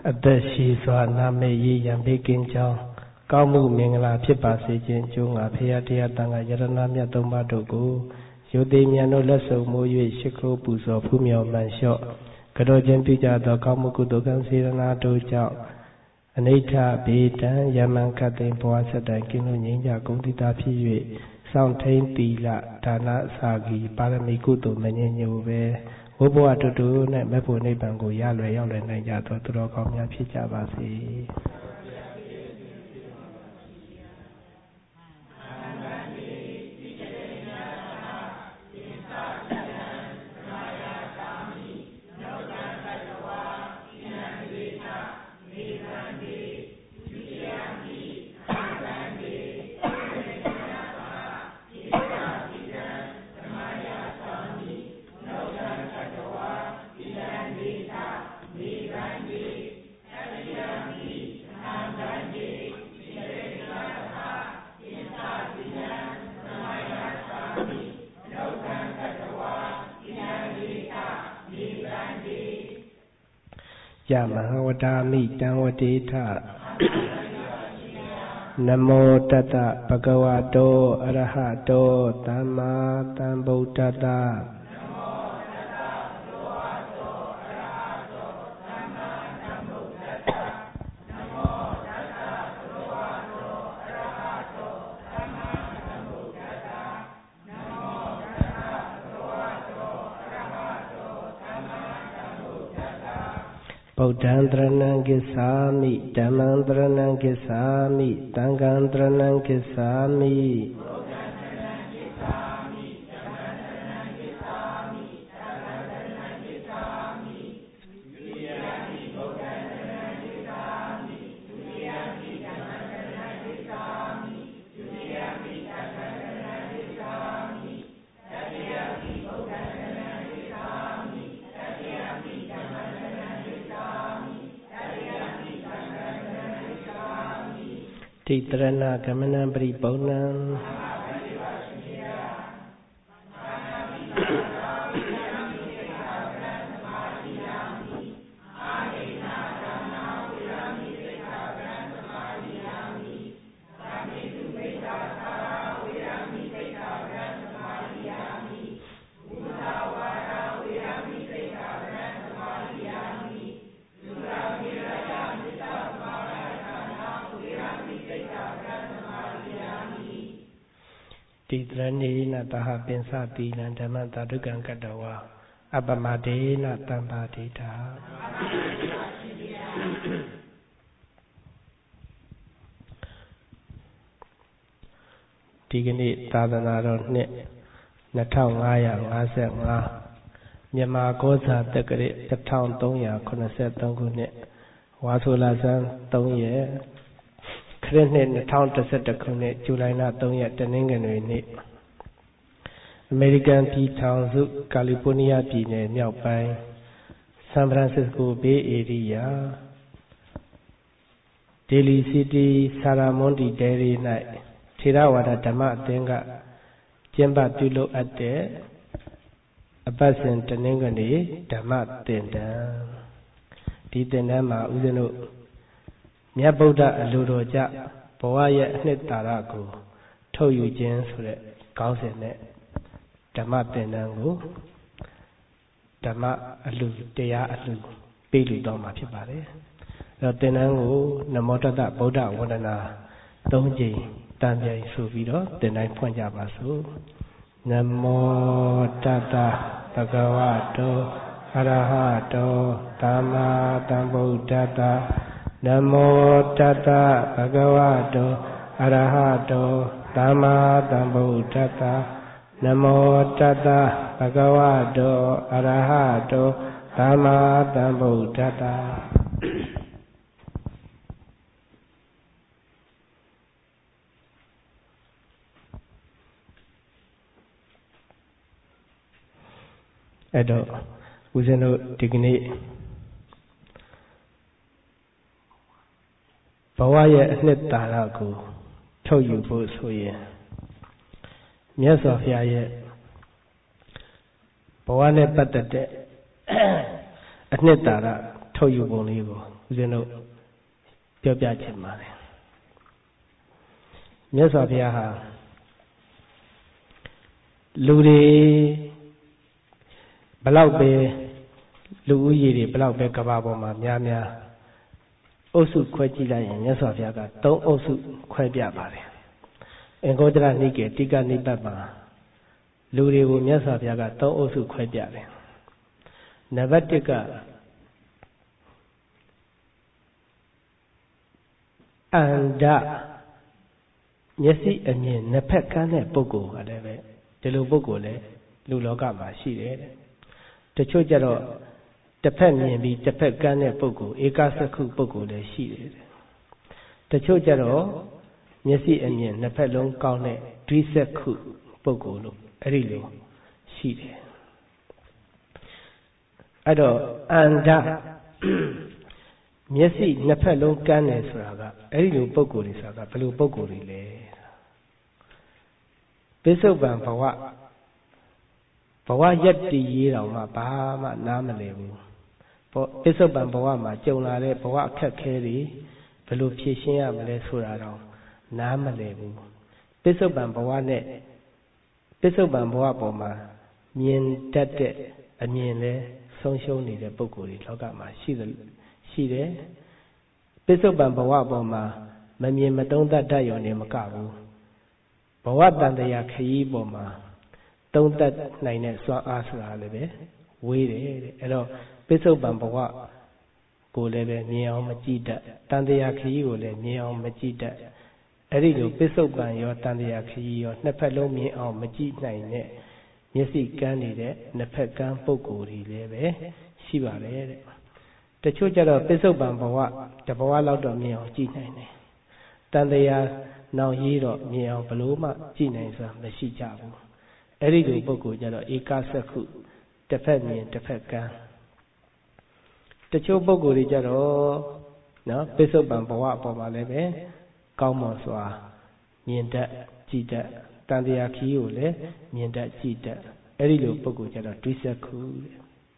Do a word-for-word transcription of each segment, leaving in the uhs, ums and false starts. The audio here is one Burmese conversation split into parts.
အသက်ရှိစွာနာမည်ရေးရန်ဘေးကင်းကြောင်းကောင်းမှုမင်္ဂလာဖြစ်ပါစေခြင်းအကျိုးငါဖရာတရားတန်ခါယရဏမြတ်သုံးပါးတို့ကိုယုတိမြတ်တို့လက်ဆုံမိုး၍ရှိခိုးပူဇော်ဖူးမြော်မှန်လျှော့ကတော်ချင်းပြုကြသောကောင်းမှုကုသိုလ်ကံစေရနာတို့ကြောင့်အနိဋ္ဌဘေဒံယမံကတ္တိဘဝဆက်တိုင်ကင်းလို့ငြိမ်းချဂုဏ်တိတာဖြစ်၍စောင့်ထိန်သီလဒါနစာကီပါရမီကုသိုလ်မငြိညိုပဲဝိဘဝတူတူနဲ့မေဖို့နိဗ္ဗာန်ကိုရလွယ်ရောက်လွယ်နိုင်ကြသောသူတော်ကောင်းများဖြစ်ကြပါစေယမဟဝတာမိတံဝတိထနမောတတဗဂဝတောအရဟတောသမ္မာသမ္ဗုဒ္ဓတ္တဗုဒ္ဓံတရဏံကိစ္ဆာမိဓမ္မံတရဏံကိစ္ဆာမိသံဃံတရဏံကိစ္ဆာမိတိတရဏဂမနံပရိပုံဏံတိတရဏေနတဟပင်စတိလံဓမ္မတာဒုက္ခံကတ္တဝါအပမဒေနတမ္ပါဒိတာဒီကနေ့သာသနာတော်နှစ်နှစ်ထောင်ငါးရာငါးสิบห้าမြန်မာကောဇာတက္ကရာတစ်ထောင်သုံးရာခုနှစ်ဆယ်သုံးခုနှစ်ဝါဆိုလဆန်းသုံးရက်ခရစ်နှစ်နှစ်ထောင်တစ်ဆယ်တစ်ခုနှစ်ဇူလိုင်လသုံးရက်တနင်္ဂနွေနေ့အမေရိကန်ပြည်ထောင်စုကာလီဖိုးနီးယားပြည်နယ်မြောက်ပိုင်းဆန်ဖရန်စစ္စကိုဘေးဧရိယာဒေလီစီတီဆာရာမွန်တီဒဲရီ၌ထေရဝါဒဓမ္မအသင်းကကျင်းပပြုလုပ်အပ်တဲ့အပတ်စဉ်တနင်္ဂနွေဓမ္မသင်တန်းဒီသင်တန်းမှာဦးဇင်းတို့မြတ်ဗုဒ္ဓအလိုတော်ကြဘဝရဲ့အနှစ်သာရကိုထုတ်ယူခြင်းဆိုတဲ့ခေါင်းစဉ်နဲ့ဓမ္မသင်တန်းကိုဓမ္မအလှတရားအလှပေးလူတော်မှာဖြစ်ပါတယ်အဲတော့သင်တန်းကိုနမောတတဗုဒ္ဓဝန္ဒနာသုံးကြိမ်တန်ပြန်ဆိုပြီးတော့သင်တိုင်းဖွင့်ကြပါစို့နမောတတဗဂဝတောအရဟတောသမ္မာသမ္ဗုဒ္ဓတ္တနမောတတဗဂဝတောအရဟတောသမ္မာသမ္ဗုဒ္ဓတ္တနမောတတဗဂဝတောအရဟတောသမ္မာသမ္ဗုဒ္ဓတ္တအဲ့တော့ဦးဇင်းတို့ဒီကနေ့ဘဝရဲ့အနှစ်သာရကိုထုတ်ယူဖို့ဆိုရင်မြတ်စွာဘုရားရဲ့ဘဝနဲ့ပတ်သက်တဲ့အနှစ်သာရထုတ်ယူပုံလေးကိုဦးဇင်းတို့ပြောပြချင်ပါတယ်မြတ်စွာဘုရားဟာလူတွေဘလောက်ပဲလူဦးရေတွေဘလောက်ပဲကမ္ဘာပေါ်မှာများများအုပ်စုခွဲကြည့်လိုက်ရင်မြတ်စွာဘုရားကသုံးအုပ်စုခွဲပြပါတယ်အင်္ဂုတ္တရနိကေတိကနိပတ်မှာလူတွေကိုမြတ်စွာဘုရားကသုံးအုပ်စုခွဲပြတယ်နံပါတ်တစ်ကအန္တမျက်စိအမြင်နှစ်ဖက်ကန်းတဲ့ပုဂ္ဂိုလ်ကလည်းပဲဒီလိုပုဂ္ဂိုလ်လည်းလူလောကမှာရှိတယ်တဲ့တချို့ကြတော့တစ်ဖက်မြင်ပြီးတစ်ဖက်ကန်းတဲ့ပုဂ္ဂိုလ်ဧကစက္ခုပုဂ္ဂိုလ်လည်းရှိတယ်တဲ့တချို့ကြတော့မျက်စိအမြင်နှစ်ဖက်လုံးကောင်းတဲ့ဒွိစက္ခုပုဂ္ဂိုလ်လို့အဲ့ဒီလိုရှိတယ်အဲ့တော့အန္တမျက်စိနှစ်ဖက်လုံးကန်းတယ်ဆိုတာကအဲ့ဒီလိုပုဂ္ဂိုလ်တွေဆိုတာကဘယ်လိုပုဂ္ဂိုလ်တွေလဲပိဿုပန်ဘဝဘဝရက်တည်ရေးတော်မှာဘာမှနားမလည်ဘူးပိဿုပန်ဘဝမှာကြုံလာတဲ့ဘဝအခက်ခဲတွေဘယ်လိုဖြေရှင်းရမလဲဆိုတာတော့နားမလည်ဘူးပိဿုပန်ဘဝနဲ့ပိဿုပန်ဘဝပေါ်မှာမြင်တတ်တဲ့အမြင်လဲဆုံးရှုံးနေတဲ့ပုဂ္ဂိုလ်တွေလောကမှာရှိတယ်ရှိတယ်ပိဿုပန်ဘဝပေါ်မှာမမြင်မသုံးသပ်တတ်ရုံနဲ့မကဘူးဘဝတန်တရားခရီးပေါ်မှာသုံးသပ်နိုင်တဲ့စွမ်းအားဆိုတာလည်းပဲဝေးတယ်တဲ့အဲ့တော့ပိဿုပန်ဘဝကိုလည်းပဲမြင်အောင်မကြည့်တတ်တန်တရားခရီးကိုလည်းမြင်အောင်မကြည့်တတ်အဲ့ဒီလိုပိဿုပန်ရောတန်တရားခရီးရောနှစ်ဖက်လုံးမြင်အောင်မကြည့်နိုင်တဲ့မျက်စိကန်းနေတဲ့နှစ်ဖက်ကန်းပုဂ္ဂိုလ်တွေလည်းပဲရှိပါတယ်တဲ့တချို့ကြတော့ပိဿုပန်ဘဝတဘဝလောက်တော့မြင်အောင်ကြည့်နိုင်တယ်တန်တရားနောင်ရေးတော့မြင်အောင်ဘလို့မှကြည့်နိုင်စွာမရှိကြဘူးအဲ့ဒီလိုပုဂ္ဂိုလ်ကြတော့ဧကစက္ခုတစ်ဖက်မြင်တစ်ဖက်ကန်းတချို့ပုဂ္ဂိုလ်တွေကြတော့နော်ပိဿုပန်ဘဝအပေါ်မှာလည်းပဲကောင်းမွန်စွာမြင်တတ်ကြည့်တတ်တန်တရားခီးကိုလည်းမြင်တတ်ကြည့်တတ်အဲ့ဒီလိုပုဂ္ဂိုလ်ကြတော့ဒွိစက္ခုတဲ့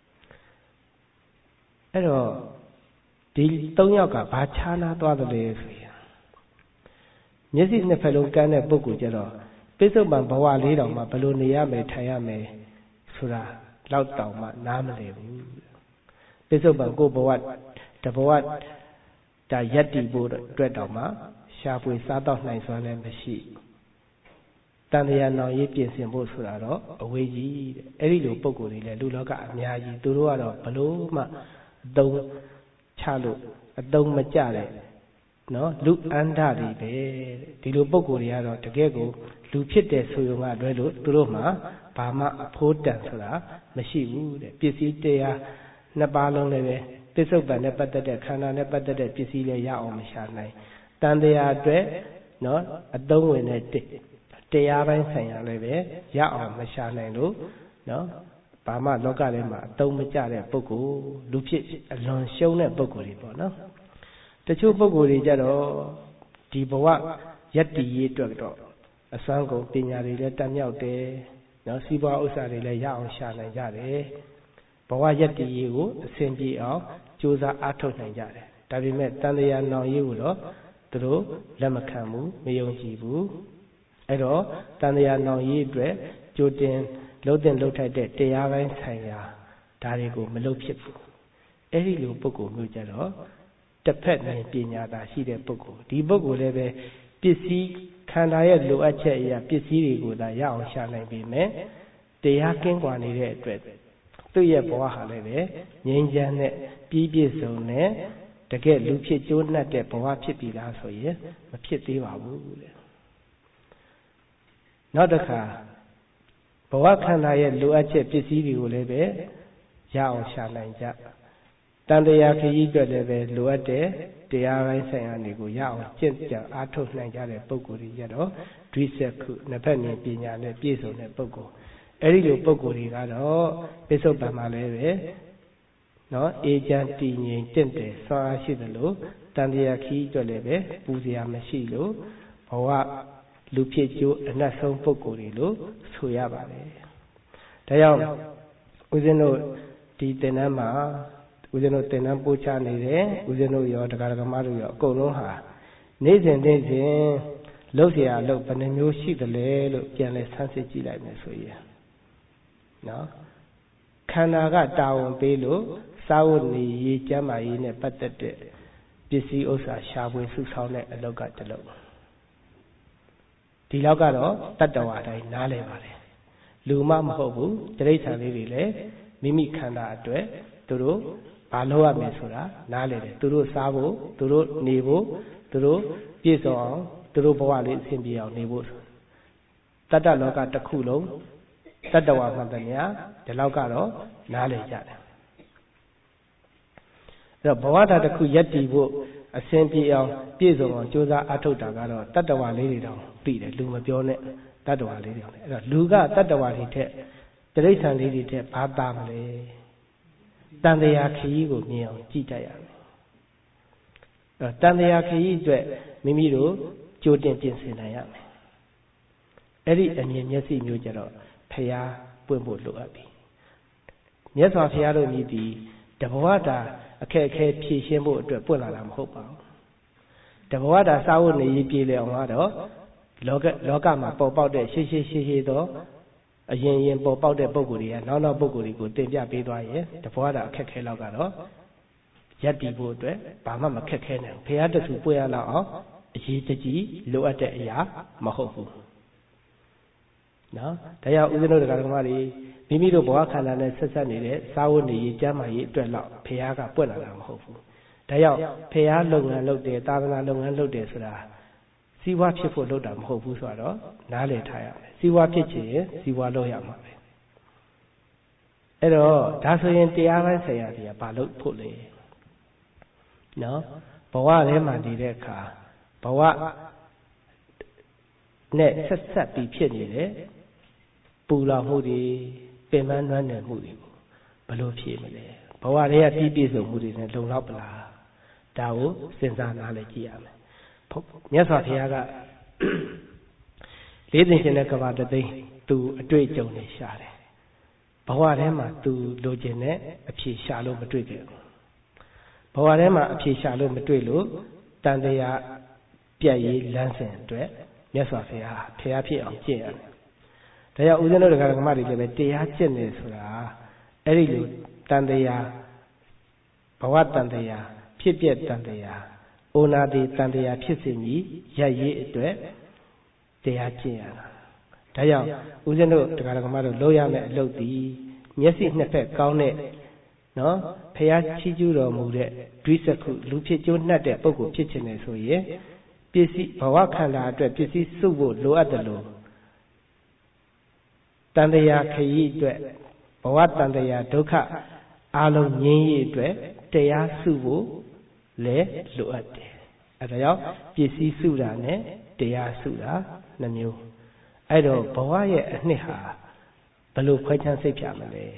အဲ့တော့ဒီသုံးယောက်ကဘာခြားနာသွားတယ်လဲဆိုရင်မျက်စိနှစ်ဖက်လုံးကန်းတဲ့ပုဂ္ဂိုလ်ကြတော့ပိဿုပန်ဘဝလေးတောင်မှဘယ်လိုနေရမယ်ထိုင်ရမယ်ဆိုတာလောက်တောင်မှနားမလည်ဘူးပိဿုပန်ကိုဘဝတဘဝဒါယက်တီဖို့အတွက်တောင်မှရှားပွေစားတော့နိုင်စွမ်းလည်းမရှိတန်တရားနောင်ရေးပြင်ဆင်ဖို့ဆိုတာတော့အဝေးကြီးတဲ့အဲ့ဒီလိုပုံကိုယ်တွေလည်းလူလောကအများကြီးသူတို့ကတော့ဘလို့မှအသုံးချလို့အသုံးမကျတဲ့နော်လူအန္တတွေပဲဒီလိုပုံကိုယ်တွေကတော့တကယ်ကိုလူဖြစ်တဲ့ဆိုရုံကလွဲလို့သူတို့မှဘာမှအဖို့တန်ဆိုတာမရှိဘူးတဲ့ပစ္စည်းတရားနှစ်ပါးလုံးလည်းပဲပစ္စုပန်နဲ့ပတ်သက်တဲ့ခန္ဓာနဲ့ပတ်သက်တဲ့ပစ္စည်းလည်းရအောင်မရှာနိုင်တန်တရားအတွက်နော်အသုံးဝင်တဲ့တရားပိုင်းဆိုင်ရာလည်းပဲရအောင်မရှာနိုင်လို့နော်ဘာမှလောကထဲမှာအသုံးမကျတဲ့ပုဂ္ဂိုလ်လူဖြစ်အလွန်ရှုံးတဲ့ပုဂ္ဂိုလ်တွေပေါ့နော်တချို့ပုဂ္ဂိုလ်တွေကြတော့ဒီဘဝယက်တီရေးအတွက်တော့အစွမ်းကုန်ပညာတွေလည်းတတ်မြောက်တယ်နော်စီးပွားဥစ္စာတွေလည်းရအောင်ရှာနိုင်ကြတယ်ဘဝယက်တီရေးကိုအစဉ်ပြေအောင်ကြိုးစားအားထုတ်နိုင်ကြတယ်ဒါပေမဲ့တန်တရားနောင်ရေးကိုတော့သူတို့လက်မခံဘူးမယုံကြည်ဘူးအဲ့တော့တန်တရားနောင်ရေးအတွက်ကြိုတင်လှုပ်တင်လှုပ်ထိုက်တဲ့တရားပိုင်းဆိုင်ရာဒါတွေကိုမလုပ်ဖြစ်ဘူးအဲ့ဒီလိုပုဂ္ဂိုလ်မျိုးကြတော့တစ်ဖက်မြင်ပညာသာရှိတဲ့ပုဂ္ဂိုလ်ဒီပုဂ္ဂိုလ်လည်းပဲပစ္စည်းခန္ဓာရဲ့လိုအပ်ချက်အရာပစ္စည်းတွေကိုသာရအောင်ရှာနိုင်ပေမဲ့တရားကင်းကွာနေတဲ့အတွက်သူ့ရဲ့ဘဝဟာလည်းပဲငြိမ်းချမ်းတဲ့ပြီးပြည့်စုံတဲ့တကယ်လူဖြစ်ကျိုးနှက်တဲ့ဘဝဖြစ်ပြီလားဆိုရင်မဖြစ်သေးပါဘူးတဲ့နောက်တစ်ခါဘဝခန္ဓာရဲ့လိုအပ်ချက်ပစ္စည်းတွေကိုလည်းပဲရအောင်ရှာနိုင်ကြတန်တရားခရီးအတွက်လည်းပဲလိုအပ်တဲ့တရားပိုင်းဆိုင်ရာတွေကိုရအောင်ကျင့်ကြံအားထုတ်နိုင်ကြတဲ့ပုဂ္ဂိုလ်တွေကြတော့ဒွိစက္ခုနှစ်ဖက်မြင်ပညာနဲ့ပြည့်စုံတဲ့ပုဂ္ဂိုလ်အဲ့ဒီလိုပုဂ္ဂိုလ်တွေကတော့ပိဿုပန်မှာလည်းပဲနော်အေးချမ်းတည်ငြိမ်တင့်တယ်ဆွမ်းအားရှိသလိုတန်တရားခရီးအတွက်လည်းပဲပူစရာမရှိလို့ဘဝလူဖြစ်ကျိုးအနတ်ဆုံးပုဂ္ဂိုလ်တွေလို့ဆိုရပါတယ်ဒါကြောင့်ဦးဇင်းတို့ဒီသင်္นานမှာဦးဇင်းတို့သင်တန်းပို့ချနေတယ်ဦးဇင်းတို့ရောတရားဓမ္မတို့ရောအကုန်လုံးဟာနေ့စဉ်နေ့စဉ်လှုပ်เสียအလုပ်ဘယ်နှမျိုးရှိသလဲလို့ပြန်လဲဆန်းစစ်ကြည့်လိုက်မယ်ဆိုရင်နော်ခန္ဓာကတာဝန်ပေးလို့စာဝတ်နေရေးကျမ်းမာရေးနဲ့ပတ်သက်တဲ့ပစ္စည်းဥစ္စာရှာဖွေစုဆောင်းတဲ့အလုပ်ကတလုပ်ဒီလောက်ကတော့တတ္တဝါတိုင်းနားလည်ပါတယ်လူမှမဟုတ်ဘူးတိရစ္ဆာန်လေးတွေလည်းမိမိခန္ဓာအတွက်သူတို့ဘာလုပ်ရမလဲဆိုတာနားလည်တယ်သူတို့စားဖို့သူတို့နေဖို့သူတို့ပြည့်စုံအောင်သူတို့ဘဝလေးအဆင်ပြေအောင်နေဖို့တတ္တလောကတစ်ခုလုံးတတ္တဝါမှန်တယ်များဒီလောက်ကတော့နားလည်ကြတယ်အဲ့တော့ဘဝဓာတ်တစ်ခုယက်တည်ဖို့အစဉ်ပြေအောင်ပြည့်စုံအောင်ကြိုးစားအထောက်တာကတော့တတ္တဝါလေးတွေတောင်သိတယ်လူမပြောနဲ့တတ္တဝါလေးတွေအဲ့တော့လူကတတ္တဝါတွေထက်တိရစ္ဆာန်လေးတွေထက်ဘာသာမလဲတန်တရားခရီးကိုမြင်အောင်ကြည့်တတ်ရမယ်အဲ့တော့တန်တရားခရီးအတွက်မိမိတို့ကြိုတင်ပြင်ဆင်နိုင်ရမယ်အဲ့ဒီအမြင်မျက်စိမျိုးကြတော့ဖျားပွင့်ဖို့လိုအပ်ပြီမြတ်စွာဘုရားတို့မြည်သည်တဘဝတာအခက်အခဲဖြည့်ရှင်းဖို့အတွက်ပွင့်လာတာမဟုတ်ပါဘူးတဘဝတာစာဝတ်နေရေးပြည်လေအောင်ကတော့လောကလောကမှာပေါ်ပေါက်တဲ့ရှေးရှေးရှေးရှေးသောအရင်ရင်ပေါ်ပေါက်တဲ့ပုံကိုယ်တွေကနောက်နောက်ပုံကိုယ်တွေကိုတင်ပြပေးသွားရင်တဘဝတာအခက်ခဲလောက်ကတော့ရပ်တည်ဖို့အတွက်ဘာမှမခက်ခဲနိုင်ဘူးဘုရားတဆူပွင့်ရလောက်အောင်အရေးတကြီးလိုအပ်တဲ့အရာမဟုတ်ဘူးနော်ဒါကြောင့်ဦးဇင်းတို့တရားဓမ္မတွေမိမိတို့ဘဝခန္ဓာနဲ့ဆက်ဆက်နေတဲ့စာဝတ်နေရေးကျမ်းမာရေးအတွက်လောက်ဘုရားကပွင့်လာတာမဟုတ်ဘူးဒါကြောင့်ဘုရားလုပ်ငန်းလုပ်တယ်သာသနာလုပ်ငန်းလုပ်တယ်ဆိုတာစီးပွားဖြစ်ဖို့လုပ်တာမဟုတ်ဘူးဆိုတော့နားလည်ထားရမယ်စီးပွားဖြစ်ချင်ရင်စီးပွားလုပ်ရမှာပဲအဲ့တော့ဒါဆိုရင်တရားပိုင်းဆိုင်ရာတွေကဘာလုပ်ဖို့လဲနော်ဘဝထဲမှာနေတဲ့အခါဘဝနဲ့ဆက်ဆက်ပြီးဖြစ်နေတဲ့ပူလောင်မှုတွေပင်ပန်းနွမ်းနယ်မှုတွေကိုဘယ်လိုဖြေမလဲဘဝတည်းကပြည့်ပြည့်စုံမှုတွေနဲ့လုံလောက်ပလားဒါကိုစဉ်းစားနားလည်ကြည့်ရမယ်မြတ်စွာဘုရားကလေးသိင်ရှင်တဲ့ကဘာတသိန်းသူအတွေ့အကြုံနဲ့ရှာတယ်ဘဝထဲမှာသူလိုချင်တဲ့အဖြေရှာလို့မတွေ့ခဲ့ဘူးဘဝထဲမှာအဖြေရှာလို့မတွေ့လို့တန်တရားပြတ်ရေးလမ်းစဉ်အတွက်မြတ်စွာဘုရားဘုရားဖြစ်အောင်ကျင့်ရတယ်ဒါကြောင့်ဦးဇင်းတို့တရားဓမ္မတွေလည်းပဲတရားကျင့်နေဆိုတာအဲ့ဒီလိုတန်တရားဘဝတန်တရားဖြစ်ပြတန်တရားအိုနာတိတန်တရားဖြစ်စဉ်ကြီးရပ်ရေးအတွက်တရားကျင့်ရတာဒါကြောင့်ဦးဇင်းတို့တရားဓမ္မတို့လုပ်ရမယ့်အလုပ်ဒီမျက်စိနှစ်ဖက်ကောင်းတဲ့နော်ဖះချီးကျူးတော်မူတဲ့ဒွိစကုလူဖြစ်ကျိုးနှက်တဲ့ပုဂ္ဂိုလ်ဖြစ်ခြင်းလေဆိုရင်ပစ္စည်းဘဝခန္ဓာအတွက်ပစ္စည်းစုဖို့လိုအပ်တယ်လို့တန်တရားခရီးအတွက်ဘဝတန်တရားဒုက္ခအလုံးငြိမ်းရေးအတွက်တရားစုဖို့လည်းလိုအပ်တယ်အဲဒါကြောင့်ပစ္စည်းစုတာနဲ့တရားစုတာနှမျိုးအဲ့တော့ဘဝရဲ့အနှစ်ဟာဘယ်လိုခွဲခြမ်းစိတ်ဖြာမလဲ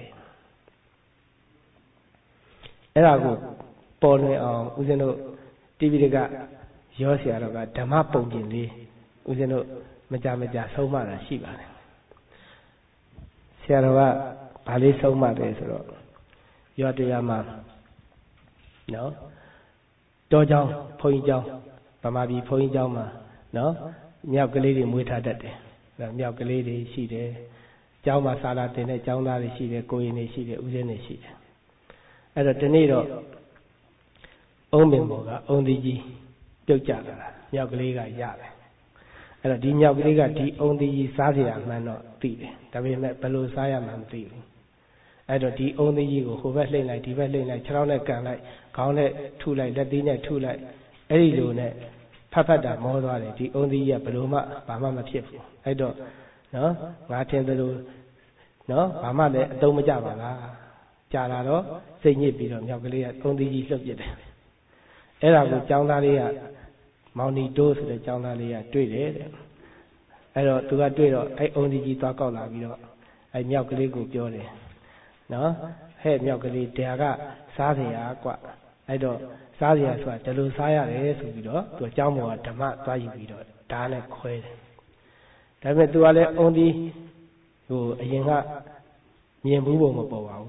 အဲ့ဒါကိုပေါ်လွင်အောင်ဦးဇင်းတို့တိပိဋကရောဆရာတော်ကဓမ္မပုံပြင်လေးဦးဇင်းတို့မကြမကြဆုံးမတာရှိပါတယ်ဆရာတော်ကဗာလေးဆုံးမတယ်ဆိုတော့ရောတရားမှာနော်တောကျောင်းဘုန်းကြီးကျောင်းဗမာပြည်ဘုန်းကြီးကျောင်းမှာနော်မြောက်ကလေးတွေမွေးထားတတ်တယ်မြောက်ကလေးတွေရှိတယ်ကျောင်းမှာစာလာတင်တဲ့ကျောင်းသားတွေရှိတယ်ကိုရင်တွေရှိတယ်ဦးဇင်းတွေရှိတယ်အဲ့တော့ဒီနေ့တော့အုံးပင်ပေါ်ကအုံးသီးကြီးပြုတ်ကျလာတာမြောက်ကလေးကရတယ်အဲ့တော့ဒီမြောက်ကလေးကဒီအုံးသီးကြီးစားเสียမှန်းတော့သိတယ်ဒါပေမဲ့ဘယ်လိုစားရမှန်းမသိဘူးအဲ့တော့ဒီအုံးသီးကြီးကိုဟိုဘက်လှိမ့်လိုက်ဒီဘက်လှိမ့်လိုက်ခြေထောက်နဲ့ကန်လိုက်ခေါင်းနဲ့ထုလိုက်လက်သီးနဲ့ထုလိုက်အဲ့ဒီလိုနဲ့ဖတ်ဖတ်တာမောသွားတယ်ဒီအုံးသီးကြီးကဘယ်လိုမှဘာမှမဖြစ်ဘူးအဲ့တော့နော်ငါထင်သလိုနော်ဘာမှလည်းအတုံးမကြပါလားကြာလာတော့စိတ်ညစ်ပြီးတော့မြောက်ကလေးကအုံးသီးကြီးလှုပ်ပြစ်တယ်အဲ့ဒါကိုကျောင်းသားလေးကမောင်နီတိုးဆိုတဲ့ကျောင်းသားလေးကတွေ့တယ်တဲ့အဲ့တော့သူကတွေ့တော့အဲ့အုံးသီးကြီးသွားကောက်လာပြီးတော့အဲ့မြောက်ကလေးကိုပြောတယ်နော်ဟဲ့မြောက်ကလေးတရားကစားเสียကွအဲ့တော့စားเสียဆိုတာဒီလိုစားရတယ်ဆိုပြီးတော့သူအကြောင်းပေါ်ကဓမ္မသွားယူပြီးတော့ဓာတ်နဲ့ခွဲတယ်ဒါပေမဲ့သူကလည်းအုံးသီးဟိုအရင်ကမြင်ဘူးပုံမပေါ်ပါဘူး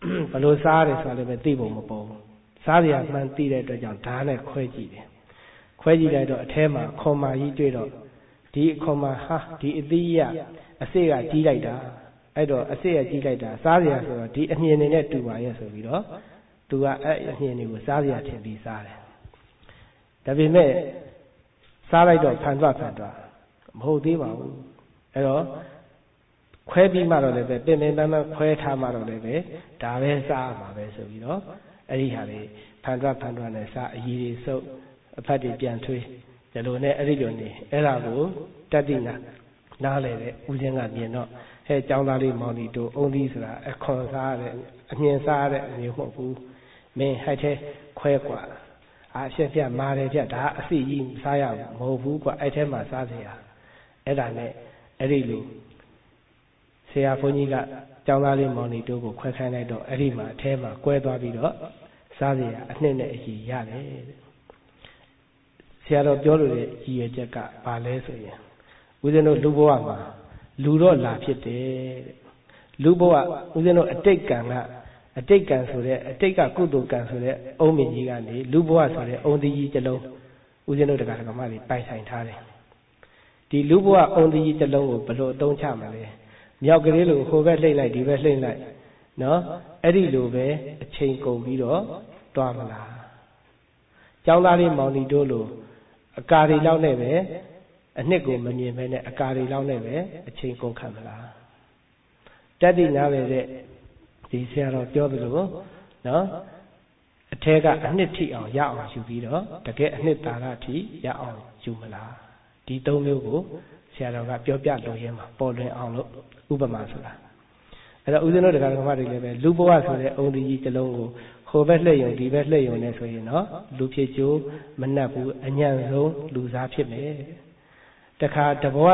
ဘလို့စားတယ်ဆိုလည်းပဲသိဖို့မပေါ်ဘူးစားစရာမှန်သိတဲ့အတွက်ကြောင့်ဓာတ်နဲ့ခွဲကြည့်တယ်ခွဲကြည့်လိုက်တော့အထဲမှာအခွန်မာကြီးတွေ့တော့ဒီအခွန်မာဟာဒီအသီးရအစစ်ကကြီးလိုက်တာအဲ့တော့အစစ်ရကြီးလိုက်တာစားစရာဆိုတော့ဒီအမြင်နေနဲ့တူပါရဲ့ဆိုပြီးတော့သူကအဲ့အမြင်တွေကိုစားစရာထင်ပြီးစားတယ်ဒါပေမဲ့စားလိုက်တော့ဖန်သွားဖန်သွားမဟုတ်သေးပါဘူးအဲ့တော့ခွဲပြီးမှတော့လည်းပဲပင်ပင်ပန်းပန်းခွဲထားမှတော့လည်းပဲဒါပဲစားမှာပဲဆိုပြီးတော့အဲ့ဒီဟာလေးဖန်သွားဖန်သွားနဲ့စားအည်တွေစုပ်အဖတ်တွေပြန်ထွေးဒီလိုနဲ့အဲ့ဒီလိုနေအဲ့ဒါကိုတတိနာနားလေတဲ့ဦးဇင်းကမြင်တော့ဟဲ့ကျောင်းသားလေးမောင်ဒီတို့အုံးသီးဆိုတာအခွန်စားတဲ့အမြင်စားတဲ့အမျိုးမဟုတ်ဘူးမင်းဟဲ့တဲ့ခွဲกว่าအာရှက်ပြမာတယ်ပြဒါအစီကြီးစားရမဟုတ်ဘူးกว่าအဲ့ထဲမှာစားเสียအဲ့ဒါနဲ့အဲ့ဒီလိုဆရာဘုန်းကြီးကကျောင်းသားလေးမောင်ဒီတို့ကိုခွဲခိုင်းလိုက်တော့အဲ့ဒီမှာအထဲမှာကွဲသွားပြီးတော့စားเสียအနှစ်နဲ့အကြီးရတယ်ဆရာတော်ပြောလို့တဲ့ရည်ရွယ်ချက်ကဘာလဲဆိုရင်ဦးဇင်းတို့လူဘဝမှာလူတော့လာဖြစ်တယ်တဲ့လူဘဝဦးဇင်းတို့အတိတ်ကံကအတိတ်ကံဆိုတဲ့အတိတ်ကကုသိုလ်ကံဆိုတဲ့အုံးမြင့်ကြီးကနေလူဘဝဆိုတဲ့အုံးသီးကြီးတစ်လုံးဦးဇင်းတို့တရားဓမ္မတွေပိုင်ဆိုင်ထားတယ်ဒီလူဘဝအုံးသီးကြီးတစ်လုံးကိုဘယ်လိုအသုံးချမလဲမြောက်ကလေးလိုဟိုဘက်လှိမ့်လိုက်ဒီဘက်လှိမ့်လိုက်နော်အဲ့ဒီလိုပဲအချိန်ကုန်ပြီးတော့တွားမလားကျောင်းသားလေးမောင်ဒီတို့လိုအကာတွေလောက်နဲ့ပဲအနှစ်ကိုမမြင်ပဲနဲ့အကာတွေလောက်နဲ့ပဲအချိန်ကုန်ခံမလားတတိနာပဲတဲ့ဒီဆရာတော်ပြောသလိုနော်အထဲကအနှစ်ထိအောင်ရအောင်ယူပြီးတော့တကယ်အနှစ်သာရထိရအောင်ယူမလားဒီသုံးမျိုးကိုဆရာတော်ကပြောပြလိုရင်းမှာပေါ်လွင်အောင်လို့ဥပမာဆိုတာအဲ့တော့ဦးဇင်းတို့တရားဓမ္မတွေလည်းပဲလူဘဝဆိုတဲ့အုံဒီကြီးတစ်လုံးကိုဟိုဘက်လှည့်ယုံဒီဘက်လှည့်ယုံနေဆိုရင်နော်လူဖြစ်ကျိုးမနှက်ဘူးအညံ့ဆုံးလူစားဖြစ်မယ်တခါတဘဝ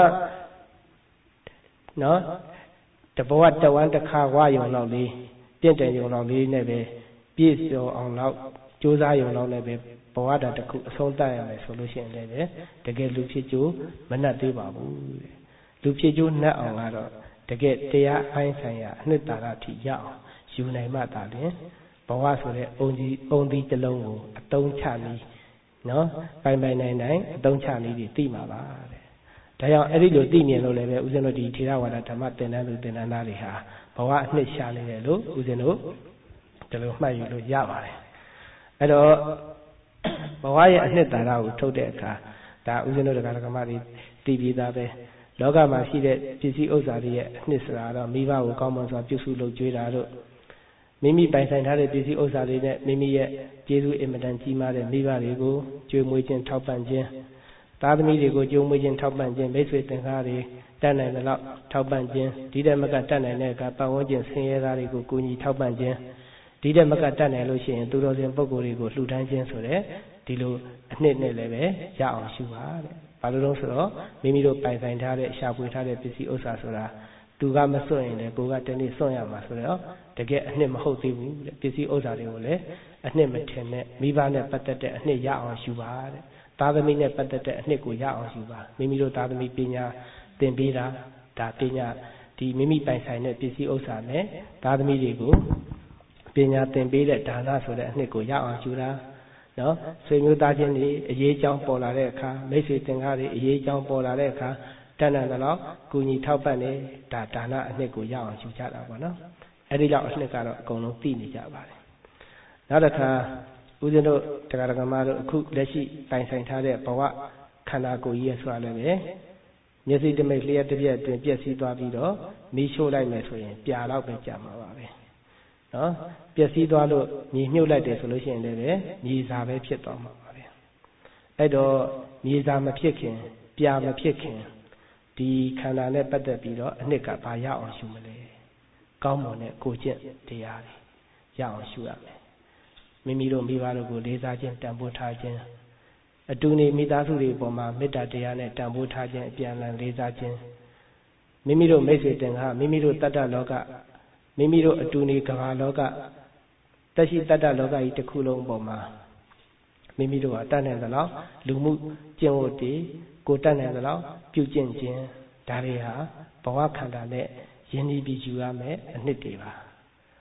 နော်တဘဝတဝမ်းတစ်ခါဝါယုံလောက်လေးပြင့်တယ်ယုံလောက်လေးနဲ့ပဲပြည့်စုံအောင်လောက်ကြိုးစားယုံလောက်နဲ့ပဲဘဝတာတစ်ခုအဆုံးသတ်ရမယ်ဆိုလို့ရှိရင်လည်းတကယ်လူဖြစ်ကျိုးမနှက်သေးပါဘူးတဲ့လူဖြစ်ကျိုးနှက်အောင်ကတော့တကယ်တရားအပိုင်းဆိုင်ရာအနှစ်သာရထိရအောင်ယူနိုင်မှသာလျှင်ဘဝဆိုတဲ့အုံကြီးအုံဒီတစ်လုံးကိုအတုံးချပြီးနော်ပိုင်ပိုင်နိုင်နိုင်အတုံးချပြီးသိမှာပါတဲ့ဒါကြောင့်အဲ့ဒီလိုသိမြင်လို့လည်းပဲဦးဇင်းတို့ဒီထေရဝါဒဓမ္မသင်တန်းသူသင်တန်းသားတွေဟာဘဝအနှစ်ရှာနေတယ်လို့ဦးဇင်းတို့ဒီလိုမှတ်ယူလို့ရပါတယ်အဲ့တော့ဘဝရဲ့အနှစ်သာရကိုထုတ်တဲ့အခါဒါဦးဇင်းတို့ဓမ္မတွေသိပြီးသားပဲလောကမှာရှိတဲ့ပစ္စည်းဥစ္စာတွေရဲ့အနှစ်ဆိုတာတော့မိဘကိုကောင်းမွန်စွာပြုစုလုပ်ကြွေးတာတို့မိမိပိုင်ဆိုင်ထားတဲ့ပစ္စည်းဥစ္စာတွေနဲ့မိမိရဲ့ကျေးဇူးအင်မတန်ကြီးမားတဲ့မိဘတွေကိုကြွေးမွေးခြင်းထောက်ပံ့ခြင်းသားသမီးတွေကိုကြိုးမွေးခြင်းထောက်ပံ့ခြင်းမိတ်ဆွေသင်္ကားတွေတတ်နိုင်သလောက်ထောက်ပံ့ခြင်းဒီတဲ့မကတတ်နိုင်တဲ့အခါပတ်ဝန်းကျင်ဆင်းရဲသားတွေကိုကူညီထောက်ပံ့ခြင်းဒီတဲ့မကတတ်နိုင်လို့ရှိရင်သူတော်စင်ပုဂ္ဂိုလ်တွေကိုလှူဒန်းခြင်းဆိုတဲ့ဒီလိုအနှစ်နဲ့လည်းပဲရအောင်ရှုပါတဲ့ဘာလို့လဲဆိုတော့မိမိတို့ပိုင်ဆိုင်ထားတဲ့ရှာဖွေထားတဲ့ပစ္စည်းဥစ္စာဆိုတာသူကမစွန့်ရင်လည်းကိုကတနေ့စွန့်ရမှာဆိုတော့တကယ်အနှစ်မဟုတ်သေးဘူးတဲ့ပစ္စည်းဥစ္စာတွေကိုလည်းအနှစ်မထင်နဲ့မိဘနဲ့ပတ်သက်တဲ့အနှစ်ရအောင်ရှုပါတဲ့သားသမီးနဲ့ပတ်သက်တဲ့အနှစ်ကိုရအောင်ရှုပါမိမိတို့သားသမီးပညာသင်ပေးတာဒါပညာဒီမိမိပိုင်ဆိုင်တဲ့ပစ္စည်းဥစ္စာနဲ့သားသမီးတွေကိုပညာသင်ပေးတဲ့ဒါနဆိုတဲ့အနှစ်ကိုရအောင်ရှုတာနော်ဆွေမျိုးသားချင်းတွေအရေးကြောင်းပေါ်လာတဲ့အခါမိတ်ဆွေသင်္ကားတွေအရေးကြောင်းပေါ်လာတဲ့အခါတဏ္ဍာန်တော့ကုညီထောက်ပံ့နေဒါဒါနအနှစ်ကိုရအောင်ရှုကြတာပေါ့နော်အဲ့ဒီလောက်အနှစ်ကတော့အကုန်လုံးသိနေကြပါတယ်နောက်တစ်ခါဦးဇင်းတို့တရားဓမ္မတို့အခုလက်ရှိတိုင်ဆိုင်ထားတဲ့ဘဝခန္ဓာကိုယ်ကြီးရဲ့ဆိုတာလည်းပဲမျက်စိတမိတ်လျှက်တစ်ပြက်အတွင်းပြည့်စည်သွားပြီးတော့မီးရှို့လိုက်မယ်ဆိုရင်ပြာတော့ပဲကြာမှာပါပဲနော်ပျက်စီးသွားလို့မြေမြုပ်လိုက်တယ်ဆိုလို့ရှိရင်လည်းမြေစာပဲဖြစ်သွားမှာပါပဲအဲ့တော့မြေစာမဖြစ်ခင်ပြာမဖြစ်ခင်ဒီခန္ဓာနဲ့ပတ်သက်ပြီးတော့အနှစ်ကဘာရအောင်ရှုမလဲကောင်းမွန်တဲ့ကိုကျင့်တရားတွေရအောင်ရှုရမယ်မိမိတို့မိဘတို့ကိုလေးစားခြင်းတန်ဖိုးထားခြင်းအတူနေမိသားစုတွေပေါ်မှာမေတ္တာတရားနဲ့တန်ဖိုးထားခြင်းအပြန်အလှန်လေးစားခြင်းမိမိတို့မိတ်ဆွေတင်ကားမိမိတို့တတ္တလောကမိမိတို့အတူနေကမ္ဘာလောကတရှိတတ္တလောကကြီးတစ်ခုလုံးပေါ်မှာမိမိတို့ဟာတတ်နိုင်သလောက်လူမှုကျင့်ဝတ်တွေကိုတတ်နိုင်သလောက်ပြုကျင့်ခြင်းဒါတွေဟာဘဝခန္ဓာနဲ့ယဉ်ကျေးပြီးယူရမယ်အနှစ်တွေပါ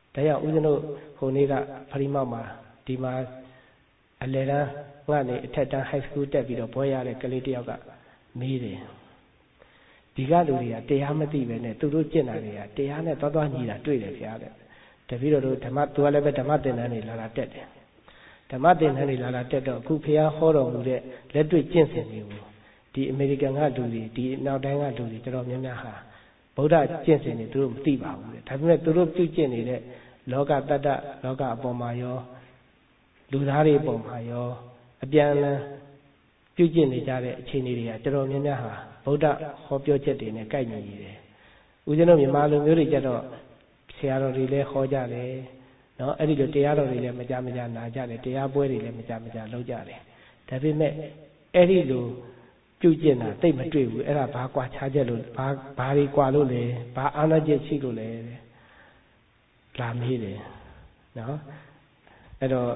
ဒါကြောင့်ဦးဇင်းတို့ဟိုနေ့ကဖရိမောက်မှာဒီမှာအလယ်တန်းကနေအထက်တန်း high school တက်ပြီးတော့ဘွဲရတဲ့ကလေးတယောက်ကမေးတယ်ဒီကလူတွေကတရားမသိပဲနဲ့သူတို့ကျင့်တာတွေကတရားနဲ့သွားသွားညီတာတွေ့တယ်ဗျာတဲ့တပည့်တော်တို့ဓမ္မသူကလည်းပဲဓမ္မသင်တန်းတွေလာလာတက်တယ်ဓမ္မသင်တန်းတွေလာလာတက်တော့အခုဖះဟောတော်မူတဲ့လက်တွေ့ကျင့်စဉ်တွေကိုဒီအမေရိကန်ကလူတွေဒီနောက်တိုင်းကလူတွေတော်တော်များများဟာဗုဒ္ဓကျင့်စဉ်တွေသူတို့မသိပါဘူးတဲ့ဒါပေမဲ့သူတို့ပြုကျင့်နေတဲ့လောကတတ္တလောကအပေါ်မှာရောလူသားတွေအပေါ်မှာရောအပြန်အလှန်ပြုကျင့်နေကြတဲ့အခြေအနေတွေကတော်တော်များများဟာဗုဒ္ဓဟောပြောချက်တွေနဲ့ကိုက်ညီနေတယ်ဦးဇင်းတို့မြန်မာလူမျိုးတွေကြတော့ဆရာတော်တွေလည်းဟောကြတယ်နော်အဲ့ဒီလိုတရားတော်တွေလည်းမကြမကြနာကြတယ်တရားပွဲတွေလည်းမကြမကြလုပ်ကြတယ်ဒါပေမဲ့အဲ့ဒီလိုပြုကျင့်တာသိမတွေ့ဘူးအဲ့ဒါဘာကွာခြားချက်လို့ဘာဘာတွေကွာလို့လဲဘာအာဏာချက်ရှိလို့လဲလာမေးတယ်နော်အဲ့တော့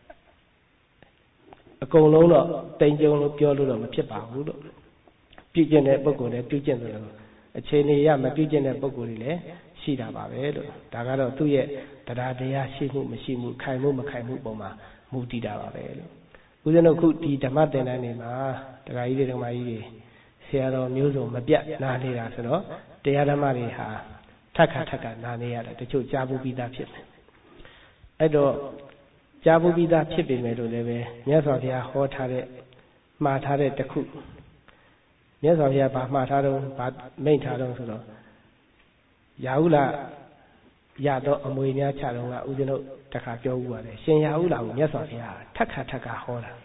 အကုန်လုံးတော့တိမ်ကြုံလို့ပြောလို့တော့မဖြစ်ပါဘူးလို့ပြုကျင့်တဲ့ပုဂ္ဂိုလ်လည်းပြုကျင့်တယ်လို့အခြေအနေရမပြုကျင့်တဲ့ပုဂ္ဂိုလ်တွေလည်းရှိတာပါပဲလို့ဒါကတော့သူ့ရဲ့တရားတရားရှိမှုမရှိမှုခိုင်မှုမခိုင်မှုပုံမှာမူတည်တာပါပဲလို့ဦးဇင်းတို့ခုဒီဓမ္မသင်တန်းတွေမှာတရားကြီးတွေဓမ္မကြီးတွေဆရာတော်မျိုးစုံမပြတ်နားနေတာဆိုတော့တရားဓမ္မတွေဟာထက်ခါထက်ခါနားနေရတယ်တချို့ကြားဘူးပြီးသားဖြစ်တယ်အဲ့တော့ကြားဘူးပြီးသားဖြစ်ပေမဲ့လို့လည်းပဲမြတ်စွာဘုရားဟောထားတဲ့မှားထားတဲ့တခုမြတ်စွာဘုရားဗာမှားထားတော့ဗာမိန့်ထားတော့ဆိုတော့ရာဟုလရတော့အမွေများချတော့ကဦးဇင်းတို့တခါပြောဦးပါတယ်ရှင်ရာဟုလကိုမြတ်စွာဘုရားထက်ခါထက်ခါဟောတာ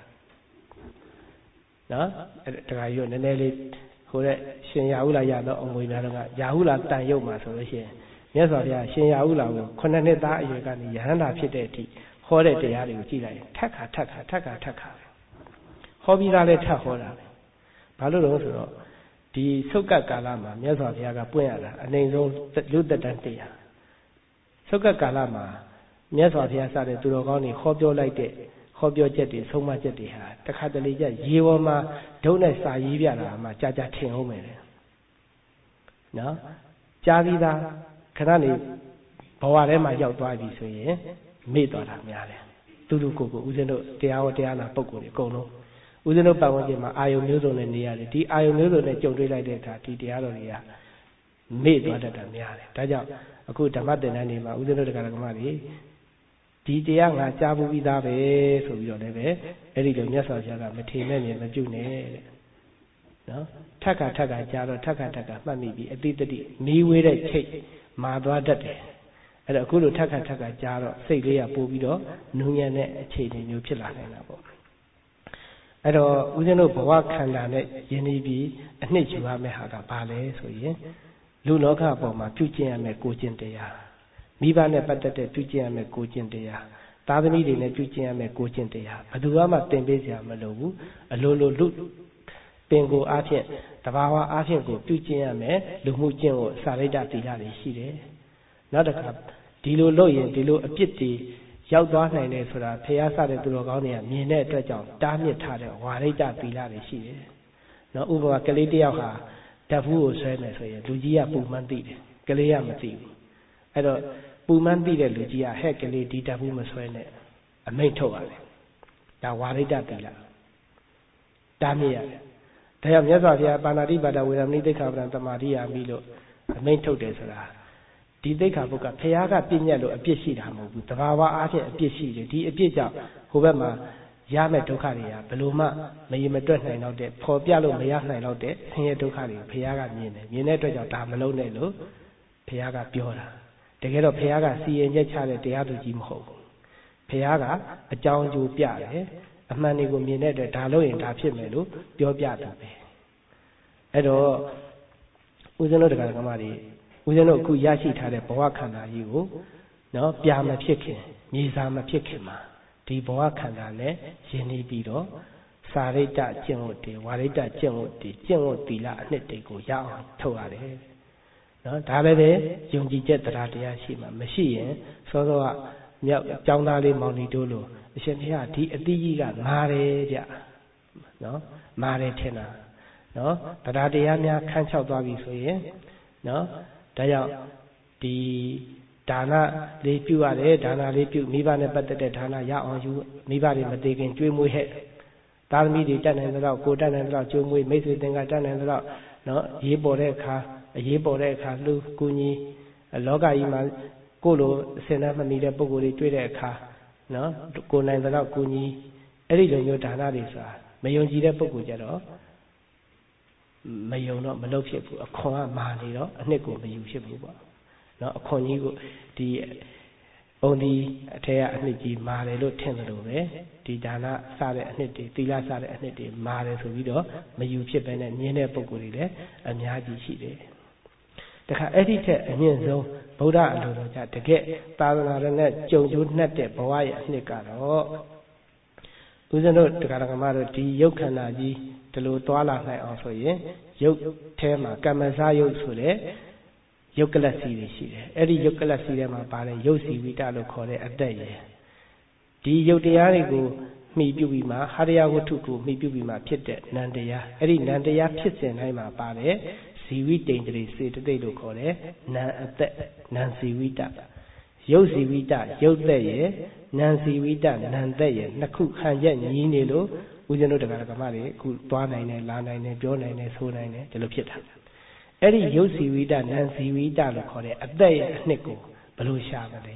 နော်အဲ့တခါကြီးတော့နည်းနည်းလေးဟိုတဲ့ရှင်ရာဟုလရတော့အမွေများတော့ကရာဟုလတန်ရုပ်မှာဆိုလို့ရှိရင်မြတ်စွာဘုရားရှင်ရာဟုလကိုခုနှစ်နှစ်သားအရွယ်ကနေယဟန္တာဖြစ်တဲ့အထိဟောတဲ့တရားတွေကိုကြည့်လိုက်ရင်ထက်ခါထက်ခါထက်ခါထက်ခါပဲဟောပြီးသားလဲထပ်ဟောတာပဲဘာလို့လဲဆိုတော့ဒီသုတ်ကကာလမှာမြတ်စွာဘုရားကပွင့်ရတာအနိုင်ဆုံးလူသက်တမ်းတရားသုတ်ကကာလမှာမြတ်စွာဘုရားစတဲ့သူတော်ကောင်းတွေဟောပြောလိုက်တဲ့ဟောပြောချက်တွေဆုံးမချက်တွေဟာတခါတလေကျရေပေါ်မှာဒုံနဲ့စာရေးပြတာမှကြာကြာထင်အောင်မယ်နော်ကြားပြီးသားခဏနေဘဝထဲမှာရောက်သွားပြီဆိုရင်မေ့သွားတာများတယ်သူတို့ကိုယ်ကိုဦးဇင်းတို့တရားဟောတရားနာပုံကိုယ်တွေအကုန်လုံးဦးဇင်းတို့ပတ်ဝန်းကျင်မှာအာယုံမျိုးစုံနဲ့နေရတယ်ဒီအာယုံမျိုးစုံနဲ့ကြုံတွေ့လိုက်တဲ့အခါဒီတရားတော်တွေကမေ့သွားတတ်တာများတယ်ဒါကြောင့်အခုဓမ္မသင်တန်းတွေမှာဦးဇင်းတို့တရားဓမ္မတွေဒီတရားငါကြားဘူးပြီးသားပဲဆိုပြီးတော့လည်းပဲအဲ့ဒီလိုမြတ်စွာဘုရားကမထေမဲ့မြင်မပြုနဲ့တဲ့နော်ထက်ခါထက်ခါကြားတော့ထက်ခါထက်ခါမှတ်မိပြီးအတိတ္တိမီးဝေးတဲ့ချိတ်မာသွားတတ်တယ်အဲ့တော့အခုလိုထက်ခါထက်ခါကြားတော့စိတ်လေးကပို့ပြီးတော့နူးညံ့တဲ့အခြေအနေမျိုးဖြစ်လာနိုင်တာပေါ့အဲ့တော့ဦးဇင်းတို့ဘဝခန္ဓာနဲ့ယဉ်ပြီးအနှစ်ယူရမယ့်ဟာကဘာလဲဆိုရင်လူလောကအပေါ်မှာပြုကျင့်ရမယ့်ကိုကျင့်တရားမိဘနဲ့ပတ်သက်တဲ့ပြုကျင့်ရမယ့်ကိုကျင့်တရားသားသမီးတွေနဲ့ပြုကျင့်ရမယ့်ကိုကျင့်တရားဘယ်သူမှသင်ပေးစရာမလိုဘူးအလိုလိုလူပင်ကိုအားဖြင့်တဘာဝအားဖြင့်ကိုပြုကျင့်ရမယ်လူမှုကျင့်ကိုစာရိတ္တသီလတွေရှိတယ်နောက်တစ်ခါဒီလိုလုပ်ရင်ဒီလိုအပြစ်တွေရောက်သွားနိုင်တယ်ဆိုတာဖះဆတဲ့သူတော်ကောင်းတွေကမြင်တဲ့အတွက်ကြောင့်တားမြစ်ထားတဲ့ဝါရိတ္တသီလတွေရှိတယ်နော်ဥပမာကလေးတယောက်ဟာဓာတ်ဘူးကိုဆွဲမယ်ဆိုရင်လူကြီးကပူမှန်းသိတယ်ကလေးကမသိဘူးအဲ့တော့ပူမှန်းသိတဲ့လူကြီးကဟဲ့ကလေးဒီဓာတ်ဘူးမဆွဲနဲ့အမိန့်ထုတ်ရတယ်ဒါဝါရိတ္တသီလတားမြစ်ရတယ်ဒါကြောင့်မြတ်စွာဘုရားပါဏာတိပါဒဝေရမဏိသိက္ခာပဒံသမာဓိယာမိလို့အမိန့်ထုတ်တယ်ဆိုတာဒီသိက္ခာပုဒ်ကဘုရားကပြည့်ညတ်လို့အပြစ်ရှိတာမဟုတ်ဘူးတဘာဝအားဖြင့်အပြစ်ရှိတယ်ဒီအပြစ်ကြောင့်ဟိုဘက်မှာရမယ့်ဒုက္ခတွေကဘယ်လိုမှမရေမတွက်နိုင်တော့တဲ့ပေါ်ပြလို့မရနိုင်တော့တဲ့ဆင်းရဲဒုက္ခတွေကိုဘုရားကမြင်တယ်မြင်တဲ့အတွက်ကြောင့်ဒါမလုံးနဲ့လို့ဘုရားကပြောတာတကယ်တော့ဘုရားကစီရင်ချက်ချတဲ့တရားသူကြီးမဟုတ်ဘူးဘုရားကအကြောင်းအကျိုးပြတယ်အမှန်တွေကိုမြင်တဲ့အတွက်ဒါလို့ရင်ဒါဖြစ်မယ်လို့ပြောပြတာပဲအဲ့တော့ဦးဇင်းတို့တရားဓမ္မတွေဦးဇင်းတို့အခုရရှိထားတဲ့ဘဝခန္ဓာကြီးကိုနော်ပြာမဖြစ်ခင်မြေစာမဖြစ်ခင်မှာဒီဘဝခန္ဓာနဲ့ယဉ်နေပြီးတော့စာရိတ္တကျင့်ဝတ်တွေဝါရိတ္တကျင့်ဝတ်တွေကျင့်ဝတ်သီလအနှစ်တွေကိုရအောင်ထုတ်ရတယ်နော်ဒါပဲပဲယုံကြည်ချက်တရားတရားရှိမှမရှိရင်စောစောကမြောက်ကျောင်းသားလေးမောင်နီတို့လိုအရှင်ဘုရားဒီအတိကြီးကမာတယ်ဗျနော်မာတယ်ထင်တာနော်တရားတရားများခန်းချောက်သွားပြီဆိုရင်နော်ဒါကြောင့်ဒီဒါနလေးပြုရတယ်ဒါနလေးပြုမိဘနဲ့ပတ်သက်တဲ့ဒါနရအောင်ယူမိဘတွေမသေးခင်ကျွေးမွေးဟဲ့သာသမီတွေတတ်နိုင်သလောက်ကိုတတ်နိုင်သလောက်ကျွေးမွေးမိတ်ဆွေသင်္ကာတတ်နိုင်သလောက်နော်ရေးပေါ်တဲ့အခါအရေးပေါ်တဲ့အခါလူကူညီလောကကြီးမှာကိုလိုအစင်နဲ့မမီတဲ့ပုံကိုယ်တွေတွေ့တဲ့အခါနော်ကိုနိုင်သလောက်ကူညီအဲ့ဒီလိုမျိုးဒါနတွေဆိုတာမယုံကြည်တဲ့ပုံကိုယ်ကြတော့မယုံတော့မလုပ်ဖြစ်ဘူးအခွန်ကမာနေတော့အနှစ်ကိုမယူဖြစ်ဘူးပေါ့နော်အခွန်ကြီးကိုဒီဘုံဒီအထက်ကအနှစ်ကြီးမာတယ်လို့ထင်တယ်လို့ပဲဒီဒါနစတဲ့အနှစ်တွေသီလစတဲ့အနှစ်တွေမာတယ်ဆိုပြီးတော့မယူဖြစ်ပဲနဲ့မြင်တဲ့ပုံကိုယ်တွေလည်းအများကြီးရှိတယ်တခါအဲ့ဒီထက်အမြင့်ဆုံးဗုဒ္ဓအလိုတော်ကြတကယ်သာသနာတော်နဲ့ကြုံကျိုးနှက်တဲ့ဘဝရဲ့အနှစ်ကတော့ဦးဇင်းတို့တရားဓမ္မတို့ဒီယုတ်ခန္ဓာကြီးဒီလိုသွားလာနိုင်အောင်ဆိုရင်ယုတ်ထဲမှာကမ္မဇယုတ်ဆိုတဲ့ယုတ်ကလစီတွေရှိတယ်အဲ့ဒီယုတ်ကလစီထဲမှာပါတယ်ယုတ်စီဝိတလို့ခေါ်တဲ့အတက်ရယ်ဒီယုတ်တရားတွေကိုမှီပြုပြီးမှဟာရယဝတ္ထုကိုမှီပြုပြီးမှဖြစ်တဲ့နန္တရားအဲ့ဒီနန္တရားဖြစ်စဉ်တိုင်းမှာပါတယ်ဇီဝိတိန်တရေစေတသိက်လို့ခေါ်တယ်နံအသက်နံဇီဝိတယုတ်ဇီဝိတယုတ်သက်ရယ်နံဇီဝိတနံသက်ရယ်နှစ်ခုခံရက်ညီးနေလို့ဦးဇင်းတို့တရားဓမ္မတွေအခုသွားနိုင်တယ်လာနိုင်တယ်ပြောနိုင်တယ်ဆိုနိုင်တယ်ဒီလိုဖြစ်တာအဲ့ဒီယုတ်ဇီဝိတနံဇီဝိတလို့ခေါ်တဲ့အသက်ရဲ့အနှစ်ကိုဘယ်လိုရှာမလဲ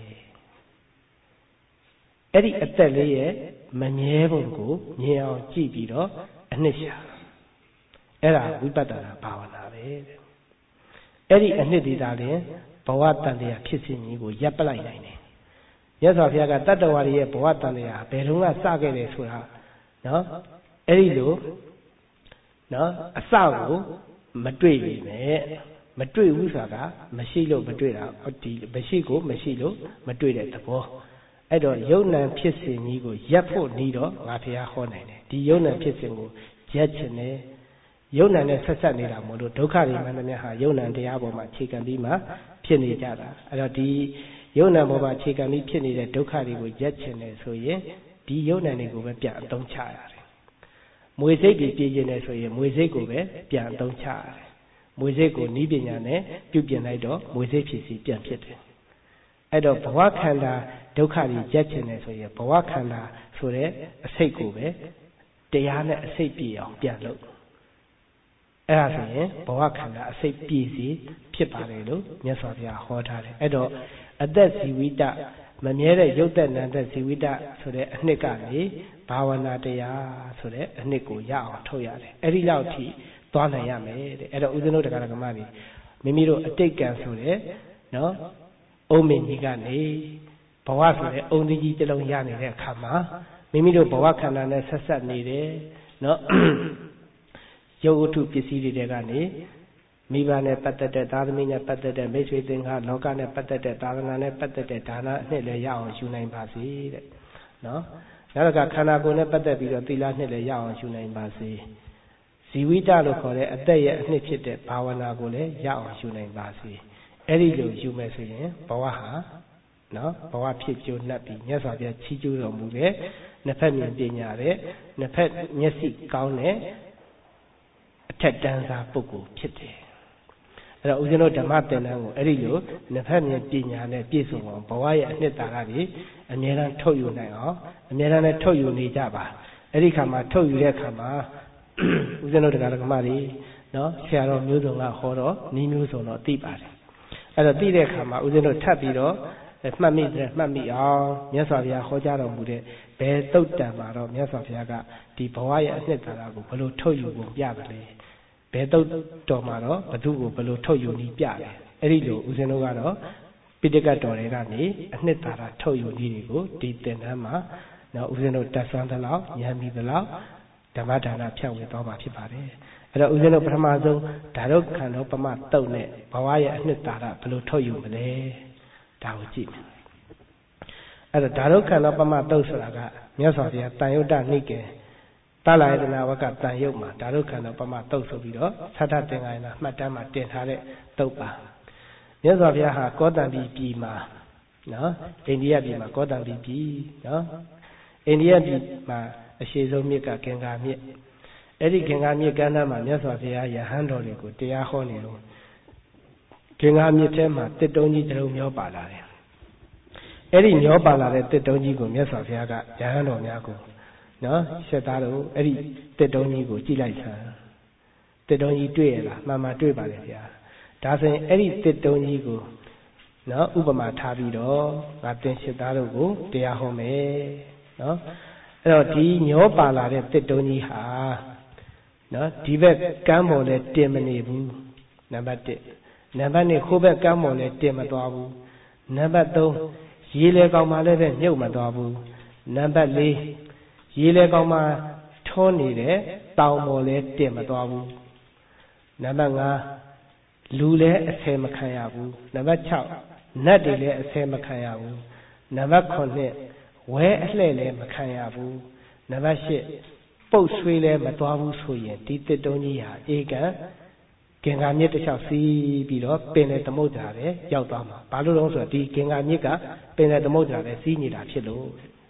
အဲ့ဒီအသက်လေးရဲ့မမြဲပုံကိုမြင်အောင်ကြည့်ပြီးတော့အနှစ်ရှာအဲ့ဒါဝိပဿနာဘာဝနာပဲအဲ့ဒီအနှစ်ဒီသာလျှင်ဘဝတန်တရားဖြစ်စဉ်ကြီးကိုရပ်ပလိုက်နိုင်တယ်မြတ်စွာဘုရားကတတ္တဝါတွေရဲ့ဘဝတန်တရားဘယ်တော့မှစခဲ့တယ်ဆိုတာနော်အဲ့ဒီလိုနော်အစကိုမတွေ့ပြီမဲ့မတွေ့ဘူးဆိုတာကမရှိလို့မတွေ့တာဒီမရှိကိုမရှိလို့မတွေ့တဲ့သဘောအဲ့တော့ယုံ nant ဖြစ်စဉ်ကြီးကိုရပ်ဖို့နီးတော့ငါဘုရားဟောနိုင်တယ်ဒီယုံ nant ဖြစ်စဉ်ကိုရပ်ချင်တယ်ယုံ nant နဲ့ဆက်ဆက်နေတာမို့လို့ဒုက္ခတွေမှန်သမျှဟာယုံ nant တရားပေါ်မှာအခြေခံပြီးမှဖြစ်နေကြတာအဲ့တော့ဒီယုံ nant ပေါ်မှာအခြေခံပြီးဖြစ်နေတဲ့ဒုက္ခတွေကိုရပ်ချင်တယ်ဆိုရင်ဒီယုံ nant တွေကိုပဲပြန်အသုံးချရတယ်မွေစိတ်တွေပြည်ကျင်တယ်ဆိုရင်မွေစိတ်ကိုပဲပြန်အသုံးချရတယ်မွေစိတ်ကိုနီးပညာနဲ့ပြုပြင်လိုက်တော့မွေစိတ်ဖြစ်စီပြန်ဖြစ်တယ်အဲ့တော့ဘဝခန္ဓာဒုက္ခတွေရက်ချင်တယ်ဆိုရင်ဘဝခန္ဓာဆိုတဲ့အစိတ်ကိုပဲတရားနဲ့အစိတ်ပြည့်အောင်ပြန်လုပ်အဲ့ဒါဆိုရင်ဘဝခန္ဓာအစိတ်ပြည့်စီဖြစ်ပါတယ်လို့မြတ်စွာဘုရားဟောထားတယ်အဲ့တော့အသက်ဇီဝိတမမြဲတဲ့ရုပ်သက်နံသက်ဇီဝိတဆိုတဲ့အနှစ်ကနေဘာဝနာတရားဆိုတဲ့အနှစ်ကိုရအောင်ထုတ်ရတယ်အဲ့ဒီလောက်ထိသွားနိုင်ရမယ်တဲ့အဲ့တော့ဦးဇင်းတို့တရားဓမ္မတွေမိမိတို့အတိတ်ကံဆိုတဲ့နော်အုံမင်းကြီးကနေဘဝဆိုတဲ့အုံကြီးတစ်လုံးရနေတဲ့အခါမှာမိမိတို့ဘဝခန္ဓာနဲ့ဆက်ဆက်နေတယ်နော်ရုပ်ဝတ္ထုပစ္စည်းတွေကနေမိဘနဲ့ပတ်သက်တဲ့သာသမီနဲ့ပတ်သက်တဲ့မိတ်ဆွေသင်္ဃလောကနဲ့ပတ်သက်တဲ့သာသနာနဲ့ပတ်သက်တဲ့ဒါနအနှစ်လည်းရအောင်ယူနိုင်ပါစေတဲ့နော်နောက်ကခန္ဓာကိုယ်နဲ့ပတ်သက်ပြီးတော့သီလနှစ်လည်းရအောင်ယူနိုင်ပါစေဇီဝိတလို့ခေါ်တဲ့အသက်ရဲ့အနှစ်ဖြစ်တဲ့ဘာဝနာကိုလည်းရအောင်ယူနိုင်ပါစေအဲ့ဒီလိုယူမယ်ဆိုရင်ဘဝဟာနော်ဘဝဖြစ်ကျိုးနှက်ပြီးမြတ်စွာဘုရားချီးကျူးတော်မူတဲ့နှစ်ဖက်မြင်ပညာတဲ့နှစ်ဖက်မျက်စိကောင်းတဲ့အထက်တန်းစားပုဂ္ဂိုလ်ဖြစ်တယ်အဲ့တော့ဦးဇင်းတို့ဓမ္မသင်တန်းကိုအဲ့ဒီလိုနှစ်ဖက်မြင်ပညာနဲ့ပြည့်စုံအောင်ဘဝရဲ့အနှစ်သာရတွေအမြဲတမ်းထုတ်ယူနိုင်အောင်အမြဲတမ်းလည်းထုတ်ယူနေကြပါအဲ့ဒီခါမှာထုတ်ယူတဲ့ခါမှာဦးဇင်းတို့တရားဓမ္မတွေနော်ဆရာတော်မျိုးစုံကဟောတော့ဤမျိုးစုံတော့သိပါတယ်အဲ့တော့သိတဲ့အခါမှာဦးဇင်းတို့ထပ်ပြီးတော့မှတ်မိတယ်မှတ်မိအောင်မြတ်စွာဘုရားဟောကြားတော်မူတဲ့ဘယ်သုတ်တံမှာတော့မြတ်စွာဘုရားကဒီဘဝရဲ့အနှစ်သာရကိုဘယ်လိုထုတ်ယူပုံပြတယ်လဲဘယ်သုတ်တော်မှာတော့ဘသူကိုဘယ်လိုထုတ်ယူနည်းပြတယ်အဲ့ဒီလိုဦးဇင်းတို့ကတော့ပိဋကတ်တော်တွေကနေအနှစ်သာရထုတ်ယူနည်းတွေကိုဒီသင်တန်းမှာနော်ဦးဇင်းတို့တက်ဆွမ်းသလောက်ဉာဏ်မိသလောက်ဓမ္မဒါနဖြန့်ဝေသွားမှာဖြစ်ပါတယ်အဲ့တော့ဦးဇင်းတို့ပထမဆုံးဓာတုခန္ဓာပမတုတ်နဲ့ဘဝရဲ့အနှစ်သာရဘယ်လိုထုတ်ယူမလဲဒါကိုကြည့်မယ်အဲ့တော့ဓာတုခန္ဓာပမတုတ်ဆိုတာကမြတ်စွာဘုရားတန်ယုတ်တနိကေတလာယတနာဝကတန်ယုတ်မှာဓာတုခန္ဓာပမတုတ်ဆိုပြီးတော့သတ္တသင်္ကာယနာမှတ်တမ်းမှာတင်ထားတဲ့တုတ်ပါမြတ်စွာဘုရားဟာကောတံပြည်ပြည်မှာနော်အိန္ဒိယပြည်မှာကောတံပြည်ပြည်နော်အိန္ဒိယပြည်မှာအရှိဆုံးမြစ်ကဂင်္ဂါမြစ်အဲ့ဒီဂင်္ဂါမြစ်ကမ်းနားမှာမြတ်စွာဘုရားယဟန်တော်တွေကိုတရားဟောနေလို့ဂင်္ဂါမြစ်ထဲမှာတစ်တုံးကြီးတစ်လုံးမျောပါလာတယ်အဲ့ဒီမျောပါလာတဲ့တစ်တုံးကြီးကိုမြတ်စွာဘုရားကရဟန်းတော်များကိုနော်ရှက်သားတို့အဲ့ဒီတစ်တုံးကြီးကိုကြည့်လိုက်စမ်းတစ်တုံးကြီးတွေ့ရလားမှန်မှတွေ့ပါလေဗျာဒါဆိုရင်အဲ့ဒီတစ်တုံးကြီးကိုနော်ဥပမာထားပြီးတော့ငါသင်ရှက်သားတို့ကိုတရားဟောမယ်နော်အဲ့တော့ဒီမျောပါလာတဲ့တစ်တုံးကြီးဟာနော်ဒီဘက်ကမ်းပေါ်လဲတင်မနေဘူးနံပါတ်တစ်နံပါတ်နှစ်ခိုးဘက်ကမ်းပေါ်လဲတင်မသွားဘူးနံပါတ်သုံးရေလေကောင်မှလည်းပဲမြုပ်မသွားဘူးနံပါတ်လေးရေလေကောင်မှထွန်းနေတဲ့တောင်ပေါ်လဲတင်မသွားဘူးနံပါတ်ငါးလူလည်းအဆယ်မခံရဘူးနံပါတ်၆နတ်တွေလည်းအဆယ်မခံရဘူးနံပါတ်ခုနှစ်ဝဲအလှဲ့လည်းမခံရဘူးနံပါတ်ရှစ်ပုတ်ဆွေးလည်းမသွားဘူးဆိုရင်ဒီတစ်တုံးကြီးဟာအေကံဂင်္ဂါမြစ်တစ်လျှောက်စီးပြီးတော့ပင်လယ်သမုဒ္ဒရာပဲရောက်သွားမှာဘာလို့လဲဆိုတော့ဒီဂင်္ဂါမြစ်ကပင်လယ်သမုဒ္ဒရာပဲစီးနေတာဖြစ်လို့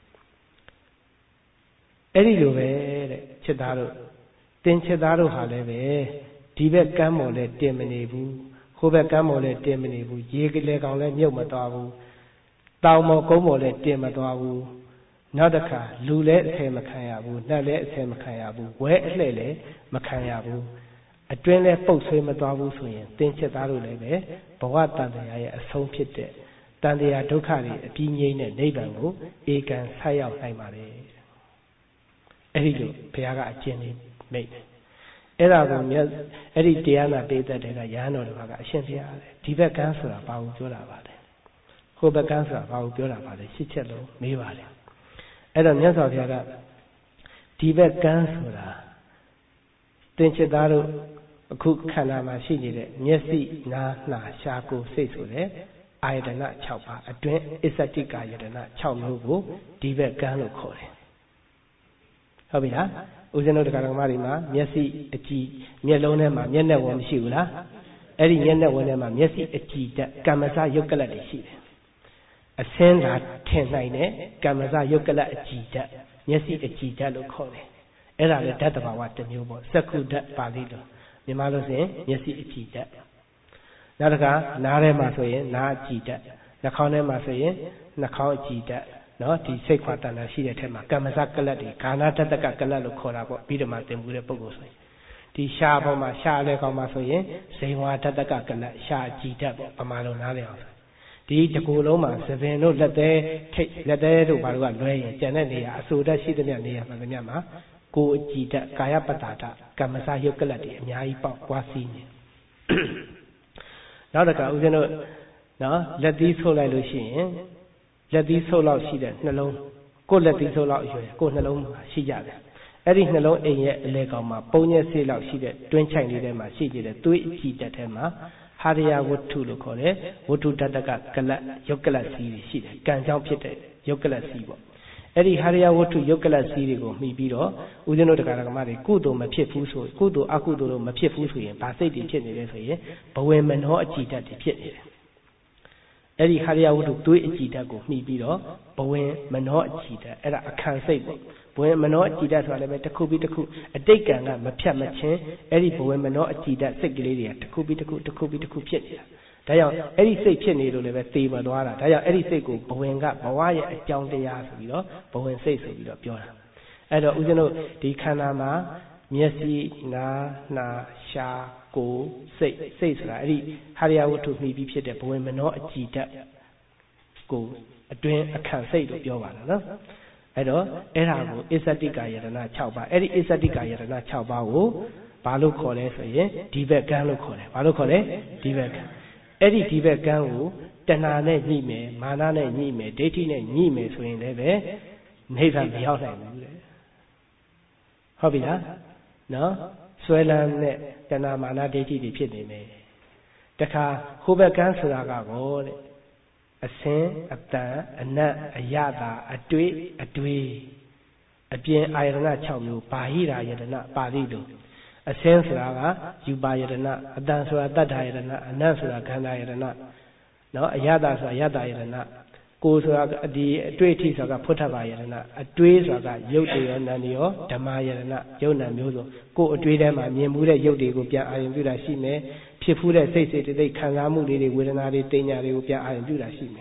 အဲ့ဒီလိုပဲတဲ့ချစ်သားတို့တင်ချစ်သားတို့ဟာလည်းပဲဒီဘက်ကမ်းပေါ်လဲတင်မနေဘူးဟိုဘက်ကမ်းပေါ်လဲတင်မနေဘူးရေကလေးကောင်လဲမြုပ်မသွားဘူးတောင်ပေါ်ကုန်းပေါ်လဲတင်မသွားဘူးနောက်တစ်ခါလူလည်းအဆယ်မခံရဘူးနှက်လည်းအဆယ်မခံရဘူးဝဲအလှဲ့လည်းမခံရဘူးအတွင်းလည်းပုတ်ဆွေးမသွားဘူးဆိုရင်သင်ချက်သားတို့လည်းပဲဘဝတန်တရားရဲ့အဆုံးဖြစ်တဲ့တန်တရားဒုက္ခတွေအပြီးငြိမ်းတဲ့နိဗ္ဗာန်ကိုဧကံဆက်ရောက်နိုင်ပါလေအဲ့ဒီလိုဘုရားကအကျဉ်းလေးမိတ်အဲ့ဒါကိုမြတ်အဲ့ဒီတရားနာပိဋကတ်တွေကရဟန်းတော်တွေကအရှင်ဘုရားလေဒီဘက်ကန်းဆိုတာဘာကိုပြောတာပါလဲဟိုဘက်ကန်းဆိုတာဘာကိုပြောတာပါလဲရှစ်ချက်လုံးမေးပါလေအဲ့တော့မြတ်စွာဘုရားကဒီဘက်ကန်းဆိုတာသင်္ချစ်သားတို့အခုခန္ဓာမှာရှိနေတဲ့မျက်စိနားနှာရှားကိုယ်စိတ်ဆိုတဲ့အာယတနာ၆ပါးအတွင်းအစ္ဆတိကာယတနာ၆မျိုးကိုဒီဘက်ကန်းလို့ခေါ်တယ်ဟုတ်ပြီလားဦးဇင်းတို့တရားတော်မတွေမှာမျက်စိအကြည့်မျက်လုံးထဲမှာမျက်နှာဝင်မရှိဘူးလားအဲ့ဒီမျက်နှာဝင်ထဲမှာမျက်စိအကြည့်တက်ကမ္မစယုတ်ကလတ်တွေရှိတယ်အစင်းသာထင်နိုင်တဲ့ကမ္မစယုတ်ကလတ်အကြည့်တက်မျက်စိအကြည့်တက်လို့ခေါ်တယ်အဲ့ဒါလည်းဓာတ်တဘာဝတစ်မျိုးပေါ့စက္ခုဓာတ်ပါဠိလိုမြန်မာလို့ဆိုရင်မျက်စိအကြည့်တက်နောက်တစ်ခါနားထဲမှာဆိုရင်နားအကြည့်တက်နှာခေါင်းထဲမှာဆိုရင်နှာခေါင်းအကြည့်တက်နော်ဒီစိတ်ခွာတဏ္ဍာရှိတဲ့ထဲမှာကမ္မစကလတ်တွေခန္ဓာတတ္တကကလတ်လို့ခေါ်တာပေါ့ပြီးတော့မှသင်မှုတဲ့ပုဂ္ဂိုလ်ဆိုရင်ဒီရှားပေါ်မှာရှားလဲကောင်းမှာဆိုရင်ဇိဝါတတ္တကကလတ်ရှားအကြည့်တက်ပေါ့ပမာလုံးနားလည်အောင်ဒီတကူလုံးမှာသပင်တို့လက်သေးထိတ်လက်သေးတို့ဘာလို့ကလွဲရင်ကျန်တဲ့နေရာအစိုးတတ်ရှိသမျှနေရာမှန်သမျှမှာကိုယ်အကြည့်တက်ကာယပတ္တာတကမ္မစယုတ်ကလတ်တွေအများကြီးပေါက်ပွားစီးနေနောက်တစ်ခါဦးဇင်းတို့နော်လက်သီးဆုပ်လိုက်လို့ရှိရင်လက်သီးဆုပ်လောက်ရှိတဲ့နှလုံးကိုယ်လက်သီးဆုပ်လောက်အရွယ်ကိုယ်နှလုံးမှာရှိကြတယ်အဲ့ဒီနှလုံးအိမ်ရဲ့အလဲကောင်မှာပုံညက်ဆေးလောက်ရှိတဲ့တွင်းချိုင်လေးထဲမှာရှိကြတဲ့သွေးအကြည့်တက်ထဲမှာဟာရယဝတ္ထုလို့ခေါ်တဲ့ဝတ္ထုတတ္တကကလတ်ယုတ်ကလတ်စီးတွေရှိတယ်ကံကြောင့်ဖြစ်တဲ့ယုတ်ကလတ်စီးပေါ့အဲ့ဒီဟာရယဝတ္ထုယုတ်ကလတ်စီးတွေကိုမှီပြီးတော့ဦးဇင်းတို့တရားဓမ္မတွေကုသိုလ်မဖြစ်ဘူးဆိုကုသိုလ်အကုသိုလ်တို့မဖြစ်ဘူးဆိုရင်ဗာစိတ်တွေဖြစ်နေတယ်ဆိုရင်ဘဝမနောအကြည်ဓာတ်တွေဖြစ်နေတယ်အဲ့ဒီဟာရယဝတ္ထုသွေးအကြည်ဓာတ်ကိုမှီပြီးတော့ဘဝမနောအကြည်ဓာတ်အဲ့ဒါအခန့်စိတ်ပေါ့ဘဝမနောအကြည်ဓာတ်ဆိုတာလည်းပဲတစ်ခုပြီးတစ်ခုအတိတ်ကံကမဖြတ်မချင်းအဲ့ဒီဘဝမနောအကြည်ဓာတ်စိတ်ကလေးတွေကတစ်ခုပြီးတစ်ခုတစ်ခုပြီးတစ်ခုဖြစ်နေတာဒါကြောင့်အဲ့ဒီစိတ်ဖြစ်နေလို့လည်းပဲသေမသွားတာဒါကြောင့်အဲ့ဒီစိတ်ကိုဘဝင်ကဘဝရဲ့အကြောင်းတရားဆိုပြီးတော့ဘဝင်စိတ်ဆိုပြီးတော့ပြောတာအဲ့တော့ဦးဇင်းတို့ဒီခန္ဓာမှာမျက်စိနားနှာရှားကိုယ်စိတ်စိတ်ဆိုတာအဲ့ဒီဟာရယဝတ္ထုမှီပြီးဖြစ်တဲ့ဘဝင်မနောအကြည်ဓာတ်ကိုအတွင်းအခန့်စိတ်လို့ပြောပါလားနော်အဲ့တော့အဲ့ဒါကိုအစ္ဆတိကာယတနာ၆ပါးအဲ့ဒီအစ္ဆတိကာယတနာ၆ပါးကိုဘာလို့ခေါ်လဲဆိုရင်ဒီဘက်ကံလို့ခေါ်တယ်ဘာလို့ခေါ်လဲဒီဘက်ကံအဲ့ဒီဒီဘက်ကံကိုတဏှာနဲ့ညှိမယ်မာနနဲ့ညှိမယ်ဒိဋ္ဌိနဲ့ညှိမယ်ဆိုရင်လည်းပဲနိဗ္ဗာန်မရောက်နိုင်ဘူးတဲ့ဟုတ်ပြီလားနော်ဆွဲလန်းတဲ့တဏှာမာနဒိဋ္ဌိတွေဖြစ်နေမယ်တခါဟိုဘက်ကံဆိုတာကဘောတဲ့အစင်းအတန်အနတ်အယတာအတွေ့အတွေ့အပြင်အာယတနာ၆မျိုးဘာဟိရာယတနာပါဠိလိုအစင်းဆိုတာကယူပါယတနာအတန်ဆိုတာတတ္ထာယတနာအနတ်ဆိုတာခန္ဓာယတနာနော်အယတာဆိုတာယတယတနာကိုယ်ဆိုတာဒီအတွေ့အထိဆိုတာကဖုထဘာယတနာအတွေးဆိုတာကရုပ်တွေရောနာမ်တွေရောဓမ္မယတနာယုံနာမျိုးစုံကိုယ်အတွေးထဲမှာမြင်မှုတဲ့ရုပ်တွေကိုပြန်အာရုံပြုတာရှိမယ်ဖြစ်ဖူးတဲ့စိတ်စိတ်တိတ်ခံစားမှုလေးတွေဝေဒနာတွေတင်ညာတွေကိုပြန်အာရုံပြုတာရှိမယ်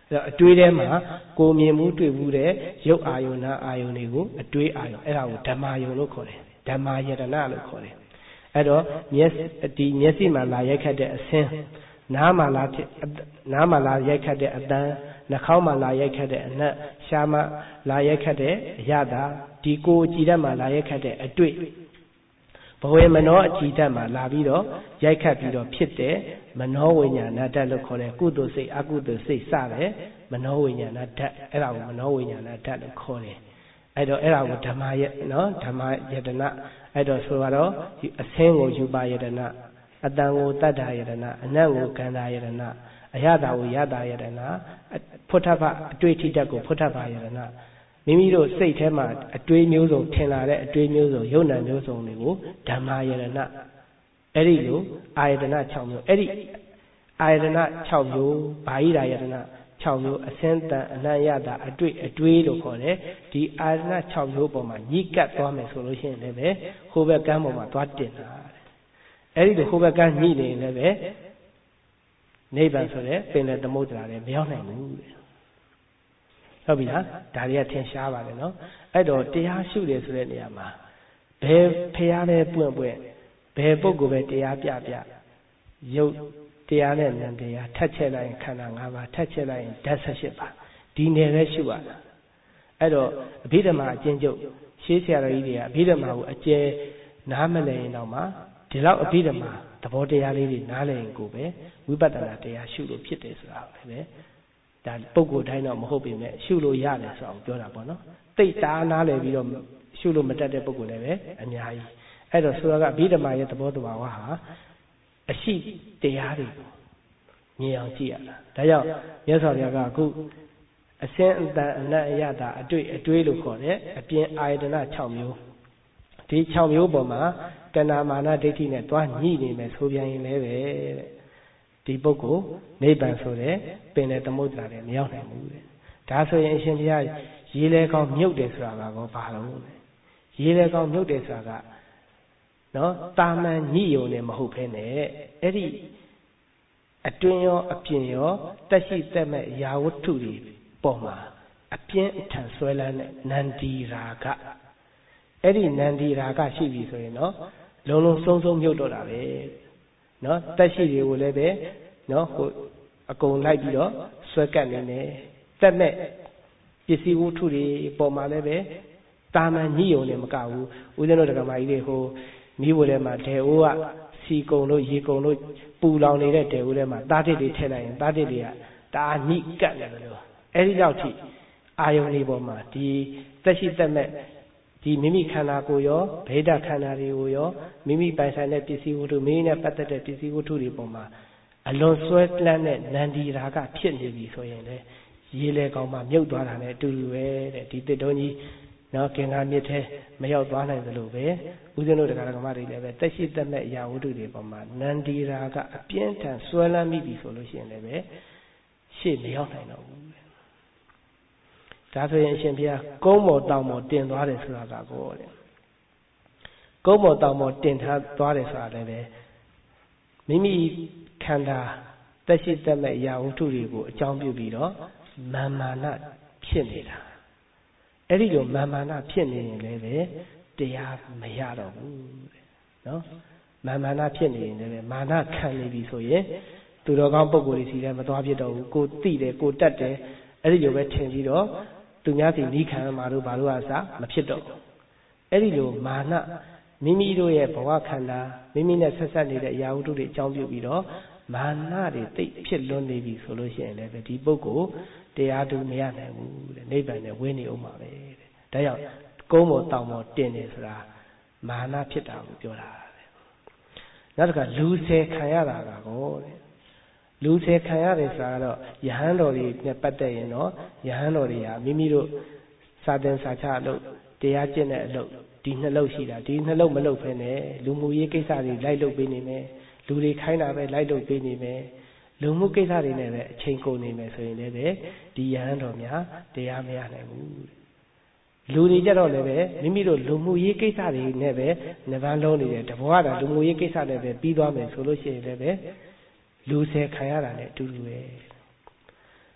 အတွေးထဲမှာကိုမြင်မှုတွေ့မှုတဲ့ရုပ်အာယုံနာအာယုံတွေကိုအတွေးအာယုံအဲ့ဒါကိုဓမ္မာယုံလို့ခေါ်တယ်ဓမ္မာယတနာလို့ခေါ်တယ်အဲ့တော့မျက်ဒီမျက်စိမှာလာရိုက်ခတ်တဲ့အဆင်းနားမှာလာနားမှာလာရိုက်ခတ်တဲ့အတန်နှာခေါင်းမှာလာရိုက်ခတ်တဲ့အနတ်ရှားမှာလာရိုက်ခတ်တဲ့အရသာဒီကိုကြည်ဓာတ်မှာလာရိုက်ခတ်တဲ့အတွေ့ဘဝေမနောအကြည်ဓာတ်မှာလာပြီးတော့ရိုက်ခတ်ပြီးတော့ဖြစ်တဲ့မနောဝိညာဏဓာတ်လို့ခေါ်တယ်ကုသိုလ်စိတ်အကုသိုလ်စိတ်စတဲ့မနောဝိညာဏဓာတ်အဲ့ဒါကိုမနောဝိညာဏဓာတ်လို့ခေါ်တယ်အဲ့တော့အဲ့ဒါကိုဓမ္မယနော်ဓမ္မယတနာအဲ့တော့ဆိုတော့အဆင်းကိုယူပါယတနာအတန်ကိုတတ္ထာယတနာအနတ်ကိုကန္တာယတနာအယတာကိုယတာယတနာဖုဋ္ဌပအတွေ့အထိဓာတ်ကိုဖုဋ္ဌပယတနာမိမိတို့စိတ်ထဲမှာအတွေးမျိုးစုံထင်လာတဲ့အတွေးမျိုးစုံယုံနာမျိုးစုံတွေကိုဓမ္မာယတနာအဲ့ဒီလိုအာယတနာ၆မျိုးအဲ့ဒီအာယတနာ၆မျိုးဘာဟိရာယတနာ၆မျိုးအစင်းတန်အနံ့ယတာအတွေ့အတွေးလို့ခေါ်တယ်ဒီအာယတနာ၆မျိုးပေါ်မှာညှိကပ်သွားမယ်ဆိုလို့ရှိရင်လည်းပဲဟိုဘက်ကမ်းပေါ်မှာသွားတင်တာအဲ့ဒီလိုဟိုဘက်ကမ်းညှိနေရင်လည်းပဲနိဗ္ဗာန်ဆိုတဲ့ပင်လယ်သမုဒ္ဒရာလည်းမရောက်နိုင်ဘူးတဲ့ဟုတ်ပြီလားဒါတွေကထင်ရှားပါတယ်နော်အဲ့တော့တရားရှုတယ်ဆိုတဲ့နေရာမှာဘယ်ဖျားပဲပွင့်ပွင့်ဘယ်ပုဂ္ဂိုလ်ပဲတရားပြပြရုပ်တရားနဲ့ဉာဏ်တရားထက်ချက်လိုက်ရင်ခန္ဓာ၅ပါးထက်ချက်လိုက်ရင်ဓာတ်၁၈ပါးဒီနယ်ပဲရှုရတာအဲ့တော့အဘိဓမ္မာအကျဉ်းချုပ်ရှေးဆရာတော်ကြီးတွေကအဘိဓမ္မာကိုအကျယ်နားမလည်ရင်တော့မှဒီလောက်အဘိဓမ္မာသဘောတရားလေးတွေနားလည်ရင်ကိုပဲဝိပဿနာတရားရှုလို့ဖြစ်တယ်ဆိုတာပဲဒါပုဂ္ဂိုလ်တိုင်းတော့မဟုတ်ပေမဲ့ရှုလို့ရတယ်ဆိုအောင်ပြောတာပေါ့နော်သိတာနားလည်ပြီးတော့ရှုလို့မတတ်တဲ့ပုဂ္ဂိုလ်လည်းပဲအများကြီးအဲ့တော့ဆိုတော့ကအဘိဓမ္မာရဲ့သဘောတဘာဝဟာအရှိတရားတွေကိုမြင်အောင်ကြည့်ရတာဒါကြောင့်မြတ်စွာဘုရားကအခုအစင်းအတန်အနတ်အယတာအတွေ့အတွေးလို့ခေါ်တဲ့အပြင်အာယတနာ၆မျိုးဒီ၆မျိုးပေါ်မှာတဏမာနဒိဋ္ဌိနဲ့တွားညှိနေမယ်ဆိုပြန်ရင်လည်းပဲတဲ့ဒီပုဂ္ဂိုလ်နိဗ္ဗာန်ဆိုတဲ့ပင်တဲ့သမုဒ္ဒရာလည်းမရောက်နိုင်ဘူးတဲ့ဒါဆိုရင်အရှင်ဘုရားရေလေကောင်းမြုပ်တယ်ဆိုတာကောဘာလို့လဲရေလေကောင်းမြုပ်တယ်ဆိုတာကနော်တာမန်ညှိယုံနေမဟုတ်ဘဲနဲ့အဲ့ဒီအတွင်းရောအပြင်ရောတက်ရှိတက်မဲ့ယာဝတ္ထုတွေပေါ်မှာအပြင်းအထန်ဆွဲလန်းတဲ့နန္ဒီရာဂအဲ့ဒီနန္ဒီရာဂရှိပြီဆိုရင်နော်လုံးလုံးစုံစုံမြုပ်တော့တာပဲနော်တက်ရှိတွေကိုလည်းပဲနော်ဟိုအကုန်လိုက်ပြီးတော့ဆွဲကပ်နေတယ်တက်မဲ့ပစ္စည်းဝတ္ထုတွေပေါ်မှာလည်းပဲတာမန်ညှိယုံနေမကဘူးဦးဇင်းတို့ဓမ္မကြီးတွေဟိုမိဘထဲမှာဒေအိုးကစီကုံတို့ရေကုံတို့ပူလောင်နေတဲ့ဒေအိုးထဲမှာတားတစ်တွေထည့်လိုက်ရင်တားတစ်တွေကတအားညှိကပ်နေတယ်လို့အဲ့ဒီလောက်ထိအာယုန်ဒီပေါ်မှာဒီသက်ရှိသက်မဲ့ဒီမိမိခန္ဓာကိုယ်ရောဗေဒခန္ဓာတွေကိုရောမိမိပိုင်ဆိုင်တဲ့ပစ္စည်းဝတ္ထုမိမိနဲ့ပတ်သက်တဲ့ပစ္စည်းဝတ္ထုတွေပေါ်မှာအလွန်ဆွဲလန်းတဲ့နန္ဒီရာဂဖြစ်နေပြီဆိုရင်လေရေလေကောင်မှမြုပ်သွားတာနဲ့အတူတူပဲတဲ့ဒီတစ်တုံးကြီးနော်ကင်္ဂါမြစ်ထဲမရောက်သွားနိုင်သလိုပဲဦးဇင်းတို့တရားဓမ္မတွေလည်းပဲတက်ရှိတက်မဲ့အရာဝတ္ထုတွေပေါ်မှာနန္ဒီရာကအပြင်းထန်ဆွဲလန်းမိပြီဆိုလို့ရှိရင်လည်းပဲရှေ့မရောက်နိုင်တော့ဘူးဒါဆိုရင်အရှင်ဘုရားကုန်းပေါ်တောင်ပေါ်တင်သွားတယ်ဆိုတာကကိုတဲ့ကုန်းပေါ်တောင်ပေါ်တင်ထားသွားတယ်ဆိုတာလည်းပဲမိမိခန္ဓာတက်ရှိတက်မဲ့အရာဝတ္ထုတွေကိုအကြောင်းပြုပြီးတော့မာမာနဖြစ်နေတာအဲ့ဒီလိုမာမာနဖြစ်နေရင်လည်းပဲတရားမရတော့ဘူးတဲ့နော်မာမာနဖြစ်နေရင်လည်းမာနခံနေပြီဆိုရင်သူတော်ကောင်းပုဂ္ဂိုလ်တွေစီလည်းမသွားဖြစ်တော့ဘူးကိုသိတယ်ကိုတတ်တယ်အဲ့ဒီလိုပဲထင်ပြီးတော့သူများစီနီးခံမှာတို့ဘာလို့အစားမဖြစ်တော့အဲ့ဒီလိုမာနမိမိတို့ရဲ့ဘဝခန္ဓာမိမိနဲ့ဆက်ဆက်နေတဲ့အရာဝတ္ထုတွေအကြောင်းပြုပြီးတော့မာနတွေတိတ်ဖြစ်လွန်းနေပြီဆိုလို့ရှိရင်လည်းဒီပုဂ္ဂိုလ်တရားတူမရနိုင်ဘူးတဲ့နိဗ္ဗာန်နဲ့ဝင်းနေအောင်ပါပဲတဲ့ဒါကြောင့်ကုန်းပေါ်တောင်ပေါ်တင်တယ်ဆိုတာမာနဖြစ်တာကိုပြောတာတဲ့နောက်တစ်ခါလူဆယ်ခံရတာကောတဲ့လူဆယ်ခံရတယ်ဆိုတာကတော့ယဟန်တော်တွေနဲ့ပတ်သက်ရင်တော့ယဟန်တော်တွေဟာမိမိတို့စာသင်စာချအလုပ်တရားကျင့်တဲ့အလုပ်ဒီနှလုံးရှိတာဒီနှလုံးမလုပ်ဖ ೇನೆ လူမှုရေးကိစ္စတွေလိုက်လုပ်ပေးနေမယ်လူတွေခိုင်းတာပဲလိုက်လုပ်ပေးနေမယ်လူမှုကိစ္စတွေနဲ့ပဲအချိန်ကုန်နေမယ်ဆိုရင်လည်းဒီယဟန်တော်များတရားမရနိုင်ဘူးလူတွေကြတော့လည်းပဲမိမိတို့လူမှုရေးကိစ္စတွေနဲ့ပဲနှစ်ပန်းလုံးနေတယ်တဘောကလူမှုရေးကိစ္စနဲ့ပဲပြီးသွားမယ်ဆိုလို့ရှိရင်လည်းပဲလူဆယ်ခံရတာနဲ့အတူတူပဲ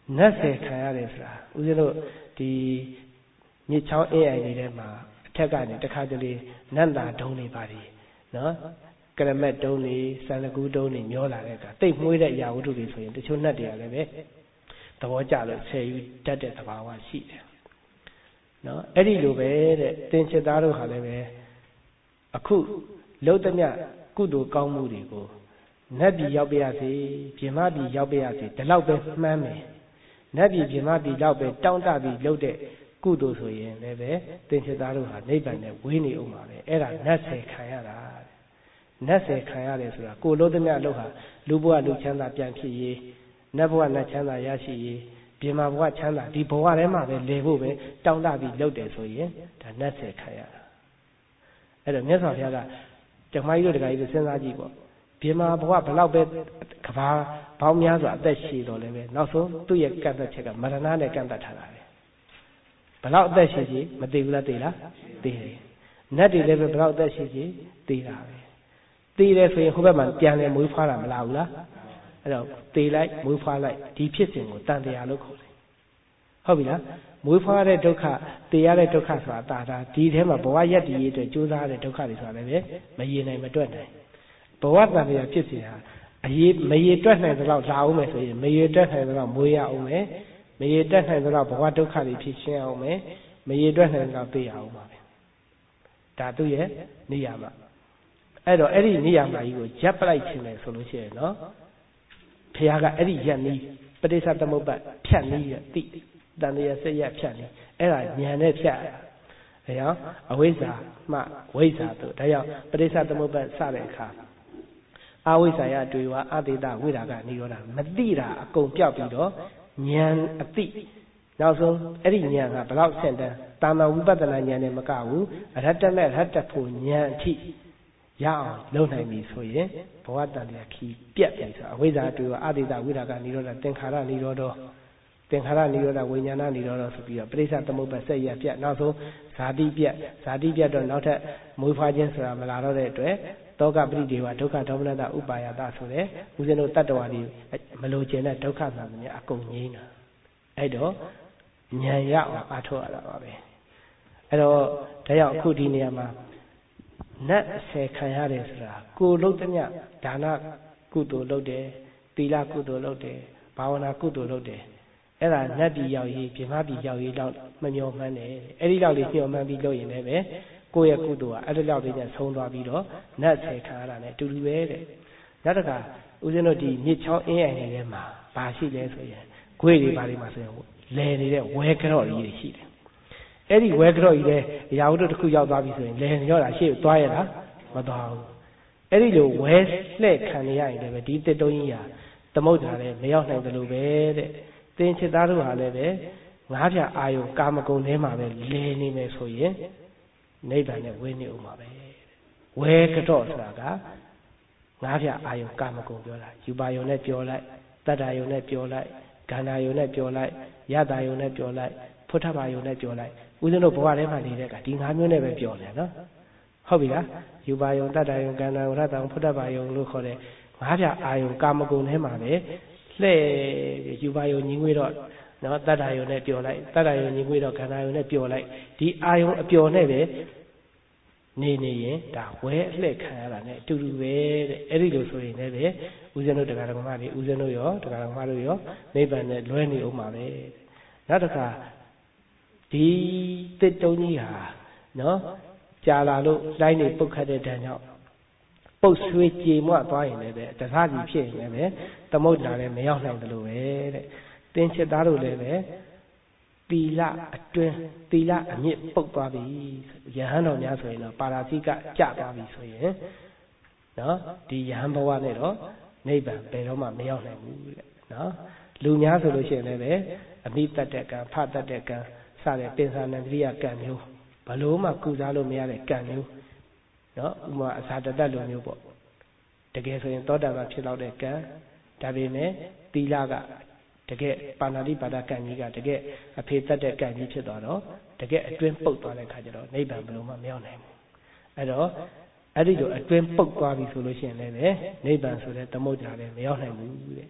နတ်ဆယ်ခံရတယ်ဆိုတာဦးဇင်းတို့ဒီမြစ်ချောင်းအင်းအိုင်တွေထဲမှာအထက်ကနေတခါတလေနတ်သားဒုံတွေပါလေနော်ကရမက်တုံးတွေစန္ဒကူးတုံးတွေမျောလာတဲ့အခါတိတ်မွေးတဲ့အရာဝတ္ထုတွေဆိုရင်တချို့နတ်တွေကလည်းပဲသဘောကျလို့ဆယ်ယူတတ်တဲ့သဘာဝရှိတယ်နော်အဲ့ဒီလိုပဲတဲ့သင်္ချစ်သားတို့ဟာလည်းပဲအခုလှုပ်သမျှကုသိုလ်ကောင်းမှုတွေကိုနတ်ပြည်ရောက်ပြရစီပြမပြည်ရောက်ပြရစီဒီလောက်ပဲမှန်းမယ်နတ်ပြည်ပြမပြည်လောက်ပဲတောင့်တပြီးလှုပ်တဲ့ကုသိုလ်ဆိုရင်လည်းပဲသင်္ချစ်သားတို့ဟာနိဗ္ဗာန်နဲ့ဝေးနေအောင်ပါပဲအဲ့ဒါနတ်ဆယ်ခံရတာနတ်ဆယ်ခံရတယ်ဆိုတာကိုလှုပ်သမျှလှုပ်ဟာလူဘဝလူချမ်းသာပြန်ဖြစ်ရေးနတ်ဘဝနတ်ချမ်းသာရရှိရေးပြမဘဝချမ်းသာဒီဘဝထဲမှာပဲလေဖို့ပဲတောင့်တပြီးလှုပ်တယ်ဆိုရင်ဒါနတ်ဆယ်ခံရတာအဲ့တော့မြတ်စွာဘုရားကဓမ္မကြီးတို့တရားကြီးတို့စဉ်းစားကြည့်ပေါ့ပြမဘဝဘလောက်ပဲကဘာပေါင်းများစွာအသက်ရှည်တော်လည်းပဲနောက်ဆုံးသူ့ရဲ့ကန့်သက်ချက်ကမရဏနဲ့ကန့်သက်ထားတာပဲဘလောက်အသက်ရှည်ကြီးမသိဘူးလားသိလားသိတယ်နတ်တွေလည်းပဲဘလောက်အသက်ရှည်ကြီးသိတာပဲသိတယ်ဆိုရင်ဟိုဘက်မှာပြန်လဲမွေးဖွားတာမလားဘူးလားအဲ့တော့သိလိုက်မွေးဖွားလိုက်ဒီဖြစ်စဉ်ကိုတန်တရားလို့ခေါ်တယ်ဟုတ်ပြီလားမွေးဖွားတဲ့ဒုက္ခသိရတဲ့ဒုက္ခဆိုတာတာတာဒီထဲမှာဘဝရက်တည်ရေးအတွက်ကြိုးစားတဲ့ဒုက္ခတွေဆိုတာလည်းပဲမရေနိုင်မတွက်နိုင်ဘဝတန်တရားဖြစ်စီဟာအရေးမရေတွက်နိုင်သလောက်လာအောင်မယ်ဆိုရင်မရေတွက်နိုင်သလောက်မွေးရအောင်မယ်မရေတွက်နိုင်သလောက်ဘဝဒုက္ခတွေဖြစ်ရှင်းအောင်မယ်မရေတွက်နိုင်သလောက်သိရအောင်ပါပဲဒါသူ့ရဲ့နေရာမှာအဲ့တော့အဲ့ဒီနေရာမှာကြီးကိုရပ်ပလိုက်ခြင်းလေဆိုလို့ရှိရင်နော်ဘုရားကအဲ့ဒီရက်နီးပဋိစ္စသမုပ္ပါဖြတ်နီးရတိတန်တရားစိတ်ရဖြတ်နီးအဲ့ဒါဉာဏ်နဲ့ဖြတ်ဒါကြောင့်အဝိဇ္ဇာမှဝိဇ္ဇာတို့ဒါကြောင့်ပဋိစ္စသမုပ္ပါစတဲ့အခါအဝိဇ္ဇာယတွေ့ဝအတေတဝိရာဂနိရောဓမသိတာအကုန်ပြောက်ပြီးတော့ဉာဏ်အတိနောက်ဆုံးအဲ့ဒီဉာဏ်ကဘလောက်ဆင့်တန်းတာမဝိပဿနာဉာဏ်နဲ့မကဘူးအရဟတမေရဟတဖို့ဉာဏ်အထိရအောင်လုပ်နိုင်ပြီဆိုရင်ဘဝတန်တရားခီးပြတ်ပြီဆိုအဝိဇ္ဇာတွေ့ဝအတေတဝိရာဂနိရောဓသင်္ခါရနိရောဓသင်္ခါရနိရောဓဝိညာဏနိရောဓဆိုပြီးတော့ပရိစ္ဆသမုပ္ပါဆက်ရပြတ်နောက်ဆုံးဇာတိပြတ်ဇာတိပြတ်တော့နောက်ထပ်မွေးဖွားခြင်းဆိုတာမလာတော့တဲ့အတွက်တောကပရိဒေဝဒုက္ခဒေါမနတဥပါယတဆိုတဲ့ဦးဇင်းတို့တတ္တဝါတွေမလိုချင်တဲ့ဒုက္ခမှန်များအကုန်ငြိမ်းတာအဲ့တော့ဉာဏ်ရအောင်အားထုတ်ရတာပါပဲအဲ့တော့ဒါကြောင့်အခုဒီနေရာမှာနတ်ဆယ်ခံရတယ်ဆိုတာကိုလုံးသမျှဒါနကုသိုလ်လုပ်တယ်သီလကုသိုလ်လုပ်တယ်ဘာဝနာကုသိုလ်လုပ်တယ်အဲ့ဒါနတ်ပြည်ရောက်ရေးပြမပြည်ရောက်ရေးတော့မမျှော်မှန်းတယ်အဲ့ဒီလောက်လေးမျှော်မှန်းပြီးလုပ်ရင်လည်းပဲကိုယ့်ရဲ့ကုသိုလ်ကအဲ့ဒီလောက်လေးနဲ့ဆုံးသွားပြီးတော့နတ်ဆယ်ခံရတာနဲ့အတူတူပဲတဲ့နောက်တစ်ခါဦးဇင်းတို့ဒီမြစ်ချောင်းအင်းအိုင်တွေထဲမှာဘာရှိလဲဆိုရင်ဂွေတွေဘာတွေမှာဆိုရင်လဲနေတဲ့ဝဲကြော့ကြီးတွေရှိတယ်အဲ့ဒီဝဲကြော့ကြီးလည်းအရာဝတ္ထုတစ်ခုရောက်သွားပြီဆိုရင်လဲကြော့တာရှေ့သွားရလားမသွားဘူးအဲ့ဒီလိုဝဲလှဲ့ခံရရင်လည်းဒီတစ်တုံးကြီးဟာသမုဒ္ဒရာလည်းမရောက်နိုင်တယ်လို့ပဲတဲ့သင်္ချစ်သားတို့ဟာလည်းပဲငါးပြအာယုကာမဂုဏ်ထဲမှာပဲလဲနေမယ်ဆိုရင်နိဗ္ဗာန်နဲ့ဝေးနေဦးမှာပဲဝဲကတော့ဆိုတာကငါးပြအာယုကာမဂုဏ်ပြောတာယူပါယုံနဲ့ပြောလိုက်တတ္တယုံနဲ့ပြောလိုက်ခန္ဓာယုံနဲ့ပြောလိုက်ယတယုံနဲ့ပြောလိုက်ဖုထဘာယုံနဲ့ပြောလိုက်ဦးဇင်းတို့ဘဝထဲမှာနေတဲ့ကဒီငါးမျိုးနဲ့ပဲပြောနေနော်ဟုတ်ပြီလားယူပါယုံတတ္တယုံခန္ဓာယုံရတယုံဖုထဘာယုံလို့ခေါ်တဲ့ငါးပြအာယုကာမဂုဏ်ထဲမှာပဲလှဲ့ယူပါယုံညီငွေတော့နော်တတ္တယုံနဲ့ပြောလိုက်တတ္တယုံညီငွေတော့ခန္ဓာယုံနဲ့ပြောလိုက်ဒီအာယုံအပျော်နဲ့ပဲနေနေရင်ဒါဝဲအလှည့်ခံရတာ ਨੇ အတူတူပဲတဲ့အဲ့ဒီလိုဆိုရင်လည်းပဲဦးဇင်းတို့တရားတော်မတွေဦးဇင်းတို့ရောတရားတော်မတို့ရောနိဗ္ဗာန်နဲ့လွဲနေဦးမှာပဲနောက်တစ်ခါဒီတစ်တုံးကြီးဟာနော်ကြာလာလို့လိုင်းနေပုတ်ခတ်တဲ့တန်းကြောင့်ပုတ်ဆွေးကြေမွသွားရင်လည်းပဲတစားစီဖြစ်ရင်လည်းပဲသမုဒ္ဒရာလည်းမရောက်နိုင်တယ်လို့ပဲတဲ့သင်္ချစ်သားတို့လည်းပဲသီလအတွင်းသီလအမြင့်ပုတ်သွားပြီယဟန်တော်များဆိုရင်တော့ပါရာဇိကကျသွားပြီဆိုရင်နော်ဒီယဟန်ဘဝနဲ့တော့နိဗ္ဗာန်ဘယ်တော့မှမရောက်နိုင်ဘူးတဲ့နော်လူများဆိုလို့ရှိရင်လည်းပဲအမိတတ်တဲ့ကံဖတ်တတ်တဲ့ကံစတဲ့ပင်စာနန္ဒရိယကံမျိုးဘလို့မှကုစားလို့မရတဲ့ကံမျိုးနော်ဥမာအစာတတ်လိုမျိုးပေါ့တကယ်ဆိုရင်သောတာပန်ဖြစ်တော့တဲ့ကံဒါပေမဲ့သီလကတကယ်ပါဏာတိပါဒကံကြီးကတကယ်အဖေတတ်တဲ့ကံကြီးဖြစ်သွားတော့တကယ်အတွင်းပုတ်သွားတဲ့ခါကျတော့နိဗ္ဗာန်ဘယ်လိုမှမရောက်နိုင်ဘူးအဲ့တော့အဲ့ဒီလိုအတွင်းပုတ်သွားပြီဆိုလို့ရှိရင်လည်းနိဗ္ဗာန်ဆိုတဲ့သမုဒ္ဒရာလည်းမရောက်နိုင်ဘူးတဲ့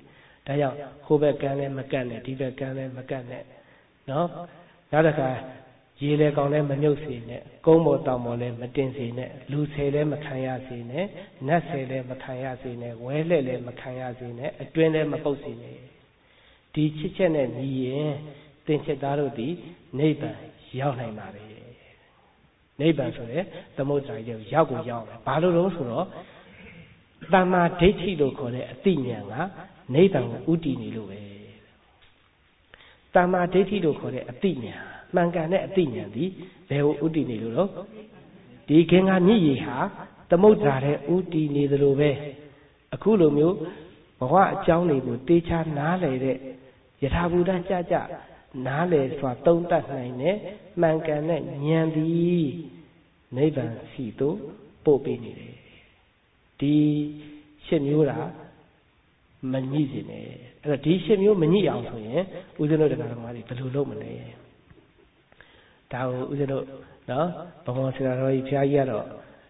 ဒါကြောင့်ဟိုဘက်ကန်းလည်းမကန့်နဲ့ဒီဘက်ကန်းလည်းမကန့်နဲ့နော်နောက်တစ်ခါရေလေကောင်လည်းမမြုပ်စေနဲ့ကုန်းပေါ်တောင်ပေါ်လည်းမတင်စေနဲ့လူဆယ်လည်းမခံရစေနဲ့နတ်ဆယ်လည်းမခံရစေနဲ့ဝဲလှဲ့လည်းမခံရစေနဲ့အတွင်းလည်းမပုတ်စေနဲ့ဒီချစ်ချက်နဲ့ညီရင်သင်္ချစ်သားတို့သည်နိဗ္ဗာန်ရောက်နိုင်ပါလေနိဗ္ဗာန်ဆိုတဲ့သမုဒ္ဒရာကြီးရောက်ကိုရောက်တယ်ဘာလို့လဲဆိုတော့တမ္မာဒိဋ္ဌိလို့ခေါ်တဲ့အသိဉာဏ်ကနိဗ္ဗာန်ကိုဥတည်နေလို့ပဲတမ္မာဒိဋ္ဌိလို့ခေါ်တဲ့အသိဉာဏ်မှန်ကန်တဲ့အသိဉာဏ်ဒီဘယ်ကိုဥတည်နေလို့လဲဒီခင်္ဃာမြစ်ရည်ဟာသမုဒ္ဒရာတဲ့ဥတည်နေသလိုပဲအခုလိုမျိုးဘဝအကြောင်းတွေကိုတေချာနားလည်တဲ့ယထာဘူတကြကြနားလည်စွာသုံးသပ်နိုင်တဲ့မှန်ကန်တဲ့ဉာဏ်သည်နိဗ္ဗာန်စီသို့ပို့ပေးနေတယ်ဒီရှစ်မျိုးတာမညှိစေနဲ့အဲ့တော့ဒီရှစ်မျိုးမညှိအောင်ဆိုရင်ဦးဇင်းတို့တရားတော်မှာဘယ်လိုလုပ်မလဲဒါကိုဦးဇင်းတို့နော်ဘုံဘုံဆရာတော်ကြီးဘုရားကြီးကတော့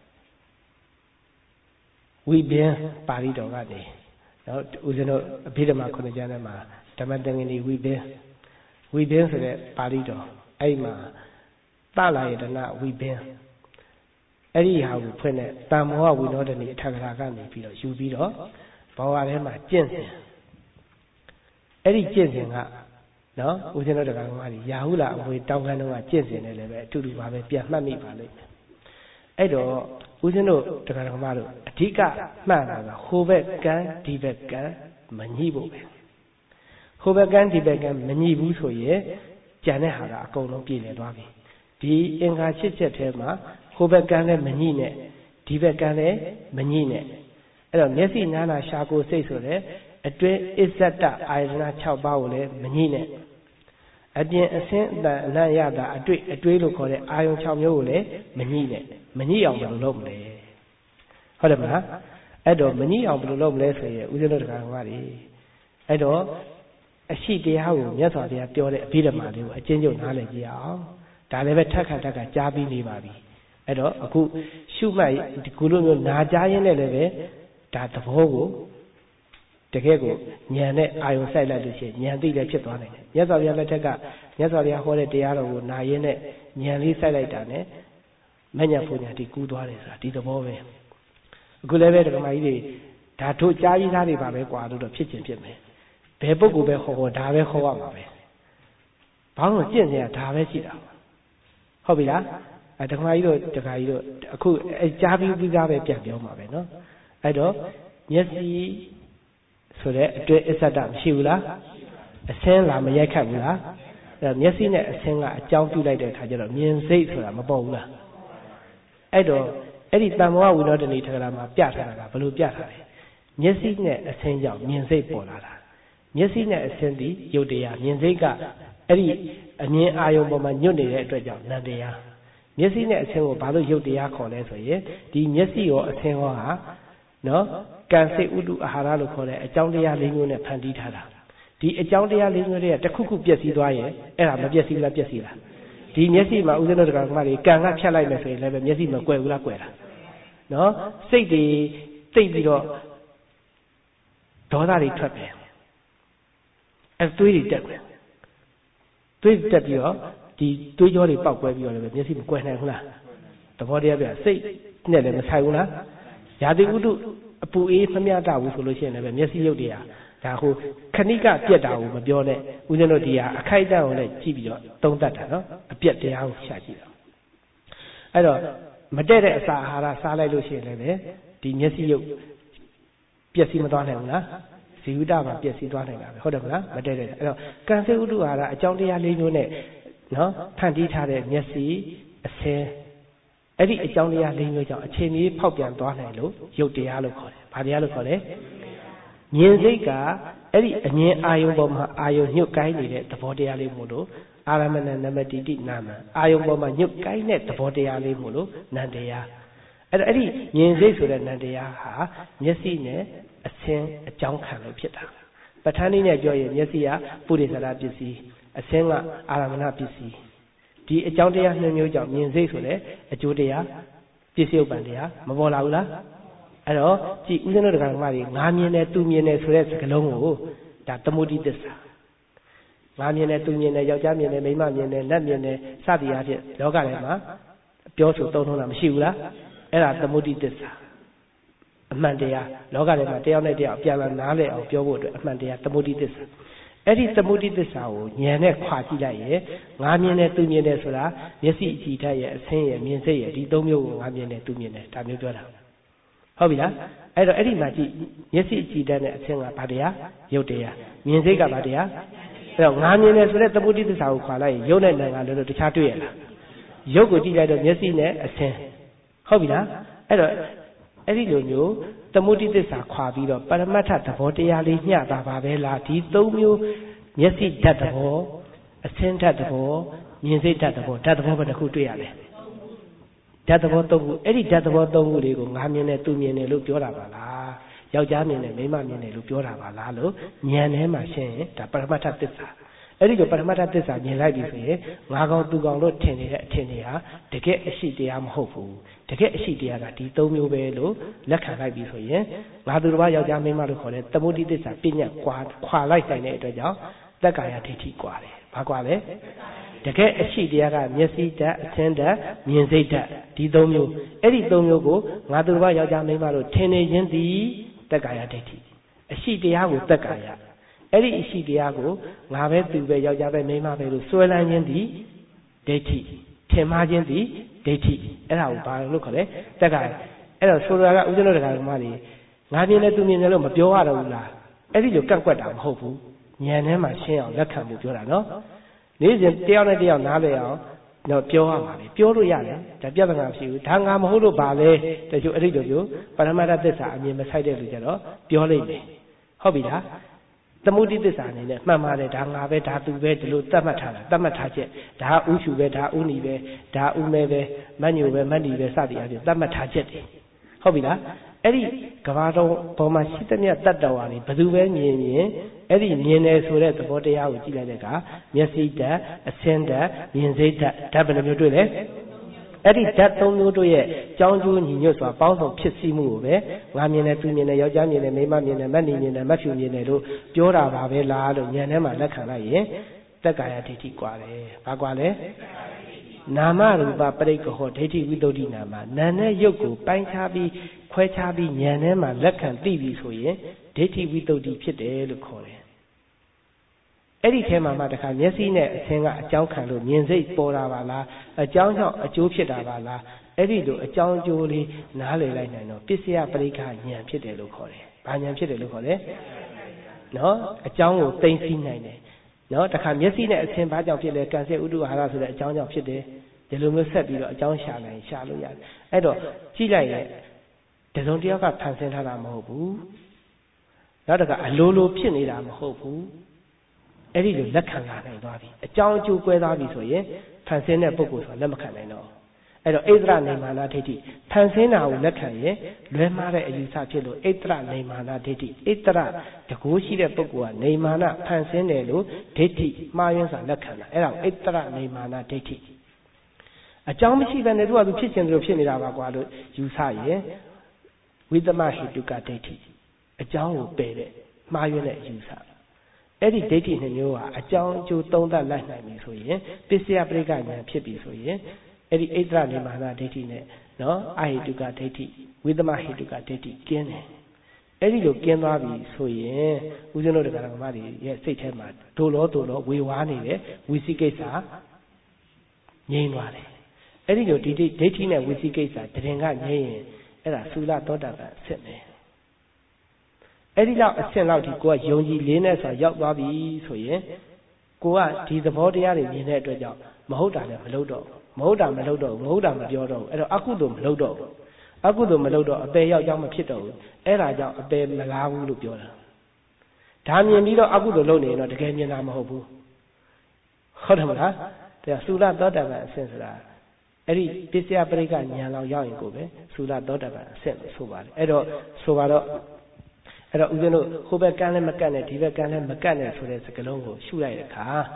ဝိပင်းပါဠိတော်ကနေနော်ဦးဇင်းတို့အဘိဓမ္မာခုနှစ်ကျမ်းထဲမှာဓမ္မသင်္ကနီဝိပင်းဝိပင်းဆိုတဲ့ပါဠိတော်အဲ့မှာတလာယတနာဝိပင်းအဲ့ဒီဟာကိုဖွင့်တဲ့တမ္မောဝိနောဒနီအထက်ကရာကနေပြီးတော့ယူပြီးတော့ဘဝထဲမှာကျင့်စဉ်အဲ့ဒီကျင့်စဉ်ကနော်ဦးဇင်းတို့တရားတော်မှာရာဟုလာအမွေတောင်းခမ်းတော့ကျင့်စဉ်နဲ့လည်းပဲအတူတူပါပဲပြန်မှတ်မိပါလိမ့်မယ်အဲ့တော့ဦးဇင်းတို့တရားတော်မှာတို့အဓိကမှတ်တာကဟိုဘက်ကန်းဒီဘက်ကန်းမညှိဖို့ပဲဟိုဘက်ကန်းဒီဘက်ကန်းမညှိဘူးဆိုရင်ကြံတဲ့ဟာကအကုန်လုံးပြည့်လည်သွားပြီဒီအင်္ဂါရှစ်ချက်ထဲမှာဟိုဘက်ကန်းလည်းမညှိနဲ့ဒီဘက်ကန်းလည်းမညှိနဲ့အဲ့တော့မျက်စိနာနာရှာကိုစိတ်ဆိုတဲ့အတွင်းအစ္ဆတအာယတနာ၆ပါးကိုလည်းမညှိနဲ့အပြင်အစင်းအတန်အနတ်ရတာအတွေ့အတွေးလို့ခေါ်တဲ့အာယုံ၆မျိုးကိုလည်းမညှိနဲ့မညှိအောင်ဘယ်လိုလုပ်မလဲဟုတ်တယ်မလားအဲ့တော့မညှိအောင်ဘယ်လိုလုပ်မလဲဆိုရင်ဦးဇင်းတို့တရားတော်ကလေအဲ့တော့အရှိတရားကိုမြတ်စွာဘုရားပြောတဲ့အဘိဓမ္မာလေးကိုအကျဉ်းချုပ်နားလည်ကြည့်အောင်ဒါလည်းပဲထက်ခါထက်ခါကြားပြီးနေပါပြီအဲ့တော့အခုရှုမှတ်ဒီကုလိုမျိုးနာကြားရင်းနဲ့လည်းပဲဒါသဘောကိုတကယ်ကိုဉာဏ်နဲ့အာယုံစိုက်လိုက်လို့ရှိရင်ဉာဏ်သိလည်းဖြစ်သွားနိုင်တယ်မြတ်စွာဘုရားလက်ထက်ကမြတ်စွာဘုရားဟောတဲ့တရားတော်ကိုနာရင်းနဲ့ဉာဏ်လေးစိုက်လိုက်တာနဲ့မဉဏ်ပူညာတိကူးသွားတယ်ဆိုတာဒီသဘောပဲအခုလည်းပဲဓမ္မကြီးတွေဒါတို့ကြားပြီးသားတွေပါပဲကွာလို့တော့ဖြစ်ခြင်းဖြစ်မယ်ဘယ်ပုဂ္ဂိုလ်ပဲဟောဟောဒါပဲဟောရမှာပဲဘာလို့ကျင့်ကြရဒါပဲရှိတာဟုတ်ပြီလားအဲဓမ္မကြီးတို့တခါကြီးတို့အခုအဲကြားပြီးပြီးသားပဲပြန်ပြောမှာပဲเนาะအဲ့တော့မျက်စိဆိုတဲ့အတွင်းအစ္ဆဒမရှိဘူးလားအဆင်းလာမရိုက်ခတ်ဘူးလားအဲမျက်စိနဲ့အဆင်းကအကြောင်းပြုလိုက်တဲ့အခါကျတော့မြင်စိတ်ဆိုတာမပေါ်ဘူးလားအဲ့တော့အဲ့ဒီတမ္မောဝိနောဒနီထက္ကရာမှာပြထားတာကဘယ်လိုပြထားလဲမျက်စိနဲ့အဆင်းကြောင့်မြင်စိတ်ပေါ်လာတာမျက်စိနဲ့အဆင်းသည်ယုတ်တရားမြင်စိတ်ကအဲ့ဒီအမြင်အာယုံပေါ်မှာညွတ်နေတဲ့အတွက်ကြောင့်နံတရားမျက်စိနဲ့အဆင်းကိုဘာလို့ယုတ်တရားခေါ်လဲဆိုရင်ဒီမျက်စိရောအဆင်းရောဟာနော်ကံစိတ်ဥဒုအာဟာရလို့ခေါ်တဲ့အကြောင်းတရား၄မျိုးနဲ့ဖန်တီးထားတာဒီအကြောင်းတရား၄မျိုးတွေကတစ်ခုခုပြည့်စည်သွားရင်အဲ့ဒါမပြည့်စည်ဘူးလားပြည့်စည်လားဒီမျက်စိမှာဥစ္စံတို့တက္ကမတွေကံကဖြတ်လိုက်မယ်ဆိုရင်လည်းပဲမျက်စိမကွယ်ဘူးလားကွယ်လားနော်စိတ်တွေသိပ်ပြီးတော့ဒေါသတွေထွက်တယ်အဲသွေးတွေတက်တယ်သွေးတက်ပြီးတော့ဒီသွေးကြောတွေပေါက်ကွဲပြီးတော့လည်းမျက်စိမကွယ်နိုင်ဘူးလားသဘောတရားပြစိတ်နဲ့လည်းမဆိုင်ဘူးလားယာတိဥတုအပူအေးမမျှတဘူးဆိုလို့ရှိရင်လည်းမျက်စိရုပ်တရားဒါဟိုခဏိကပြက်တာကိုမပြောနဲ့ဦးဇင်းတို့ဒီဟာအခိုက်အတန့်ကိုလည်းကြည့်ပြီးတော့သုံးသပ်တာနော်အပြက်တရားကိုရှာကြည့်တာအဲ့တော့မတည့်တဲ့အစာအာဟာရစားလိုက်လို့ရှိရင်လည်းဒီမျက်စိရုပ်ပျက်စီးမသွားနိုင်ဘူးလားဇီဝတမှာပျက်စီးသွားနိုင်တာပဲဟုတ်တယ်မလားမတည့်တဲ့အဲ့တော့ကံစေဥတုအာဟာရအကြောင်းတရားလေးမျိုးနဲ့နော်ဖန်တီးထားတဲ့မျက်စိအဆင်းအဲ့ဒီအကြောင်းတရား၄မျိုးကြောင့်အချိန်ကြီးဖောက်ပြန်သွားနိုင်လို့ရုပ်တရားလို့ခေါ်တယ်။ဘာတရားလို့ခေါ်လဲ။မြင်စိတ်ကအဲ့ဒီအမြင်အာယုံပေါ်မှာအာယုံညှုတ်ကိုင်းနေတဲ့သဘောတရားလေးမို့လို့အာရမဏနမတိတိနာမအာယုံပေါ်မှာညှုတ်ကိုင်းတဲ့သဘောတရားလေးမို့လို့နန္တရားအဲ့တော့အဲ့ဒီမြင်စိတ်ဆိုတဲ့နန္တရားဟာမျက်စိနဲ့အဆင်းအကြောင်းခံလို့ဖြစ်တာ။ပဋ္ဌာန်းနည်းနဲ့ပြောရင်မျက်စိကပုရိသရာပစ္စည်းအဆင်းကအာရမဏပစ္စည်းဒီအကြောင်းတရားနှမျိုးကြောင့်မြင်စိတ်ဆိုတဲ့အကျိုးတရားပြည့်စုံပံတရားမပေါ်လာဘူးလားအဲ့တော့ကြည်ဦးဇင်းတို့တရားဓမ္မတွေငါမြင်တယ်သူမြင်တယ်ဆိုတဲ့စကားလုံးကိုတဒါသမုဒိသစ္စာငါမြင်တယ်သူမြင်တယ်ယောက်ျားမြင်တယ်မိန်းမမြင်တယ်နတ်မြင်တယ်စသည်အားဖြင့်လောကထဲမှာပြောဆိုသုံးထုံးတာမရှိဘူးလားအဲ့ဒါသမုဒိသစ္စာအမှန်တရားလောကထဲမှာတရားနဲ့တရားပြန်လာနားလည်အောင်ပြောဖို့အတွက်အမှန်တရားသမုဒိသစ္စာအဲ့ဒီသမုဒိသစ္စာကိုဉာဏ်နဲ့ခွာကြည့်လိုက်ရင်ငါမြင်တယ်သူမြင်တယ်ဆိုတာမျက်စိအကြည့်ဓာတ်ရဲ့အဆင်းရဲ့မြင်စိတ်ရဲ့ဒီသုံးမျိုးကိုငါမြင်တယ်သူမြင်တယ်ဒါမျိုးပြောတာဟုတ်ပြီလားအဲ့တော့အဲ့ဒီမှာကြည့်မျက်စိအကြည့်ဓာတ်နဲ့အဆင်းကဘာတရားရုပ်တရားမြင်စိတ်ကဘာတရားအဲ့တော့ငါမြင်တယ်ဆိုတဲ့သမုဒိသစ္စာကိုခွာလိုက်ရင်ရုပ်နဲ့နာမ်ကလည်းတခြားတွေ့ရလားရုပ်ကိုကြည့်လိုက်တော့မျက်စိနဲ့အဆင်းဟုတ်ပြီလားအဲ့တော့အဲ့ဒီလိုမျိုးသမုဒိသစ္စာခွာပြီးတော့ပရမတ္ထသဘောတရားလေးမျှတာပါပဲလားဒီသုံးမျိုးမျက်စိဓာတ်သဘောအဆင်းဓာတ်သဘောမြင်စိတ်ဓာတ်သဘောဓာတ်သဘောဘယ်နှခုတွေ့ရလဲဓာတ်သဘောသုံးခုအဲ့ဒီဓာတ်သဘောသုံးခုလေးကိုငါမြင်တယ်သူမြင်တယ်လို့ပြောတာပါလားယောက်ျားမြင်တယ်မိန်းမမြင်တယ်လို့ပြောတာပါလားလို့ဉာဏ်ထဲမှာရှင်းရင်ဒါပရမတ္ထသစ္စာအဲ့ဒီလိုပရမတ္ထသစ္စာမြင်လိုက်ပြီဆိုရင်ငါကောင်သူကောင်လို့ထင်နေတဲ့အထင်တွေဟာတကယ်အရှိတရားမဟုတ်ဘူးတကယ်အရှိတရားကဒီသုံးမျိုးပဲလို့လက်ခံလိုက်ပြီဆိုရင်ငါသူတစ်ပါးယောက်ျားမိန်းမလို့ခေါ်တဲ့သမုဒိသစ္စာပညာကွာခွာလိုက်နိုင်တဲ့အတွက်ကြောင့်သက္ကာယဒိဋ္ဌိကွာတယ်ဘာကွာလဲတကယ်အရှိတရားကမျက်စိဓာတ်အဆင်းဓာတ်မြင်စိတ်ဓာတ်ဒီသုံးမျိုးအဲ့ဒီသုံးမျိုးကိုငါသူတစ်ပါးယောက်ျားမိန်းမလို့ထင်နေခြင်းသည်သက္ကာယဒိဋ္ဌိအရှိတရားကိုသက္ကာယအဲ့ဒီအရှိတရားကိုငါပဲသူပဲယောက်ျားပဲမိန်းမပဲလို့စွဲလန်းခြင်းသည်ဒိဋ္ဌိထင်မှားခြင်းသည်ဒိဋ္ဌိအဲ့ဒါကိုဘာလို့ခေါ်လဲသက္ကာယအဲ့တော့ဆိုတာကဥစ္စနတရားဓမ္မတွေငါမြင်တယ်သူမြင်တယ်လို့မပြောရတော့ဘူးလားအဲ့ဒီလိုကန့်ကွက်တာမဟုတ်ဘူးဉာဏ်ထဲမှာရှင်းအောင်လက်ခံဖို့ပြောတာနော်နေ့စဉ်တယောက်နဲ့တယောက်နားလည်အောင်တော့ပြောရမှာလေပြောလို့ရတယ်ဒါပြဿနာမရှိဘူးဒါငါမဟုတ်လို့ပါလေတချို့အဲ့ဒီလိုမျိုးပရမတ္ထသစ္စာအမြင်မဆိုင်တဲ့လူကြတော့ပြောလိုက်မယ်ဟုတ်ပြီလားသမုဒိသစ္စာအနေနဲ့မှတ်ပါတယ်ဒါငါပဲဒါသူပဲဒီလိုသတ်မှတ်ထားတာသတ်မှတ်ထားချက်ဒါဥရှုပဲဒါဥနီပဲဒါဥမဲပဲမညိုပဲမဏီပဲစသည်အပြင်သတ်မှတ်ထားချက်တွေဟုတ်ပြီလားအဲ့ဒီကဘာတော်ပေါ်မှာရှိသမျှတတ္တဝါတွေဘယ်သူပဲမြင်မြင်အဲ့ဒီမြင်တယ်ဆိုတဲ့သဘောတရားကိုကြည့်လိုက်တဲ့အခါမျက်စိဓာတ်အဆင်းဓာတ်မြင်စိတ်ဓာတ်ဓာတ်ဘယ်နှမျိုးတွေ့လဲအဲ့ဒီဓာတ်သုံးမျိုးတို့ရဲ့ကြောင်းကျိုးညီညွတ်စွာပေါင်းစုံဖြစ်စည်းမှုကိုပဲငါမြင်တယ်သူမြင်တယ်ယောက်ျားမြင်တယ်မိန်းမမြင်တယ်မဏီမြင်တယ်မဖြူမြင်တယ်လို့ပြောတာပါပဲလားလို့ဉာဏ်ထဲမှာလက်ခံလိုက်ရင်သက္ကာယဒိဋ္ဌိကွာတယ်ဘာကွာလဲနာမရူပပရိက္ခဟောဒိဋ္ဌိဝိသုဒ္ဓိနာမနာနဲ့ရုပ်ကိုပိုင်းခြားပြီးခွဲခြားပြီးဉာဏ်ထဲမှာလက်ခံသိပြီဆိုရင်ဒိဋ္ဌိဝိသုဒ္ဓိဖြစ်တယ်လို့ခေါ်တယ်အဲ့ဒီထဲမှာမှတခါမျက်စိနဲ့အဆင်းကအကြောင်းခံလို့မြင်စိတ်ပေါ်တာပါလားအကြောင်းကြောင့်အကျိုးဖြစ်တာပါလားအဲ့ဒီလိုအကြောင်းအကျိုးလေးနားလည်လိုက်နိုင်တော့ပစ္စယပရိက္ခဉာဏ်ဖြစ်တယ်လို့ခေါ်တယ်ဘာဉာဏ်ဖြစ်တယ်လို့ခေါ်လဲနော်အကြောင်းကိုသိသိနိုင်တယ်နော်တခါမျက်စိနဲ့အဆင်းဘာကြောင့်ဖြစ်လဲကံစေဥဒ္ဓဟာရဆိုတဲ့အကြောင်းကြောင့်ဖြစ်တယ်ဒီလိုမျိုးဆက်ပြီးတော့အကြောင်းရှာနိုင်ရှာလို့ရတယ်အဲ့တော့ကြည့်လိုက်ရင်တစုံတစ်ယောက်ကဖန်ဆင်းထားတာမဟုတ်ဘူးနောက်တခါအလိုလိုဖြစ်နေတာမဟုတ်ဘူးအဲ့ဒီလိုလက်ခံလာနိုင်သွားပြီအကြောင်းအကျိုးကွဲသွားပြီဆိုရင်ဖန်ဆင်းတဲ့ပုဂ္ဂိုလ်ဆိုတာလက်မခံနိုင်တော့အဲ့တော့ဣဒ္ဓရနေမာနဒိဋ္ဌိဖန်ဆင်းတာကိုလက်ခံရင်လွဲမှားတဲ့အယူဆဖြစ်လို့ဣဒ္ဓရနေမာနဒိဋ္ဌိဣဒ္ဓရတကူရှိတဲ့ပုဂ္ဂိုလ်ကနေမာနဖန်ဆင်းတယ်လို့ဒိဋ္ဌိမှားယွင်းစွာလက်ခံတာအဲ့ဒါကိုဣဒ္ဓရနေမာနဒိဋ္ဌိအကြောင်းမရှိဘဲနဲ့သူကသူဖြစ်ခြင်းလို့ဖြစ်နေတာပါကွာလို့ယူဆရင်ဝိသမဟိတုကဒိဋ္ဌိအကြောင်းကိုပယ်တဲ့မှားယွင်းတဲ့အယူဆအဲ့ဒီဒိဋ္ဌိနှစ်မျိုးဟာအကြောင်းအကျိုးသုံးသပ်လိုက်နိုင်ပြီဆိုရင်ပစ္စယပရိက္ခဉာဏ်ဖြစ်ပြီဆိုရင်အဲ့ဒီဣဒ္ဓရနေမာနဒိဋ္ဌိနဲ့နော်အဟိတုကဒိဋ္ဌိဝိသမဟိတုကဒိဋ္ဌိကျင်းတယ်အဲ့ဒီလိုကျင်းသွားပြီဆိုရင်ဦးဇင်းတို့တရားဓမ္မတွေရဲ့စိတ်ထဲမှာဒိုလောဒိုလောဝေဝါးနေတဲ့ဝိသိကိစ္စငြိမ်းသွားတယ်အဲ့ဒီလိုဒီဒိဋ္ဌိနဲ့ဝိသိကိစ္စတရင်ကငြိမ်းရင်အဲ့ဒါသုလသောတာပန်အစစ်တယ်အဲ့ဒီလောက်အဆင့်လောက်ဒီကိုကယုံကြည်လေးနဲ့ဆိုရောက်သွားပြီဆိုရင်ကိုကဒီသဘောတရားတွေမြင်တဲ့အတွက်ကြောင့်မဟုတ်တာလည်းမလုပ်တော့မဟုတ်တာမလုပ်တော့မဟုတ်တာမပြောတော့အဲ့တော့အကုသိုလ်မလုပ်တော့အကုသိုလ်မလုပ်တော့အပေရောက်ကြောင်းမဖြစ်တော့ဘူးအဲ့ဒါကြောင့်အပေမလားဘူးလို့ပြောတာဒါမြင်ပြီးတော့အကုသိုလ်လုပ်နေရင်တော့တကယ်မြင်တာမဟုတ်ဘူးဟုတ်တယ်မလားဒါသုလသောတာပန်အဆင့်ဆိုတာအဲ့ဒီပစ္စယပရိက္ခဉာဏ်လောက်ရောက်ရင်ကိုပဲသုလသောတာပန်အဆင့်လို့ဆိုပါတယ်အဲ့တော့ဆိုပါတော့အဲ့တော့ဦးဇင်းတို့ဟိုဘက်ကန်းလည်းမကတ်နဲ့ဒီဘက်ကန်းလည်းမကတ်နဲ့ဆိုတဲ့စကားလုံးကိုရှုလိုက်တဲ့အခါ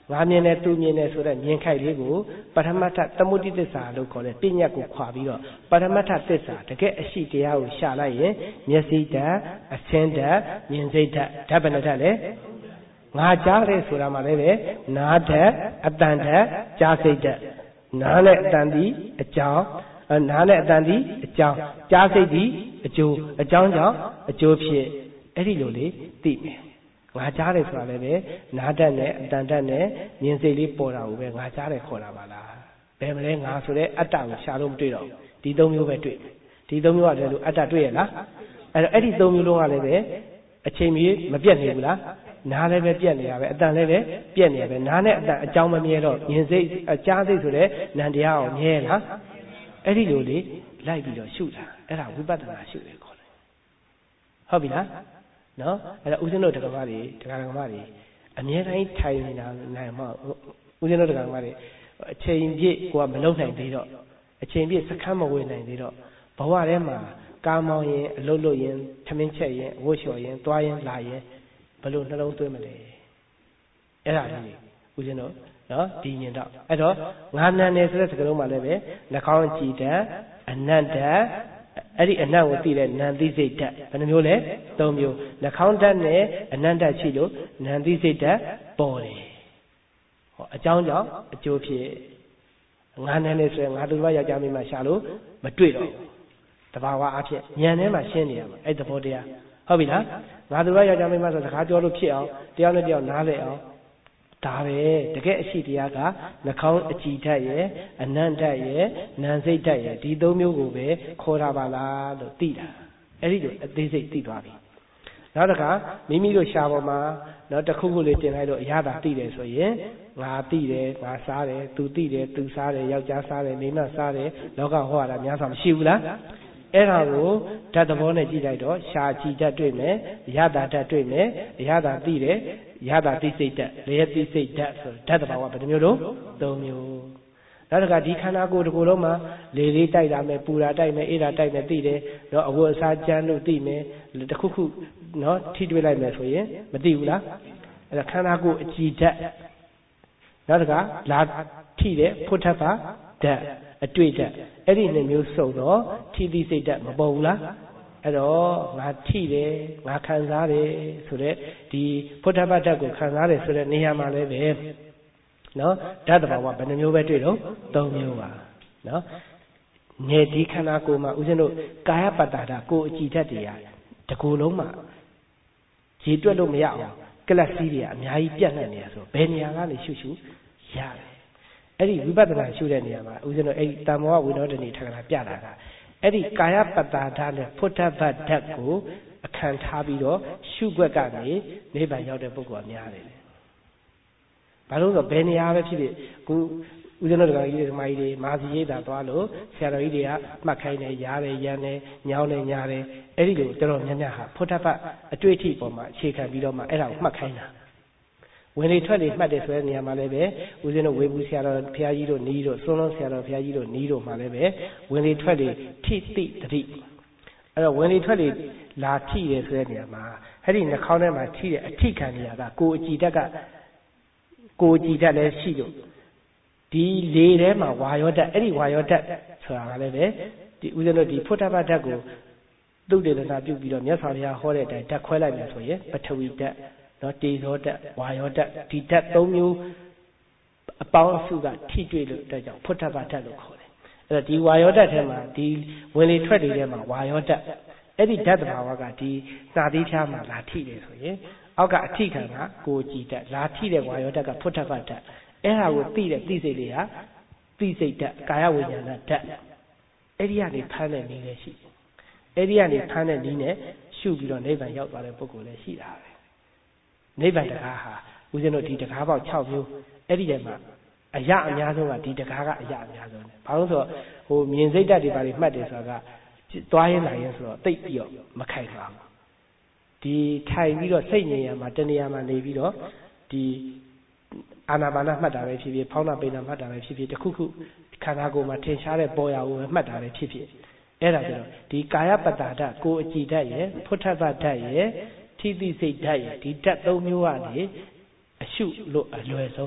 ငါမြင်တယ်သူမြင်တယ်ဆိုတဲ့မြင်ခိုက်လေးကိုပထမတ္ထသမုဒိသစ္စာလို့ခေါ်တဲ့ပညာကိုခွာပြီးတော့ပထမတ္ထသစ္စာတကယ်အရှိတရားကိုရှာလိုက်ရင်မျက်စိဓာတ်အဆင်းဓာတ်မြင်စိတ်ဓာတ်ဓာတ်ဘယ်နှဓာတ်လဲငါကြားတယ်ဆိုတာမှလည်းပဲနားဓာတ်အတန်ဓာတ်ကြားစိတ်ဓာတ်နားနဲ့အတန်ဒီအကြောင်းနားနဲ့အတန်ဒီအကြောင်းကြားစိတ်ဒီအကျိုးအကြောင်းကြောင့်အကျိုးဖြစ်အဲ့ဒီလိုလေးသိမယ်ငါကြားတယ်ဆိုတာလည်းပဲနားဓာတ်နဲ့အတန်ဓာတ်နဲ့မြင်စိတ်လေးပေါ်တာကိုပဲငါကြားတယ်ခေါ်တာပါလားဘယ်မလဲငါဆိုတဲ့အတ္တကိုရှာလို့မတွေ့တော့ဒီသုံးမျိုးပဲတွေ့ဒီသုံးမျိုးကလည်းလို့အတ္တတွေ့ရလားအဲ့တော့အဲ့ဒီသုံးမျိုးလုံးကလည်းပဲအချိန်မီမပြတ်နေဘူးလားနားလည်းပဲပြတ်နေရပဲအတန်လည်းပဲပြတ်နေရပဲနားနဲ့အတန်အကြောင်းမမြဲတော့မြင်စိတ်ကြားစိတ်ဆိုတဲ့နံတရားအောင်မြဲလားအဲ့ဒီလိုလေးလိုက်ပြီးတော့ရှုတာအဲ့ဒါဝိပဿနာရှုတယ်ခေါ်တယ်ဟုတ်ပြီလားနော်အဲ့ဒါဦးဇင်းတို့တရားဓမ္မတွေတရားဓမ္မတွေအမြဲတမ်းထိုင်နေတာနိုင်မှာဦးဇင်းတို့တရားဓမ္မတွေအချိန်ပြည့်ကိုကမလုံနိုင်သေးတော့အချိန်ပြည့်စခန်းမဝေနိုင်သေးတော့ဘဝထဲမှာကာမောင်ရင်အလုတ်လို့ရင်ထမင်းချက်ရင်အဝတ်လျှော်ရင်သွားရင်လာရင်ဘယ်လိုနှလုံးသွင်းမလဲအဲ့ဒါလေးဦးဇင်းတို့နော်ဒီညင်တော့အဲ့တော့ငါနန်တယ်ဆိုတဲ့စကားလုံးမှာလည်းပဲနှာခေါင်းကြည်တတ်အနတ်တတ်အဲ့ဒီအနတ်ကိုသိတဲ့နန်သိစိတ်ဓာတ်ဘယ်နှမျိုးလဲသုံးမျိုးနှာခေါင်းဓာတ်နဲ့အနတ်ဓာတ်ရှိလို့နန်သိစိတ်ဓာတ်ပေါ်တယ်ဟောအကြောင်းကြောင့်အကျိုးဖြစ်ငါနန်တယ်ဆိုရင်ငါသူတော်ယောက်ျားမိန်းမရှာလို့မတွေ့တော့တဘာဝအဖြစ်ဉာဏ်ထဲမှာရှင်းနေရမှာအဲ့သဘောတရားဟုတ်ပြီလားငါသူတော်ယောက်ျားမိန်းမဆိုစကားပြောလို့ဖြစ်အောင်တယောက်နဲ့တယောက်နားလည်အောင်ဒါပဲတကယ်အရှိတရားကနှာခေါင်းအကြည်ဓာတ်ရဲ့အနန္တရဲ့နံစိတ်ဓာတ်ရဲ့ဒီသုံးမျိုးကိုပဲခေါ်တာပါလားလို့သိတာအဲ့ဒီလိုအသေးစိတ်သိသွားပြီနောက်တစ်ခါမိမိတို့ရှားပေါ်မှာတော့တစ်ခုခုလေးတင်လိုက်လို့အရသာသိတယ်ဆိုရင်ငါသိတယ်ငါစားတယ်သူသိတယ်သူစားတယ်ယောက်ျားစားတယ်မိန်းမစားတယ်လောကဟောတာများစွာမရှိဘူးလားအဲ့ဒါကိုဓာတ်သဘောနဲ့ကြည့်လိုက်တော့ရှားကြည်ဓာတ်တွေ့မယ်အရသာဓာတ်တွေ့မယ်အရသာသိတယ်ရတာသိစိတ်ဓာတ်လျက်သိစိတ်ဓာတ်ဆိုဓာတ်တဘာဝဘယ်နှမျိုးလုံးသုံးမျိုးနောက်တစ်ခါဒီခန္ဓာကိုယ်တစ်ခုလုံးမှာလေလေးတိုက်တာမယ်ပူတာတိုက်မယ်အေးတာတိုက်မယ်သိတယ်နော်အဝတ်အစားကြမ်းလို့သိမယ်တခုခုနော်ထိတွေ့လိုက်မယ်ဆိုရင်မသိဘူးလားအဲ့ဒါခန္ဓာကိုယ်အကြည်ဓာတ်နောက်တစ်ခါလာထိတဲ့ဖုထပ်ပါဓာတ်အတွေ့ဓာတ်အဲ့ဒီနှစ်မျိုးစုံတော့ထိသိစိတ်ဓာတ်မပေါ်ဘူးလားအဲ့တော့ငါထိတယ်ငါခံစားတယ်ဆိုတဲ့ဒီဖုထပတ္တကိုခံစားတယ်ဆိုတဲ့နေရာမှာလည်းပဲနော်ဓာတ်တဘာဝဘယ်နှမျိုးပဲတွေ့တော့သုံးမျိုးပါနော်နေဒီခန္ဓာကိုယ်မှာဦးဇင်းတို့ကာယပတ္တာကိုယ်အကြည်ဓာတ်တွေကတကူလုံးမှာရေတွက်လို့မရအောင်ကလပ်စီးတွေကအများကြီးပြန့်နှံ့နေရဆိုဘယ်နေရာကနေရှုရှုရတယ်အဲ့ဒီဝိပဿနာရှုတဲ့နေရာမှာဦးဇင်းတို့အဲ့ဒီတမ္မောဝိနောဒနေထက္ကရာပြတာကအဲ့ဒီကာယပတ္တာဓာတ်နဲ့ဖုထပတ္တဓာတ်ကိုအခန့်ထားပြီးတော့ရှုွက်ကနေနိဗ္ဗာန်ရောက်တဲ့ပုဂ္ဂိုလ်ကများတယ်။ဘာလို့ဆိုဘယ်နေရာပဲဖြစ်ဖြစ်ခုဦးဇင်းတို့ကကြီးတွေဓမ္မကြီးတွေမာစီရိတ်တာသွားလို့ဆရာတော်ကြီးတွေကမှတ်ခိုင်းတယ်ရားတယ်ရမ်းတယ်ညောင်းတယ်ညာတယ်အဲ့ဒီလိုတော်တော်များများဟာဖုထပတ္တအတွေ့အထိပေါ်မှာအခြေခံပြီးတော့မှအဲ့ဒါကိုမှတ်ခိုင်းတာဝင်လေထွက်လေမှတ်တယ်ဆိုတဲ့နေရာမှာလည်းပဲဦးဇင်းတို့ဝေဘူးဆရာတော်ဘုရားကြီးတို့နီးတို့စွန်းလုံးဆရာတော်ဘုရားကြီးတို့နီးတို့မှာလည်းပဲဝင်လေထွက်လေထိတိတတိအဲ့တော့ဝင်လေထွက်လေလာထိတယ်ဆိုတဲ့နေရာမှာအဲ့ဒီနှာခေါင်းထဲမှာထိတဲ့အထိခံနေရတာကိုယ်အကြည်ဓာတ်ကကိုယ်အကြည်ဓာတ်လည်းရှိလို့ဒီလေထဲမှာဝါယောဓာတ်အဲ့ဒီဝါယောဓာတ်ဆိုတာကလည်းပဲဒီဦးဇင်းတို့ဒီဖုထပတ္တကိုသုတေသနာပြုပြီးတော့မြတ်စွာဘုရားဟောတဲ့အတိုင်းဓာတ်ခွဲလိုက်မယ်ဆိုရင်ပထဝီဓာတ်နော်တေဇောဓာတ်ဝါယောဓာတ်ဒီဓာတ်သုံးမျိုးအပေါင်းအစုကထိတွေ့လို့အတွက်ကြောင့်ဖုထပတ္တလို့ခေါ်တယ်အဲ့တော့ဒီဝါယောဓာတ်ထဲမှာဒီဝင်လေထွက်လေထဲမှာဝါယောဓာတ်အဲ့ဒီဓာတ်တဘာဝကဒီစာသီးဖြားမှာလာထိတယ်ဆိုရင်အောက်ကအထိခံကကိုကြည်ဓာတ်လာထိတဲ့ဝါယောဓာတ်ကဖုထပတ္တအဲ့ဒါကိုသိတဲ့သိစိတ်လေးဟာသိစိတ်ဓာတ်ကာယဝိညာဏဓာတ်အဲ့ဒီကနေဖမ်းတဲ့နည်းလည်းရှိအဲ့ဒီကနေဖမ်းတဲ့နည်းနဲ့ရှုပြီးတော့နိဗ္ဗာန်ရောက်သွားတဲ့ပုဂ္ဂိုလ်လည်းရှိတာပဲနိဗ္ဗာန်တရားဟာဦးဇင်းတို့ဒီတရားပေါက်၆မျိုးအဲ့ဒီထဲမှာအရာအများဆုံးကဒီတရားကအရာအများဆုံးတယ်ဘာလို့ဆိုတော့ဟိုမြင်စိတ်ဓာတ်တွေပါလိမှတ်တယ်ဆိုတာကသွားရင်လာရင်ဆိုတော့တိတ်ပြီးတော့မခိုင်ပါဘူးဒီထိုင်ပြီးတော့စိတ်ငြိမ်ရမှာတဏှာမှာနေပြီးတော့ဒီအာနာပါနမှတ်တာပဲဖြစ်ဖြစ်ဖောင်းတာပိန်တာမှတ်တာပဲဖြစ်ဖြစ်တခုခုခန္ဓာကိုယ်မှာထင်ရှားတဲ့ပေါ်ရာကိုပဲမှတ်တာပဲဖြစ်ဖြစ်အဲ့ဒါကြတော့ဒီကာယပတ္တာဓာတ်ကိုယ်အကြည်ဓာတ်ရဲ့ဖုထပတ္တဓာတ်ရဲ့ထိတိစိတ်ဓာတ်ရဲ့ဒီဓာတ်သုံးမျိုးကနေအရှုလို့အလွယ်ဆုံးအထ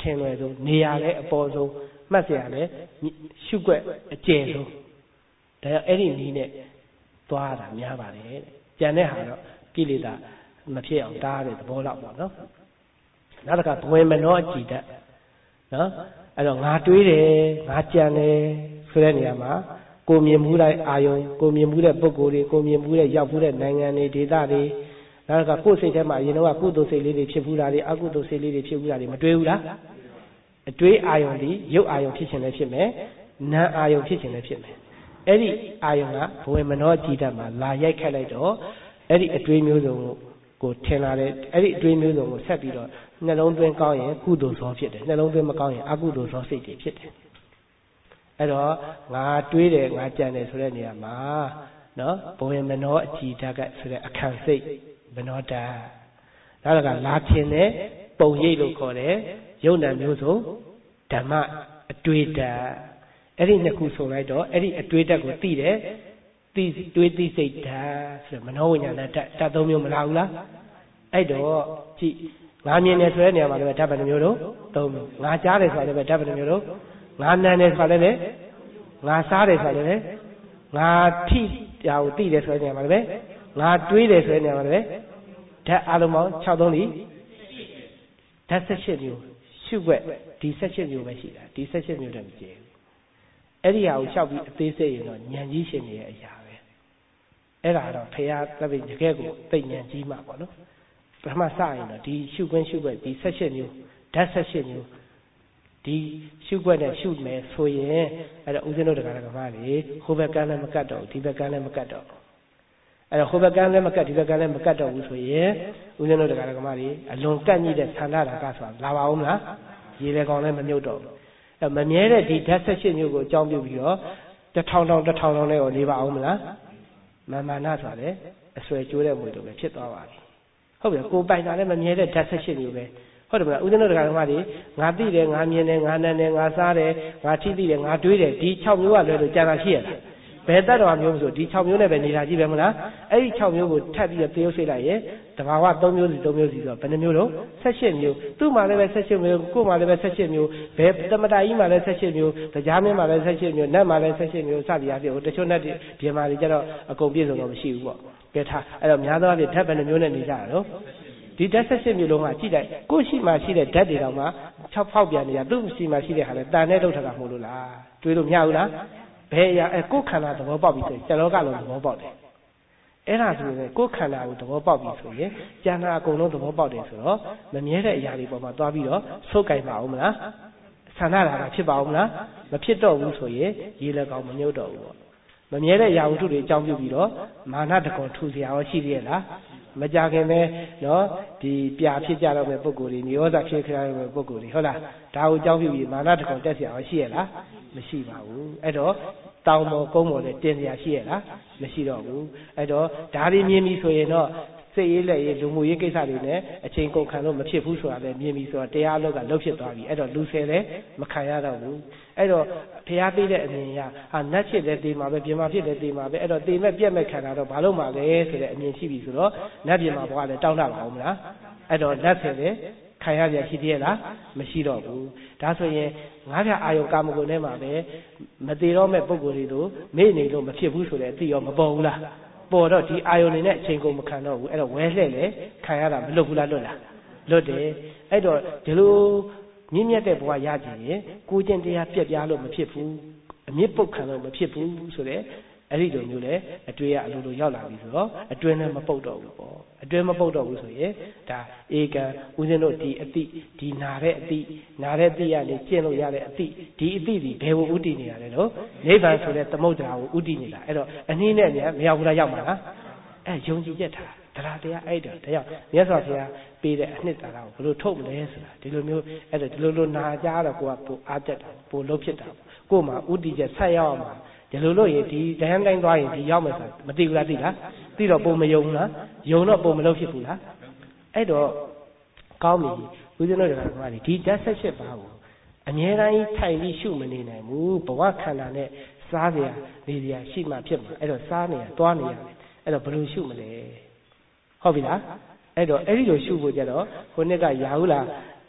ထင်လွယ်ဆုံးနေရာလည်းအပေါ်ဆုံးမှတ်စရာလည်းရှုွက်အကျယ်ဆုံးဒါကြောင့်အဲ့ဒီနည်းနဲ့သွားတာများပါတယ်တဲ့ကြံတဲ့ဟာတော့ကိလေသာမဖြစ်အောင်တားတဲ့သဘောလောက်ပေါ့နော်နောက်တစ်ခါဘဝင်မနောအကြည်တတ်နော်အဲ့တော့ငါတွေးတယ်ငါကြံတယ်ဆိုတဲ့နေရာမှာကိုမြင်မှုတဲ့အာယုံကိုမြင်မှုတဲ့ပုဂ္ဂိုလ်တွေကိုမြင်မှုတဲ့ရောက်မှုတဲ့နိုင်ငံတွေဒေသတွေနောက်ကကိုယ်စိတ်ထဲမှာအရင်တော့ကုသိုလ်စိတ်လေးတွေဖြစ်ဘူးလားတွေအကုသိုလ်စိတ်လေးတွေဖြစ်ဘူးလားတွေမတွေးဘူးလားအတွေးအာယုံဒီရုပ်အာယုံဖြစ်ခြင်းလည်းဖြစ်မယ်နာမ်အာယုံဖြစ်ခြင်းလည်းဖြစ်မယ်အဲ့ဒီအာယုံကဘဝင်မနောကြည်တတ်မှာလာရိုက်ခတ်လိုက်တော့အဲ့ဒီအတွေးမျိုးစုံကိုထင်လာတဲ့အဲ့ဒီအတွေးမျိုးစုံကိုဆက်ပြီးတော့နှလုံးသွင်းကောင်းရင်ကုသိုလ်ဇောဖြစ်တယ်နှလုံးသွင်းမကောင်းရင်အကုသိုလ်ဇောစိတ်တွေဖြစ်တယ်အဲ့တော့ငါတွေးတယ်ငါကြံတယ်ဆိုတဲ့နေရာမှာနော်ဘဝင်မနောအကြည်ဓာတ်ကဆိုတဲ့အခန့်စိတ်မနောဓာတ်နောက်ကလာထင်တဲ့ပုံရိပ်လို့ခေါ်တဲ့ယုံနာမျိုးစုံဓမ္မအတွေ့ဓာတ်အဲ့ဒီနှစ်ခုဆိုလိုက်တော့အဲ့ဒီအတွေ့ဓာတ်ကိုသိတယ်သိတွေးသိစိတ်ဓာတ်ဆိုမနောဝိညာဏဓာတ်ဓာတ်သုံးမျိုးမလားဘူးလားအဲ့တော့ကြည့်ငါမြင်တယ်ဆိုတဲ့နေရာမှာလည်းဓာတ်ဘယ်နှမျိုးတော့သုံးမျိုးငါကြားတယ်ဆိုတာလည်းဓာတ်ဘယ်နှမျိုးတော့ငါနမ်းတယ်ဆိုတာလည်းငါစားတယ်ဆိုတာလည်းငါထိတာကိုသိတယ်ဆိုတဲ့နေရာမှာလည်းငါတွေးတယ်ဆိုတဲ့နေရာမှာလည်းဓာတ်အလုံးပေါင်း၆သုံးဓာတ်၁၈မျိုးရှုွက်ဒီ၁၈မျိုးပဲရှိတာဒီ၁၈မျိုးတည်းမကျဲဘူးအဲ့ဒီဟာကိုလျှောက်ပြီးအသေးစိတ်ရင်တော့ဉာဏ်ကြီးရှင်နေရဲ့အရာပဲအဲ့ဒါတော့ဖရာသဗ္ဗညကဲကိုသိဉာဏ်ကြီးမှပေါ့နော်ပထမစရင်တော့ဒီရှုခွင့်ရှုွက်ဒီ၁၈မျိုးဓာတ်၁၈မျိုးဒီရှုွက်နဲ့ရှုမယ်ဆိုရင်အဲ့တော့ဦးဇင်းတို့တရားဓမ္မတွေဟိုဘက်ကလည်းမကတ်တော့ဒီဘက်ကလည်းမကတ်တော့အဲ့တော့ဟိုဘက်ကလည်းမကတ်ဒီဘက်ကလည်းမကတ်တော့ဘူးဆိုရင်ဦးဇင်းတို့တရားဓမ္မတွေအလွန်ကတ်ညိတဲ့ဆန္ဒတာကဆိုတာလာပါဦးမလားရေလေကောင်လည်းမမြုပ်တော့ဘူးအဲ့မမြဲတဲ့ဒီဓာတ်၁၈မျိုးကိုအကြောင်းပြုပြီးတော့တထောင်ထောင်တထောင်ထောင်နဲ့ကိုနေပါအောင်မလားမာမာနဆိုတာလေအစွဲကျိုးတဲ့မွေတို့ပဲဖြစ်သွားပါပြီဟုတ်ပြီကိုပိုင်တာလည်းမမြဲတဲ့ဓာတ်၁၈မျိုးပဲဟုတ်တယ်မလားဦးဇင်းတို့တရားဓမ္မတွေငါသိတယ်ငါမြင်တယ်ငါနမ်းတယ်ငါစားတယ်ငါထိသိတယ်ငါတွေးတယ်ဒီ၆မျိုးကလွယ်လို့ကြာတာရှိရလားဘယ်တတ်တော်မျိုးဆိုဒီ၆မျိုးနဲ့ပဲနေတာကြီးပဲမလားအဲ့ဒီ၆မျိုးကိုထပ်ပြီးတော့သေုပ်စိတ်လိုက်ရင်တဘာဝ၃မျိုးစီ၃မျိုးစီဆိုတော့ဘယ်နှမျိုးတော့၁၈မျိုးသူ့မှာလည်းပဲ၁၈မျိုးကို့မှာလည်းပဲ၁၈မျိုးဘယ်တမတာကြီးမှာလည်း၁၈မျိုးတရားမင်းမှာလည်း၁၈မျိုးနတ်မှာလည်း၁၈မျိုးစသည်အားဖြင့်တချို့နတ်တွေဒီမှာတွေကြတော့အကုန်ပြည့်စုံတော့မရှိဘူးပေါ့ကဲထားအဲ့တော့များသောအားဖြင့်ဓာတ်ဘယ်နှမျိုးနဲ့နေကြတာတော့ဒီဓာတ်၁၈မျိုးလုံးကကြည့်လိုက်ကိုယ့်ရှိမှရှိတဲ့ဓာတ်တွေတောင်မှ၆ဖောက်ပြန်နေရသူ့ရှိမှရှိတဲ့ဟာလည်းတန်နဲ့လောက်ထတာမဟုတ်လို့လားတွေးလို့မရဘူးလားဘယ်အရာအဲကိုယ်ခန္ဓာသဘောပေါက်ပြီဆိုရင်ကျန်လောကလုံးသဘောပေါက်တယ်အဲ့ဒါဆိုရင်ကိုယ်ခန္ဓာကိုသဘောပေါက်ပြီဆိုရင်ကျန်တာအကုန်လုံးသဘောပေါက်တယ်ဆိုတော့မမြဲတဲ့အရာတွေပေါ်မှာသွားပြီးတော့ဆုတ်ကင်ပါအောင်မလားဆန္ဒတာကဖြစ်ပါအောင်မလားမဖြစ်တော့ဘူးဆိုရင်ရေလက်ကောင်မမြုပ်တော့ဘူးပေါ့မမြဲတဲ့ရာဝတ္ထုတွေအကြောင်းပြုပြီးတော့မာနတကွန်ထူစရာရောရှိသေးရဲ့လားမကြခင်ပဲနော်ဒီပြာဖြစ်ကြတော့မဲ့ပုံကိုယ်တွေနိရောဓဖြစ်ကြတော့မဲ့ပုံကိုယ်တွေဟုတ်လားဒါကိုအကြောင်းပြုပြီးမာနတကွန်တက်စရာရောရှိရဲ့လားမရှိပါဘူးအဲ့တော့တောင်ပေါ်ကုန်းပေါ်နဲ့တင်စရာရှိရဲ့လားမရှိတော့ဘူးအဲ့တော့ဒါတွေမြင်ပြီဆိုရင်တော့စိတ်ရေးလက်ရေးလူမှုရေးကိစ္စတွေနဲ့အချိန်ကုန်ခံလို့မဖြစ်ဘူးဆိုတာလည်းမြင်ပြီဆိုတော့တရားလောကလှုပ်ဖြစ်သွားပြီအဲ့တော့လူဆယ်လည်းမခံရတော့ဘူးအဲ့တော့ဖျားပေးတဲ့အမြင်ရဟာနတ်ဖြစ်တဲ့တေမှာပဲပြင်မာဖြစ်တဲ့တေမှာပဲအဲ့တော့တေမဲ့ပြက်မဲ့ခံတာတော့ဘာလို့မှလဲဆိုတဲ့အမြင်ရှိပြီဆိုတော့နတ်ပြင်မှာဘွားလည်းတောင်းတပါအောင်မလားအဲ့တော့နတ်ဆယ်လည်းခံရကြရှိသေးရဲ့လားမရှိတော့ဘူးဒါဆိုရင်ငါးပြအာယုကာမဂုဏ်ထဲမှာပဲမသေးတော့မဲ့ပုံကိုယ်တွေတို့မေ့နေလို့မဖြစ်ဘူးဆိုတဲ့အသိရောမပေါ်ဘူးလားပေါ်တော့ဒီအာယုန်နေနဲ့အချိန်ကုန်မခံတော့ဘူးအဲ့တော့ဝဲလှဲ့လေခံရတာမလွတ်ဘူးလားလွတ်လားလွတ်တယ်အဲ့တော့ဒီလိုမြင့်မြတ်တဲ့ဘဝရကြရင်ကိုကျင့်တရားပြက်ပြားလို့မဖြစ်ဘူးအမြင့်ပုတ်ခံလို့မဖြစ်ဘူးဆိုတဲ့အဲ့ဒီလိုမျိုးလေအတွေ့ရအလိုလိုရောက်လာပြီဆိုတော့အတွင်းနဲ့မပုတ်တော့ဘူးပေါ့အတွင်းမပုတ်တော့ဘူးဆိုရင်ဒါဧကံဦးဇင်းတို့ဒီအတိဒီနာတဲ့အတိနာတဲ့အတိရနေကျင့်လို့ရတဲ့အတိဒီအတိဒီဘယ်ကိုဥတည်နေရလဲတော့နိဗ္ဗာန်ဆိုတဲ့သမုဒ္ဒရာကိုဥတည်နေတာအဲ့တော့အနည်းနဲ့များမရောက်ဘူးလားရောက်မှာလားအဲယုံကြည်ချက်ထားတရားတရားအဲ့တော့တရားမြတ်စွာဘုရားပေးတဲ့အနှစ်သာရကိုဘယ်လိုထုတ်မလဲဆိုတာဒီလိုမျိုးအဲ့တော့ဒီလိုလိုနာကြတော့ကိုကပိုအားတက်တာပိုလှုပ်ဖြစ်တာကို့မှာဥတည်ချက်ဆက်ရောက်အောင်ဒီလိုလို့ရင်ဒီတိုင်းတိုင်းသွားရင်ဒီရောက်မယ်ဆိုမသိဘူးလားသိလားသိတော့ပုံမယုံလားယုံတော့ပုံမလုပ်ဖြစ်ဘူးလားအဲ့တော့ကောင်းပြီဦးဇင်းတို့တွေကဒီဓာတ်ဆက်ချက်ပါဘူးအမြဲတမ်းထိုင်ပြီးရှုမနေနိုင်ဘူးဘဝခန္ဓာနဲ့စားစရာနေစရာရှိမှဖြစ်မှာအဲ့တော့စားနေရသွားနေရတယ်အဲ့တော့ဘယ်လိုရှုမလဲဟုတ်ပြီလားအဲ့တော့အဲ့ဒီလိုရှုဖို့ကြတော့ခုနှစ်ကရာဟုလား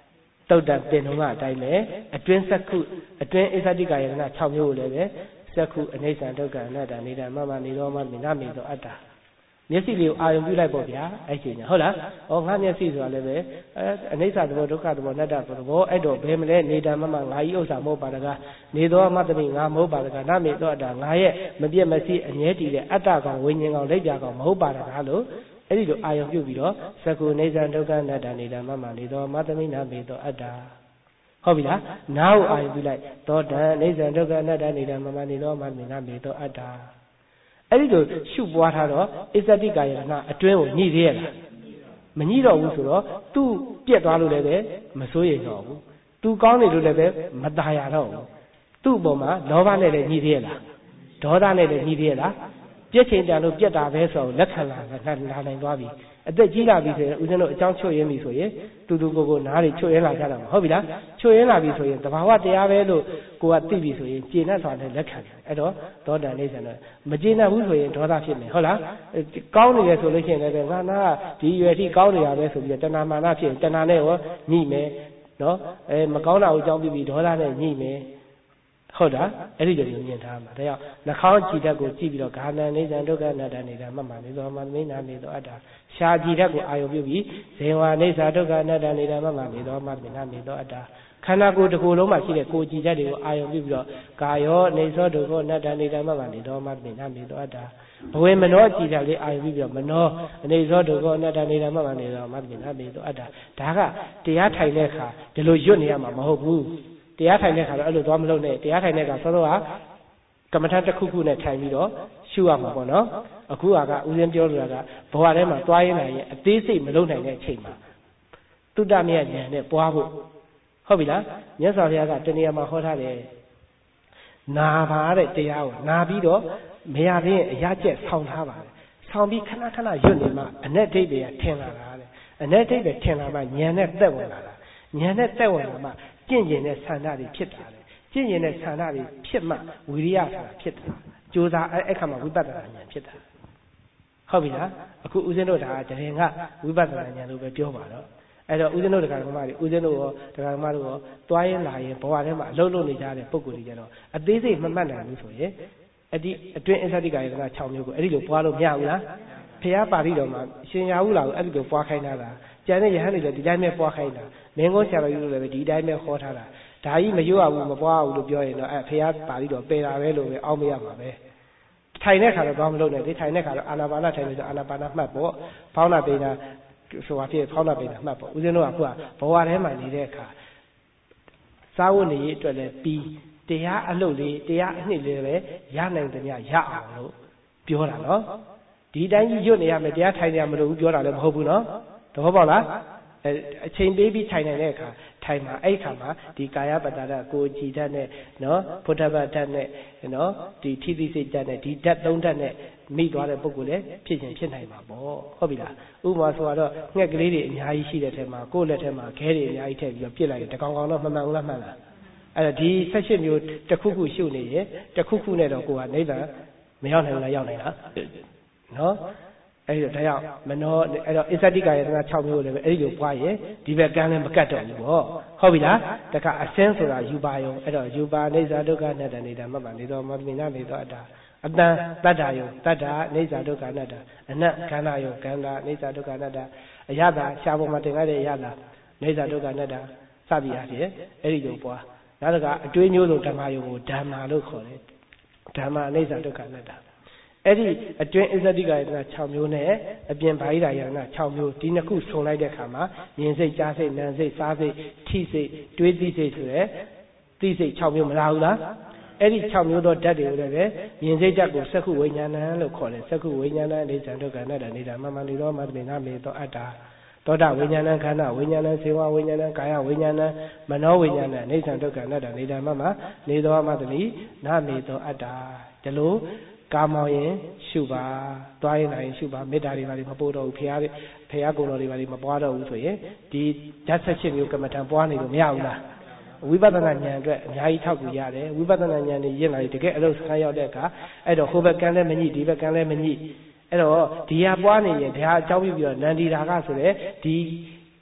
တုတ်တံပင်လုံးကအတိုင်းပဲအတွင်းစက္ခုအတွင်းအစ္ဆတိကာယတနာ၆မျိုးကိုလည်းပဲစက္ခုအနိစ္စဒုက္ခအနတ္တနေတာမမနေတော်မမိနမေသောအတ္တမျက်စိလေးကိုအာရုံပြုလိုက်ပေါ့ဗျာအဲ့ချိန်ညာဟုတ်လားဩငါမျက်စိဆိုတာလည်းပဲအဲအနိစ္စသဘောဒုက္ခသဘောအနတ္တသဘောအဲ့တော့ဘယ်မလဲနေတာမမငါကြီးဥစ္စာမဟုတ်ပါတကားနေတော်မသမီးငါမဟုတ်ပါတကားနမေသောအတ္တငါရဲ့မပြတ်မစီအမြဲတည်တဲ့အတ္တကောင်ဝိညာဉ်ကောင်လက်ပြကောင်မဟုတ်ပါတကားလို့အဲ့ဒီလိုအာရုံပြုပြီးတော့စက္ခုအနိစ္စဒုက္ခအနတ္တနေတာမမနေတော်မသမီးနမေသောအတ္တဟုတ်ပြီလားနားကိုအာရုံပြုလိုက်သောတံအိစ္ဆံဒုက္ခအနတ္တနေတာမမနေတော်မသမီးနမေသောအတ္တအဲ့ဒီလိုရှုပွားထားတော့အစ္ဆတိကာယနာအတွင်းကိုညှိသေးရလားမညှိတော့ဘူးဆိုတော့သူ့ပြက်သွားလို့လည်းပဲမစိုးရိမ်တော့ဘူးသူကောင်းနေလို့လည်းပဲမตายရတော့ဘူးသူ့အပေါ်မှာလောဘနဲ့လည်းညှိသေးရလားဒေါသနဲ့လည်းညှိသေးရလားပြက်ချိန်တန်လို့ပြက်တာပဲဆိုတော့လက်ခံလာလာနိုင်သွားပြီအသက်ကြီးလာပြီဆိုရင်ဦးဇင်းတို့အကြောင်းချွတ်ရင်းပြီဆိုရင်တူတူကိုကိုနားတွေချွတ်ရင်းလာကြတာမဟုတ်ပြီလားချွတ်ရင်းလာပြီဆိုရင်တဘာဝတရားပဲလို့ကိုကသိပြီဆိုရင်ကျေနပ်စွာနဲ့လက်ခံတယ်အဲ့တော့ဒေါသနေဆန်တော့မကျေနပ်ဘူးဆိုရင်ဒေါသဖြစ်မယ်ဟုတ်လားကောင်းနေတယ်ဆိုလို့ရှိရင်လည်းငါနာဒီရွယ်ထိကောင်းနေရပဲဆိုပြီးတဏှာမာနဖြစ်ရင်တဏှာနဲ့ရောညှိမယ်နော်အဲမကောင်းတာကိုအကြောင်းပြပြီးဒေါသနဲ့ညှိမယ်ဟုတ်တာအဲ့ဒီလိုမျိုးမြင်ထားမှာဒါကြောင့်နှာခေါင်းကြည်ဓာတ်ကိုကြည့်ပြီးတော့ဂါနံနေဇံဒုက္ခအနတ္တနေတာမှတ်မှနေသောမမိနာနေသောအတ္တရှားကြည်ဓာတ်ကိုအာရုံပြုပြီးဇေဝနေဇာဒုက္ခအနတ္တနေတာမှတ်မှနေသောမမိနာနေသောအတ္တခန္ဓာကိုယ်တစ်ခုလုံးမှာရှိတဲ့ကိုယ်ကြည်ဓာတ်တွေကိုအာရုံပြုပြီးတော့ကာယောနေသောဒုက္ခအနတ္တနေတာမှတ်မှနေသောမမိနာနေသောအတ္တဘဝေမနောကြည်ဓာတ်လေးအာရုံပြုပြီးတော့မနောအနေသောဒုက္ခအနတ္တနေတာမှတ်မှနေသောမမိနာနေသောအတ္တဒါကတရားထိုင်တဲ့အခါဒီလိုရွတ်နေရမှာမဟုတ်ဘူးတရားထိုင်တဲ့ခါတော့အဲ့လိုသွားမလုပ်နဲ့တရားထိုင်တဲ့ခါစောစောကကမ္မထတစ်ခုခုနဲ့ထိုင်ပြီးတော့ရှုရမှာပေါ့နော်အခုကဥစဉ်ပြောလို့ကဘဝထဲမှာသွားရင်းနိုင်ရင်အသေးစိတ်မလုပ်နိုင်တဲ့အချိန်မှာတုတ္တမြတ်ဉာဏ်နဲ့ပွားဖို့ဟုတ်ပြီလားမြတ်စွာဘုရားကတဏှာမှာဟောထားတယ်နာပါတဲ့တရားကိုနာပြီးတော့မရသေးရင်အရာကျက်ဆောင်းထားပါတယ်ဆောင်းပြီးခဏခဏရွတ်နေမှအ내ဒိဋ္ဌိကထင်လာတာတဲ့အ내ဒိဋ္ဌိထင်လာမှဉာဏ်နဲ့သက်ဝင်လာတာဉာဏ်နဲ့သက်ဝင်လာမှကျင့်ကျင်တဲ့ဆန္ဒတွေဖြစ်တာလေကျင့်ကျင်တဲ့ဆန္ဒတွေဖြစ်မှဝိရိယဆိုတာဖြစ်တာကြိုးစားအဲ့အခါမှာဝိပဿနာဉာဏ်ဖြစ်တာဟုတ်ပြီလားအခုဦးဇင်းတို့ဒါတရင်ကဝိပဿနာဉာဏ်လို့ပဲပြောပါတော့အဲ့တော့ဦးဇင်းတို့တရားဓမ္မတွေဦးဇင်းတို့ရောတရားဓမ္မတို့ရောသွားရင်လာရင်ဘဝထဲမှာအလုံးလုံးနေကြတဲ့ပုံကိုယ်တွေကြတော့အသေးစိတ်မမှတ်နိုင်ဘူးဆိုရင်အဲ့ဒီအတွင်းအစ္ဆတိကာယတနာ၆မျိုးကိုအဲ့ဒီလိုပွားလို့မရဘူးလားဖျားပါဠိတော်မှာရှင်ရာဟုလာကိုအဲ့ဒီလိုပွားခိုင်းတာလားကျန်တဲ့ယဟန်တွေလည်းဒီတိုင်းပဲပွားခိုင်းတာမင်းကုန်းဆရာတော်ကြီးတို့လည်းပဲဒီတိုင်းပဲဟောထားတာဒါကြီးမရွတ်ရဘူးမပွားဘူးလို့ပြောရင်တော့အဲဖျားပါဠိတော်ပယ်တာပဲလို့ပဲအောက်မရမှာပဲထိုင်တဲ့ခါတော့ဘာမလုပ်နဲ့ဒီထိုင်တဲ့ခါတော့အာနာပါနထိုင်လို့ဆိုအာနာပါနမှတ်ပေါ့ဖောင်းနာပိနာဆိုတာဖြစ်ဖောင်းနာပိနာမှတ်ပေါ့ဦးဇင်းတို့ကအခုကဘဝထဲမှာနေတဲ့အခါစာဝတ်နေရေးအတွက်လည်းပြီးတရားအလုပ်လေးတရားအနှစ်လေးလည်းရနိုင်တယ်ညရအောင်လို့ပြောတာနော်ဒီတိုင်းကြီးရွတ်နေရမယ်တရားထိုင်နေရမလို့ဘူးပြောတာလည်းမဟုတ်ဘူးနော်သဘောပေါက်လားအဲအချိန်ပေးပြီးထိုင်နိုင်တဲ့အခါထိုင်မှာအဲ့ခါမှာဒီကာယပတ္တရကိုကြည်ဓာတ်နဲ့နော်ဖုဒ္ဓဘဓာတ်နဲ့နော်ဒီထိသိစိတ်ဓာတ်နဲ့ဒီဓာတ်သုံးဓာတ်နဲ့မိသွားတဲ့ပုဂ္ဂိုလ်လည်းဖြစ်ရင်ဖြစ်နိုင်မှာပေါ့ဟုတ်ပြီလားဥပမာဆိုတော့ငှက်ကလေးတွေအများကြီးရှိတဲ့ထဲမှာကိုယ့်လက်ထဲမှာခဲတွေအများကြီးထည့်ပြီးတော့ပြစ်လိုက်ရင်တကောင်ကောင်တော့မမှန်ဘူးလားမှန်လားအဲ့တော့ဒီ၁၈မျိုးတစ်ခုခုရှုနေရင်တစ်ခုခုနဲ့တော့ကိုယ်ကနိဗ္ဗာန်မရောက်နိုင်ဘူးလားရောက်နိုင်လားနော်အဲ့တော့ဒါကြောင့်မနောအဲ့တော့အစ္ဆတိကာယတနာ၆မျိုးလည်းပဲအဲ့ဒီလိုပွားရင်ဒီဘက်ကန်းလည်းမကတ်တော့ဘူးပေါ့ဟုတ်ပြီလားတခါအစင်းဆိုတာယူပါယုံအဲ့တော့ယူပါအိစ္ဆဒုက္ခအနတ္တနေတာမှတ်ပါနေတော့မမိနာနေတော့အတ္တအတန်တတ္တယုံတတ္တအိစ္ဆဒုက္ခအနတ္တအနတ်ခန္ဓာယုံခန္ဓာအိစ္ဆဒုက္ခအနတ္တအရသာရှားပေါ်မှာတင်လိုက်တဲ့အရသာအိစ္ဆဒုက္ခအနတ္တစသည်အားဖြင့်အဲ့ဒီလိုပွားနောက်တခါအတွေးမျိုးစုံဓမ္မယုံကိုဓမ္မာလို့ခေါ်တယ်ဓမ္မာအိစ္ဆဒုက္ခအနတ္တအဲ့ဒီအတွင်းအစ္ဆတိကာယတနာ၆မျိုးနဲ့အပြင်ဘာဟိတယတနာ၆မျိုးဒီနှစ်ခုဆုံလိုက်တဲ့အခါမှာမြင်စိတ်ကြားစိတ်နာမ်စိတ်စားစိတ်ထိစိတ်တွေးသိစိတ်ဆိုရဲသိစိတ်၆မျိုးမလားဘူးလားအဲ့ဒီ၆မျိုးသောဓာတ်တွေကိုလည်းပဲမြင်စိတ်ဓာတ်ကိုစက္ခုဝိညာဏလို့ခေါ်တယ်စက္ခုဝိညာဏအိစ္ဆဒုက္ခအနတ္တနေတာမမနေသောမတ္တမေနမေသောအတ္တသောတာဝိညာဏခန္ဓာဝိညာဏစေဝဝိညာဏကာယဝိညာဏမနောဝိညာဏအိစ္ဆဒုက္ခအနတ္တနေတာမမနေသောမတ္တလီနမေသောအတ္တဒီလိုကာမောင်ရင်ရှုပါသွားရင်နိုင်ရှုပါမေတ္တာတွေပါမပို့တော့ဘူးဖရာဖရာကုံတော်တွေပါမပွားတော့ဘူးဆိုရင်ဒီဓာတ်ဆက်ချက်မျိုးကမ္မထံပွားနေလို့မရဘူးလားဝိပဿနာဉာဏ်အတွက်အများကြီးထောက်ကူရတယ်ဝိပဿနာဉာဏ်နဲ့ရင့်လာပြီးတကယ်အလုပ်စခန်းရောက်တဲ့အခါအဲ့တော့ဟိုဘက်ကန်းလည်းမညှိဒီဘက်ကန်းလည်းမညှိအဲ့တော့ဒီဟာပွားနေရင်ဒါအကြောင်းပြုပြီးတော့နန္ဒီရာဂဆိုတဲ့ဒီ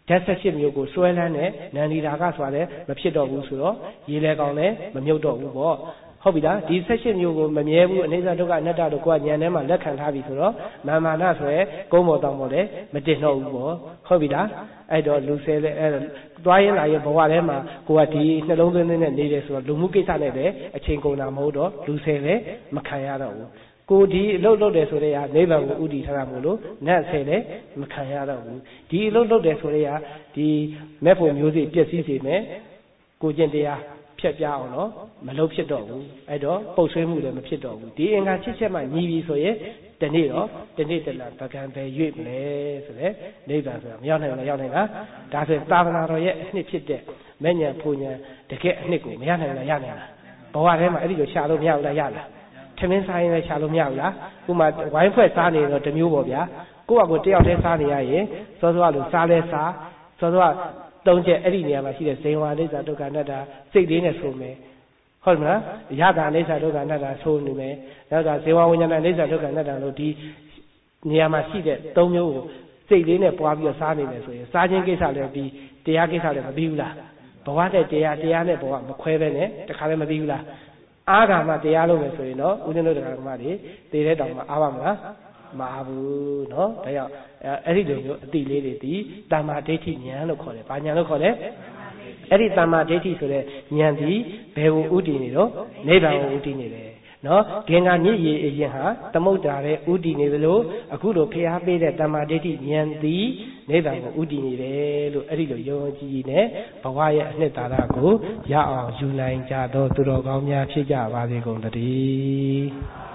ဓာတ်ဆက်ရှစ်မျိုးကိုစွဲလန်းတဲ့နန္ဒီရာဂဆိုတဲ့မဖြစ်တော့ဘူးဆိုတော့ရေလေကောင်လည်းမမြုပ်တော့ဘူးပေါ့ဟုတ်ပြီလားဒီဆက်ရှစ်မျိုးကိုမမြဲဘူးအနိစ္စဒုက္ခအနတ္တတို့ကိုကဉာဏ်ထဲမှာလက်ခံထားပြီဆိုတော့မာမာနဆိုရဲကုန်းပေါ်တောင်ပေါ်လည်းမတင်တော့ဘူးပေါ့ဟုတ်ပြီလားအဲ့တော့လူဆဲလဲအဲ့သွားရင်လာရင်ဘဝထဲမှာကိုကဒီနှလုံးသွင်းနဲ့နေတယ်ဆိုတော့လူမှုကိစ္စနဲ့လည်းအချိန်ကုန်တာမဟုတ်တော့လူဆဲလဲမခံရတော့ဘူးကိုဒီအလုပ်လုပ်တယ်ဆိုတဲ့ဟာနိဗ္ဗာန်ကိုဥတည်ထားတာမို့လို့နတ်ဆဲလဲမခံရတော့ဘူးဒီအလုပ်လုပ်တယ်ဆိုတဲ့ဟာဒီမဲ့ဖို့မျိုးစိပျက်စီးစေမယ်ကိုကျင့်တရားဖြတ်ပြအောင်တော့မလုပ်ဖြစ်တော့ဘူးအဲ့တော့ပုတ်ဆွေးမှုလည်းမဖြစ်တော့ဘူးဒီအင်္ဂါချစ်ချက်မှညီပြီဆိုရင်တနေ့တော့တနေ့တလားပကံပဲရွေ့မလဲဆိုတဲ့နိဗ္ဗာန်ဆိုတာမရောက်နိုင်လားရောက်နိုင်လားဒါဆိုသာသနာတော်ရဲ့အနှစ်ဖြစ်တဲ့မဲ့ညာဖူညာတကယ်အနှစ်ကိုမရနိုင်လားရနိုင်လားဘဝထဲမှာအဲ့ဒီလိုရှာလို့မရဘူးလားရလားထမင်းစားရင်လည်းရှာလို့မရဘူးလားဥမာဝိုင်းဖွဲ့စားနေတော့တမျိုးပေါ့ဗျာကိုယ့်အကိုတယောက်တည်းစားနေရရင်စောစောလို့စားလဲစားစောစောသုံးချက်အဲ့ဒီနေရာမှာရှိတဲ့ဇေဝအိဋ္ဌဒုက္ခအနတ္တစိတ်လေးနဲ့ဆိုမယ်ဟုတ်မလားရတာအိဋ္ဌဒုက္ခအနတ္တဆိုနေမယ်နောက်ကဇေဝဝိညာဏအိဋ္ဌဒုက္ခအနတ္တလို့ဒီနေရာမှာရှိတဲ့သုံးမျိုးကိုစိတ်လေးနဲ့ပွားပြီးတော့စားနေတယ်ဆိုရင်စားခြင်းကိစ္စလည်းပြီးတရားကိစ္စလည်းမပြီးဘူးလားဘဝတဲ့တရားတရားနဲ့ဘဝမခွဲပဲနဲ့တခါလည်းမပြီးဘူးလားအားကမှတရားလုပ်မယ်ဆိုရင်တော့ဦးဇင်းတို့တရားဓမ္မတွေတည်တဲ့တောင်မှာအားပါမလားမအားဘူးเนาะဒါကြောင့်အဲ့ဒီလိုမျိုးအတိလေးတွေဒီတမ္မာဒိဋ္ဌိဉာဏ်လို့ခေါ်တယ်။ဘာဉာဏ်လို့ခေါ်လဲ။အဲ့ဒီတမ္မာဒိဋ္ဌိဆိုတဲ့ဉာဏ်ဒီဘယ်ကိုဥတည်နေတော့နိဗ္ဗာန်ကိုဥတည်နေတယ်။နော်ဂင်္ဂာမြစ်ရည်အရင်ဟာသမုဒ္ဒါရဲ့ဥတည်နေသလိုအခုလိုဖျားပေးတဲ့တမ္မာဒိဋ္ဌိဉာဏ်ဒီနိဗ္ဗာန်ကိုဥတည်နေတယ်လို့အဲ့ဒီလိုယုံကြည်နဲ့ဘဝရဲ့အနှစ်သာရကိုရအောင်ယူနိုင်ကြသောသူတော်ကောင်းများဖြစ်ကြပါစေကုန်သတည်း